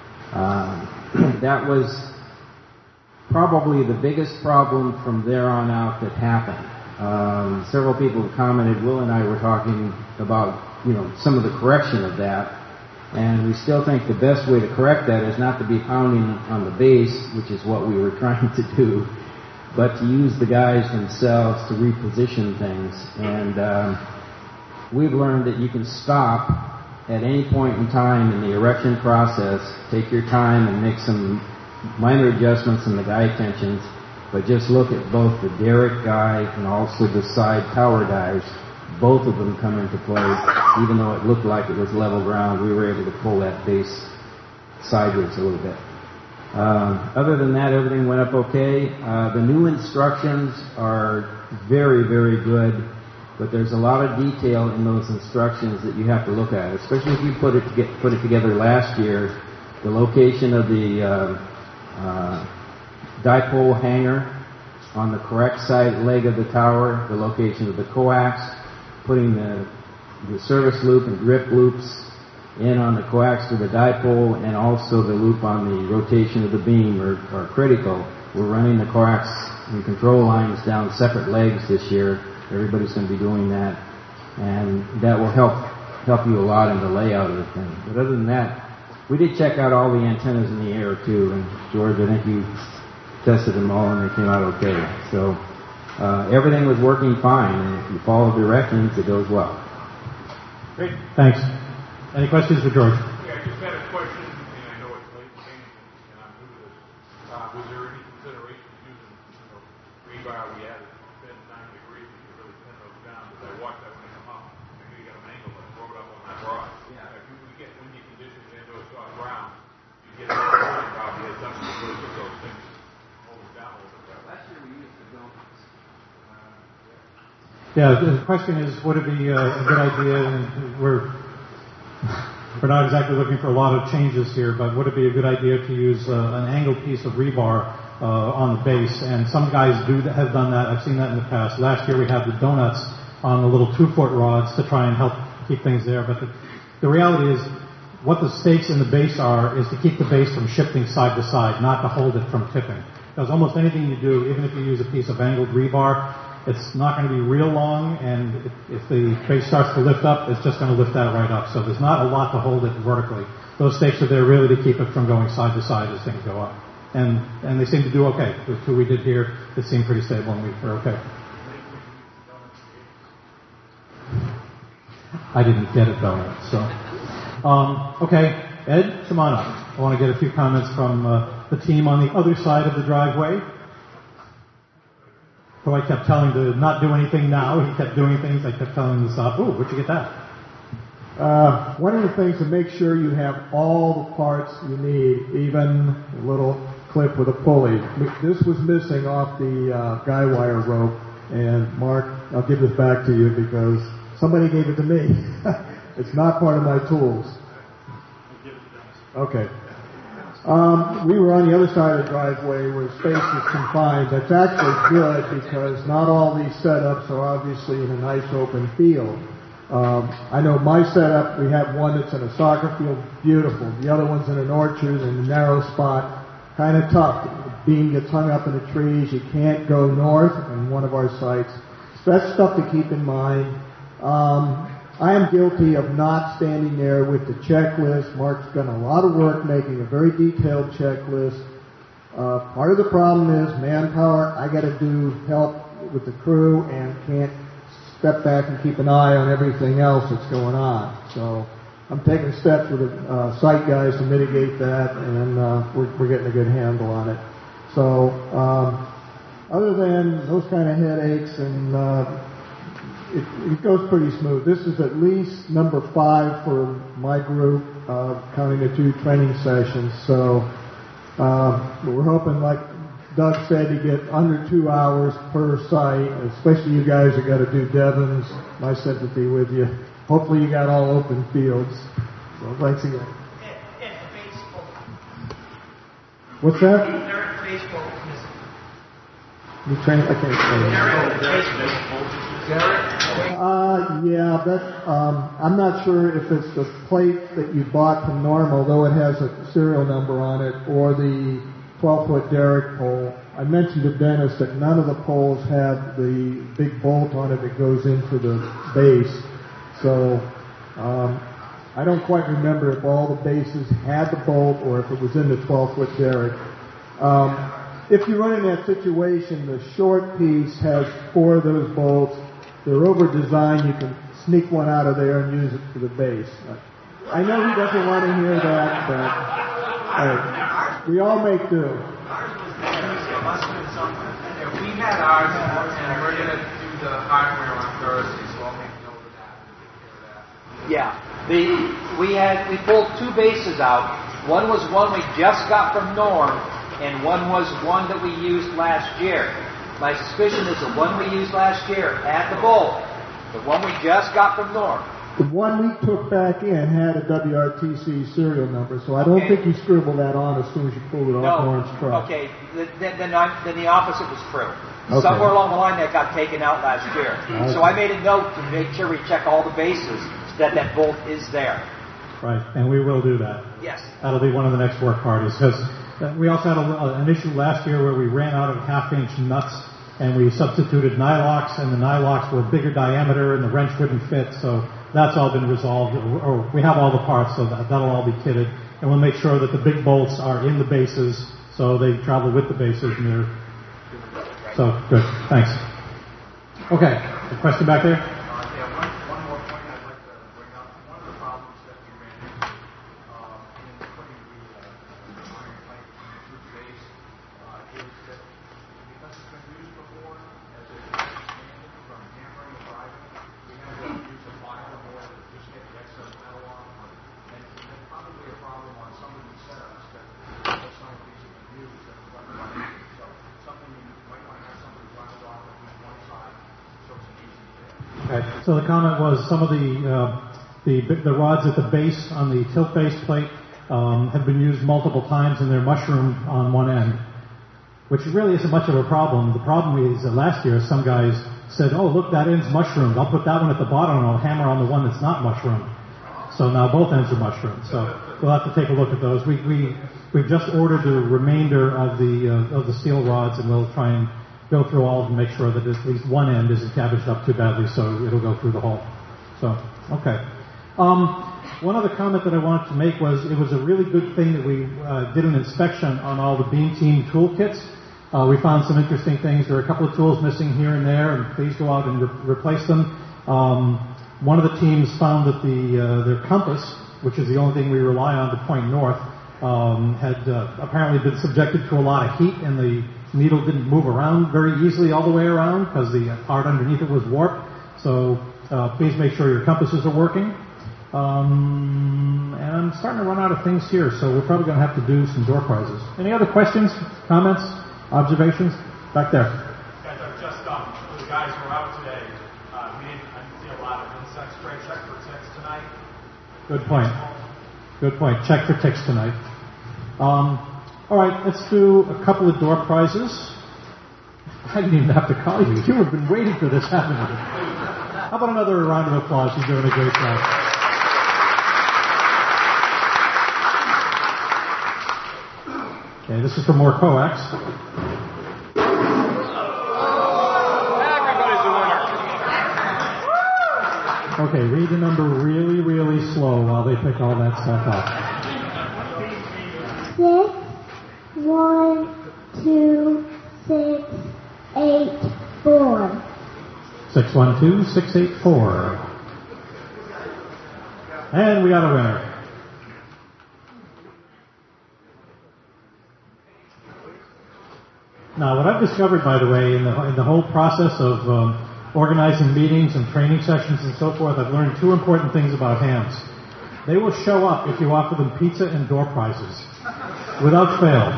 That was probably the biggest problem from there on out that happened. Several people commented, Will and I were talking about, some of the correction of that, and we still think the best way to correct that is not to be pounding on the base, which is what we were trying to do, but to use the guys themselves to reposition things. And we've learned that you can stop at any point in time in the erection process, take your time and make some minor adjustments in the guy tensions, but just look at both the derrick guy and also the side tower guys. Both of them come into play. Even though it looked like it was level ground, we were able to pull that base sideways a little bit. Other than that, everything went up okay. The new instructions are very, very good, but there's a lot of detail in those instructions that you have to look at, especially if you put it together last year. The location of the dipole hanger on the correct side leg of the tower, the location of the coax, putting the service loop and grip loops in on the coax to the dipole, and also the loop on the rotation of the beam are critical. We're running the coax and control lines down separate legs this year. Everybody's going to be doing that, and that will help you a lot in the layout of the thing. But other than that, we did check out all the antennas in the air too, and George, I think you tested them all and they came out okay. So everything was working fine, and if you follow directions, it goes well. Great, thanks. Any questions for George? Yeah, I just had a question, and I know it's late and I'm new to this. Was there any consideration of using, rebar? We had it bent 90 degrees, you could really pin those down, because I watched that when they come up. I knew you got an angle, but I broke it up on that rod. Yeah. If you would get windy conditions into a soft ground, you get a little rolling problem. You had something to really get those things hold it down a little bit better. Last year we used the donuts. Yeah, the question is, would it be a good idea, and we're not exactly looking for a lot of changes here, but would it be a good idea to use an angled piece of rebar on the base? And some guys have done that. I've seen that in the past. Last year we had the donuts on the little 2-foot rods to try and help keep things there. But the reality is, what the stakes in the base are is to keep the base from shifting side to side, not to hold it from tipping. Because almost anything you do, even if you use a piece of angled rebar, it's not going to be real long, and if the base starts to lift up, it's just going to lift that right up. So there's not a lot to hold it vertically. Those stakes are there really to keep it from going side to side as things go up. And they seem to do okay. The two we did here, it seemed pretty stable, and we were okay. I didn't get it though. So, okay, Ed, come on up. I want to get a few comments from the team on the other side of the driveway, who I kept telling to not do anything now. He kept doing things. I kept telling him to stop. Ooh, where'd you get that? One of the things to make sure you have all the parts you need, even a little clip with a pulley. This was missing off the guy wire rope, and Mark, I'll give this back to you because somebody gave it to me. It's not part of my tools. Okay. We were on the other side of the driveway where space is confined. That's actually good because not all these setups are obviously in a nice open field. I know my setup, we have one that's in a soccer field, beautiful. The other one's in an orchard in a narrow spot, kind of tough. The beam gets hung up in the trees. You can't go north in one of our sites. So that's stuff to keep in mind. I am guilty of not standing there with the checklist. Mark's done a lot of work making a very detailed checklist. Part of the problem is manpower. I got to do help with the crew and can't step back and keep an eye on everything else that's going on. So I'm taking steps with the site guys to mitigate that, and we're getting a good handle on it. So other than those kind of headaches, and it goes pretty smooth. This is at least number 5 for my group, counting the 2 training sessions. So we're hoping, like Doug said, to get under 2 hours per site, especially you guys that got to do Devons. My sympathy with you. Hopefully you got all open fields. So thanks again. What's that? You train? I can't yeah, that's, I'm not sure if it's the plate that you bought from Normal, though it has a serial number on it, or the 12-foot derrick pole. I mentioned to Dennis that none of the poles have the big bolt on it that goes into the base. So I don't quite remember if all the bases had the bolt or if it was in the 12-foot derrick. If you run in that situation, the short piece has 4 of those bolts. They're over-designed. You can sneak one out of there and use it for the base. I know he doesn't want to hear that, but we all make do. We had ours, and we're going to do the hardware on Thursday, so I'll make note of that. Yeah. We pulled 2 bases out. One was one we just got from Norm, and one was one that we used last year. My suspicion is the one we used last year had the bolt. The one we just got from Norm. The one we took back in had a WRTC serial number, so I don't think you scribbled that on as soon as you pulled it off Norm's truck. Okay, then the opposite was true. Okay. Somewhere along the line that got taken out last year. Okay. So I made a note to make sure we check all the bases that bolt is there. Right, and we will do that. Yes. That'll be one of the next work parties, because we also had an issue last year where we ran out of half-inch nuts, and we substituted nylocks, and the nylocks were bigger diameter, and the wrench wouldn't fit, so that's all been resolved, or we have all the parts, so that'll all be kitted, and we'll make sure that the big bolts are in the bases, so they travel with the bases, and they're, so, good, thanks. Okay, a question back there? One more point I'd like to bring up. One of the problems that we ran into in putting the iron pipe through the base is that because it's been used before as a standard from hammering the driving, we have to use a file in order to just get the excess metal off. And there's probably a problem on some of these setups that some of these have been used that we're going to run into. So something you might want to have somebody run it off on one side so it's an easy fix. Okay. So the comment was some of the rods at the base on the tilt base plate have been used multiple times and they're mushroomed on one end, which really isn't much of a problem. The problem is that last year some guys said, "Oh, look, that end's mushroomed. I'll put that one at the bottom and I'll hammer on the one that's not mushroomed." So now both ends are mushroomed. So we'll have to take a look at those. We've just ordered the remainder of the steel rods, and we'll try and go through all of them and make sure that at least one end isn't cabbaged up too badly, so it'll go through the hole. So, okay. One other comment that I wanted to make was it was a really good thing that we did an inspection on all the Beam Team toolkits. We found some interesting things. There are a couple of tools missing here and there, and please go out and replace them. one of the teams found that their compass, which is the only thing we rely on to point north, had apparently been subjected to a lot of heat, and the needle didn't move around very easily all the way around because the part underneath it was warped. So please make sure your compasses are working. And I'm starting to run out of things here, so we're probably going to have to do some door prizes. Any other questions, comments, observations? Back there. Guys, I've just the guys who were out today, I didn't see a lot of insect spray. Check for ticks tonight. Good point. Good point. Check for ticks tonight. All right, let's do a couple of door prizes. I didn't even have to call you. You have been waiting for this, haven't you? How about another round of applause? You're doing a great job. Okay, this is for more coax. Everybody's a winner. Okay, read the number really, really slow while they pick all that stuff up. 6, 1, 2, 6, 8, 4. 612-684. And we got a winner. Now, what I've discovered, by the way, in the whole process of organizing meetings and training sessions and so forth, I've learned two important things about hams. They will show up if you offer them pizza and door prizes, without fail.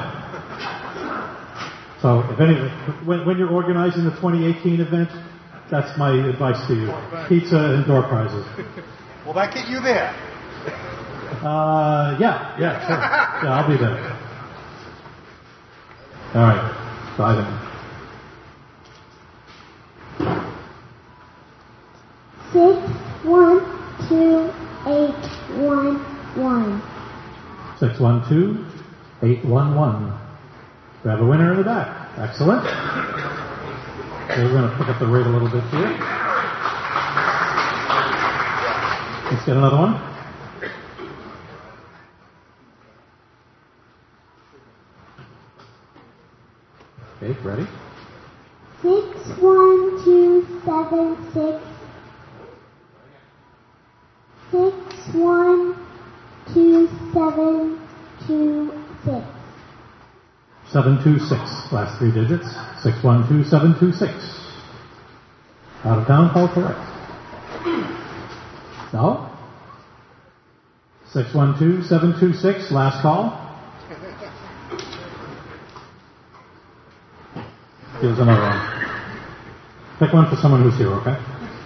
So, when you're organizing the 2018 event, that's my advice to you: pizza and door prizes. Will that get you there? Yeah, sure. Yeah, I'll be there. All right. 6, 1, 2, 8, 1, 1. 612-811. We have a winner in the back. Excellent. Okay, we're going to pick up the rate a little bit here. Let's get another one. Okay, ready? 6, 1, 2, 7, 6. 6, 1, 2, 7, 2, 6. 726. Last three digits. 612726. Out of town, call correct. No? 612726. Last call. Here's another one. Pick one for someone who's here, okay?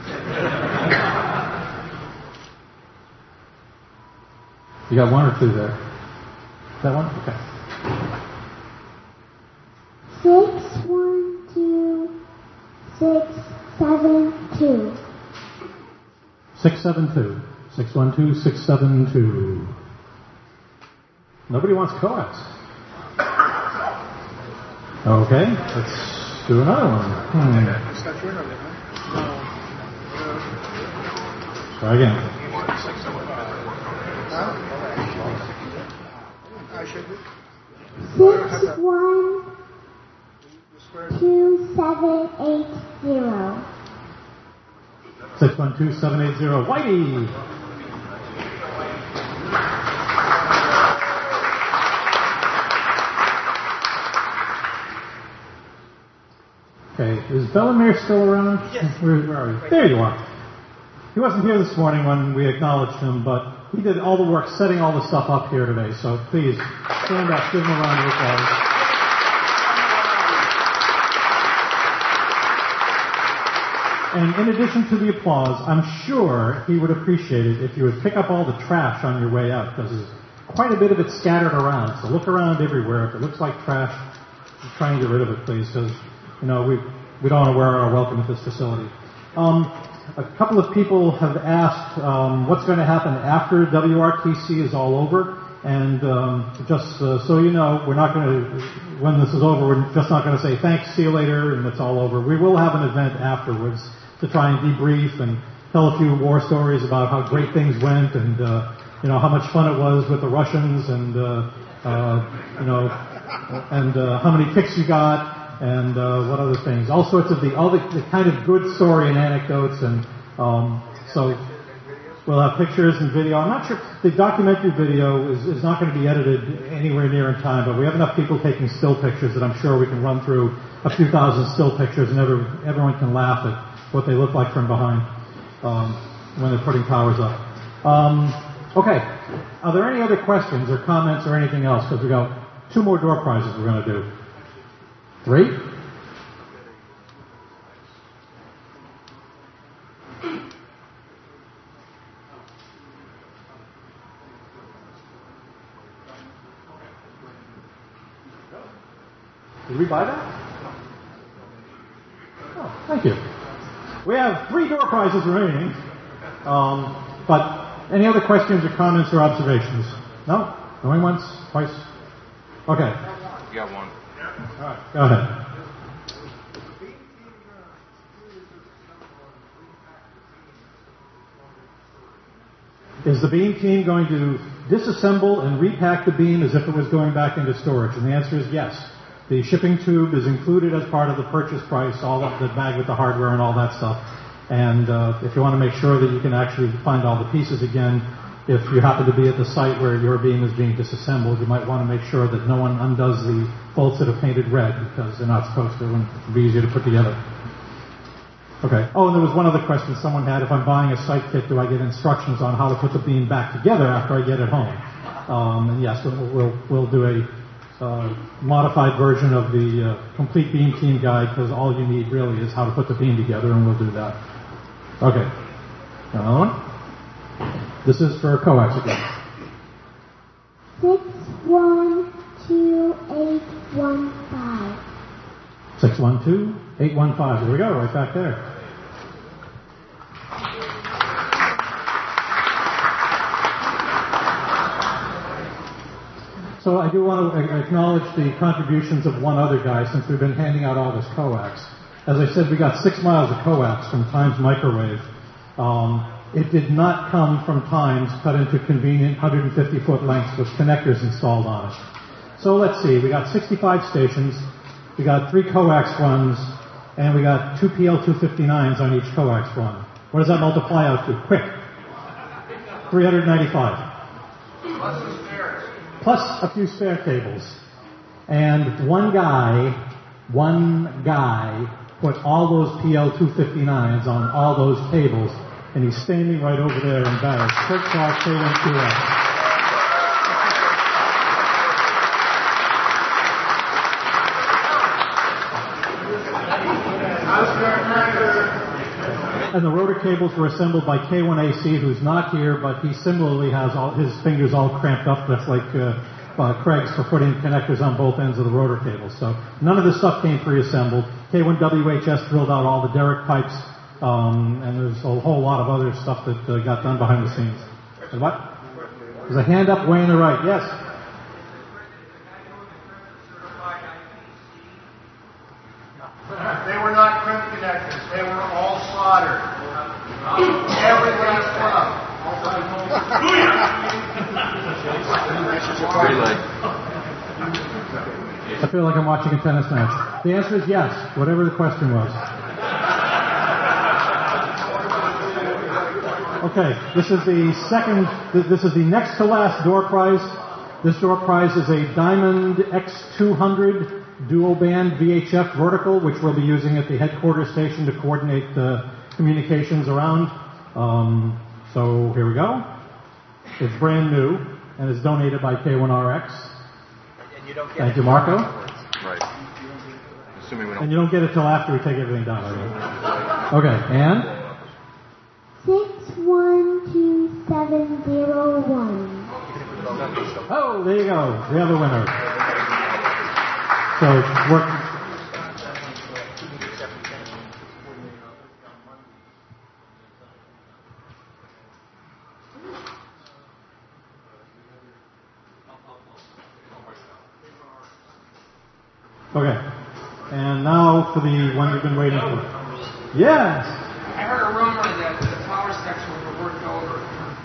You got one or two there? That one? Okay. 6, 1, 2, 6, 7, 2. 672. 612-672. Nobody wants coax. Okay, let's do another one. Try again. 6, 1, 2, 7, 8, 0. 612-780. Whitey! Okay, is Bellamere still around? Yes. Where are you? There you are. He wasn't here this morning when we acknowledged him, but he did all the work setting all the stuff up here today. So please, stand up, give him a round of applause. And in addition to the applause, I'm sure he would appreciate it if you would pick up all the trash on your way out, because there's quite a bit of it scattered around. So look around everywhere. If it looks like trash, try and get rid of it, please, because we don't want to wear our welcome at this facility. A couple of people have asked what's going to happen after WRTC is all over, and just so you know, we're not going to, when this is over, we're just not going to say thanks, see you later, and it's all over. We will have an event afterwards to try and debrief and tell a few war stories about how great things went, and how much fun it was with the Russians, and how many ticks you got. And what other things? All sorts of all the kind of good story and anecdotes, and So we'll have pictures and video. I'm not sure, the documentary video is not going to be edited anywhere near in time, but we have enough people taking still pictures that I'm sure we can run through a few thousand still pictures and everyone can laugh at what they look like from behind when they're putting towers up. Okay, are there any other questions or comments or anything else? Because we've got 2 more door prizes we're going to do. 3? Did we buy that? Oh, thank you. We have 3 door prizes remaining. But any other questions or comments or observations? No? Going once? Twice? Okay. You got one. All right. Go ahead. Is the beam team going to disassemble and repack the beam as if it was going back into storage? And the answer is yes. The shipping tube is included as part of the purchase price, all of the bag with the hardware and all that stuff. And if you want to make sure that you can actually find all the pieces again, if you happen to be at the site where your beam is being disassembled, you might want to make sure that no one undoes the bolts that are painted red because they're not supposed to, and it'll be easier to put together. Okay. Oh, and there was one other question someone had. If I'm buying a site kit, do I get instructions on how to put the beam back together after I get it home? And yes, we'll do a modified version of the complete beam team guide because all you need really is how to put the beam together, and we'll do that. Okay. Another one? This is for coax again. 612815. 612-815. There we go, right back there. So I do want to acknowledge the contributions of one other guy since we've been handing out all this coax. As I said, we got 6 miles of coax from Times Microwave. It did not come from Times cut into convenient 150-foot lengths with connectors installed on it. So let's see, we got 65 stations, we got 3 coax runs, and we got 2 PL259s on each coax run. What does that multiply out to? Quick. 395. Plus a few spare cables. And one guy put all those PL259s on all those cables, and he's standing right over there embarrassed. Kurt Clark, K1QS. And the rotor cables were assembled by K1AC, who's not here, but he similarly has all his fingers all cramped up, just like Craig's, for putting connectors on both ends of the rotor cables. So none of this stuff came pre-assembled. K1WHS drilled out all the derrick pipes, and there's a whole lot of other stuff that got done behind the scenes. And what? There's a hand up way on the right. Yes? They were not crimp connectors. They were all soldered. Every last one. I feel like I'm watching a tennis match. The answer is yes, whatever the question was. Okay, this is the next to last door prize. This door prize is a Diamond X200 dual band VHF vertical, which we'll be using at the headquarters station to coordinate the communications around. So here we go. It's brand new and is donated by K1RX. And you don't get Thank you, Marco. Right. Assuming we don't. And you don't get it till after we take everything down. Right? Okay, and 612701. oh, there you go. We have a winner. So work. Okay. And now for the one you've been waiting for. Yes. I heard a rumor that the tower sections were worked over.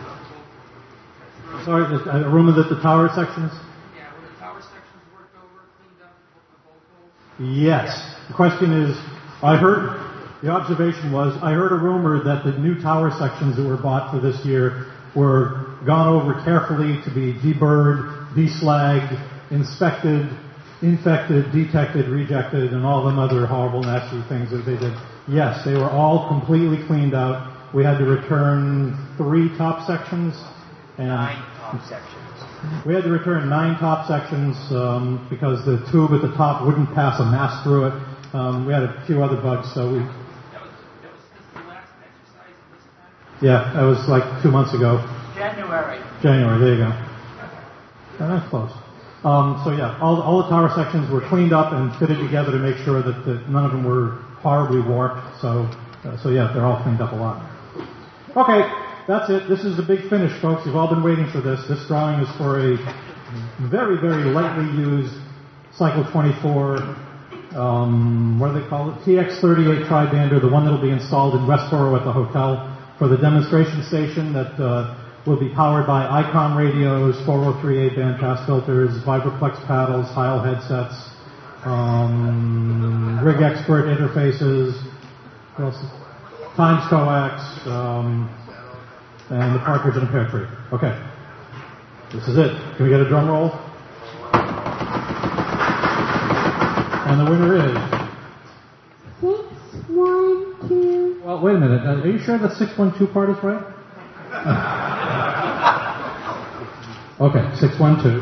Sorry, a rumor that the tower sections? Yeah, were the tower sections worked over, cleaned up, the bolt holes? Yes. The question is, I heard The observation was, I heard a rumor that the new tower sections that were bought for this year were gone over carefully to be deburred, deslagged, inspected, infected, detected, rejected, and all them other horrible, nasty things that they did. Yes, they were all completely cleaned out. We had to return 3 top sections. And 9 top sections. We had to return 9 top sections because the tube at the top wouldn't pass a mask through it. We had a few other bugs, so we... That was the last exercise this time? Yeah, that was like 2 months ago. January, there you go. That's close. So yeah, all the tower sections were cleaned up and fitted together to make sure that none of them were horribly warped. So yeah, they're all cleaned up a lot. Okay, that's it. This is the big finish, folks. You've all been waiting for this. This drawing is for a very, very lightly used Cycle 24, what do they call it? TX38 Tri-Bander, the one that will be installed in Westboro at the hotel for the demonstration station that will be powered by ICOM radios, 403A bandpass filters, Vibraplex paddles, Heil headsets, Rig Expert interfaces, what else? Times coax, and the partridge and a pear tree. Okay. This is it. Can we get a drum roll? And the winner is... 612. Well, wait a minute. Are you sure the 612 part is right? Okay, 612.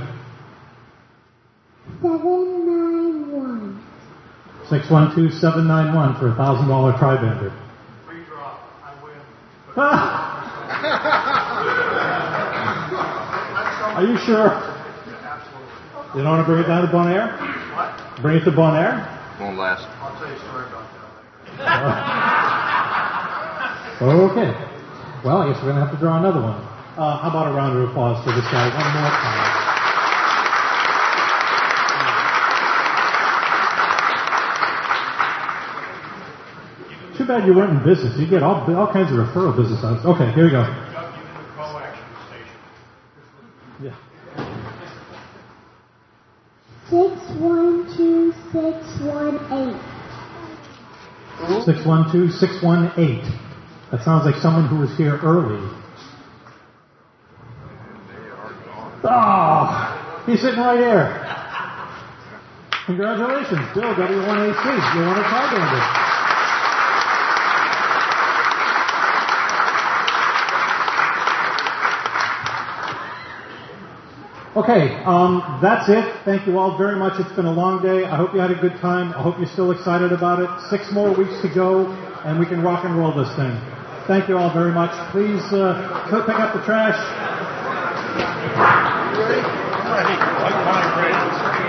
791. 612-791 for a $1,000 Tri-Bander. Are you sure? You don't want to bring it down to Bon Air? What? Bring it to Bon Air? Won't last. I'll tell you a story about that later. Okay. Well, I guess we're going to have to draw another one. How about a round of applause for this guy one more time? Too bad you weren't in business. You get all kinds of referral business out of it. Okay, here we go. Yeah. 612618. 612-618. That sounds like someone who was here early. Oh, he's sitting right here. Congratulations, Bill, W1AC. You want a Tri-Bander. Okay, that's it. Thank you all very much. It's been a long day. I hope you had a good time. I hope you're still excited about it. 6 more weeks to go, and we can rock and roll this thing. Thank you all very much. Please pick up the trash. Ready? I'm ready.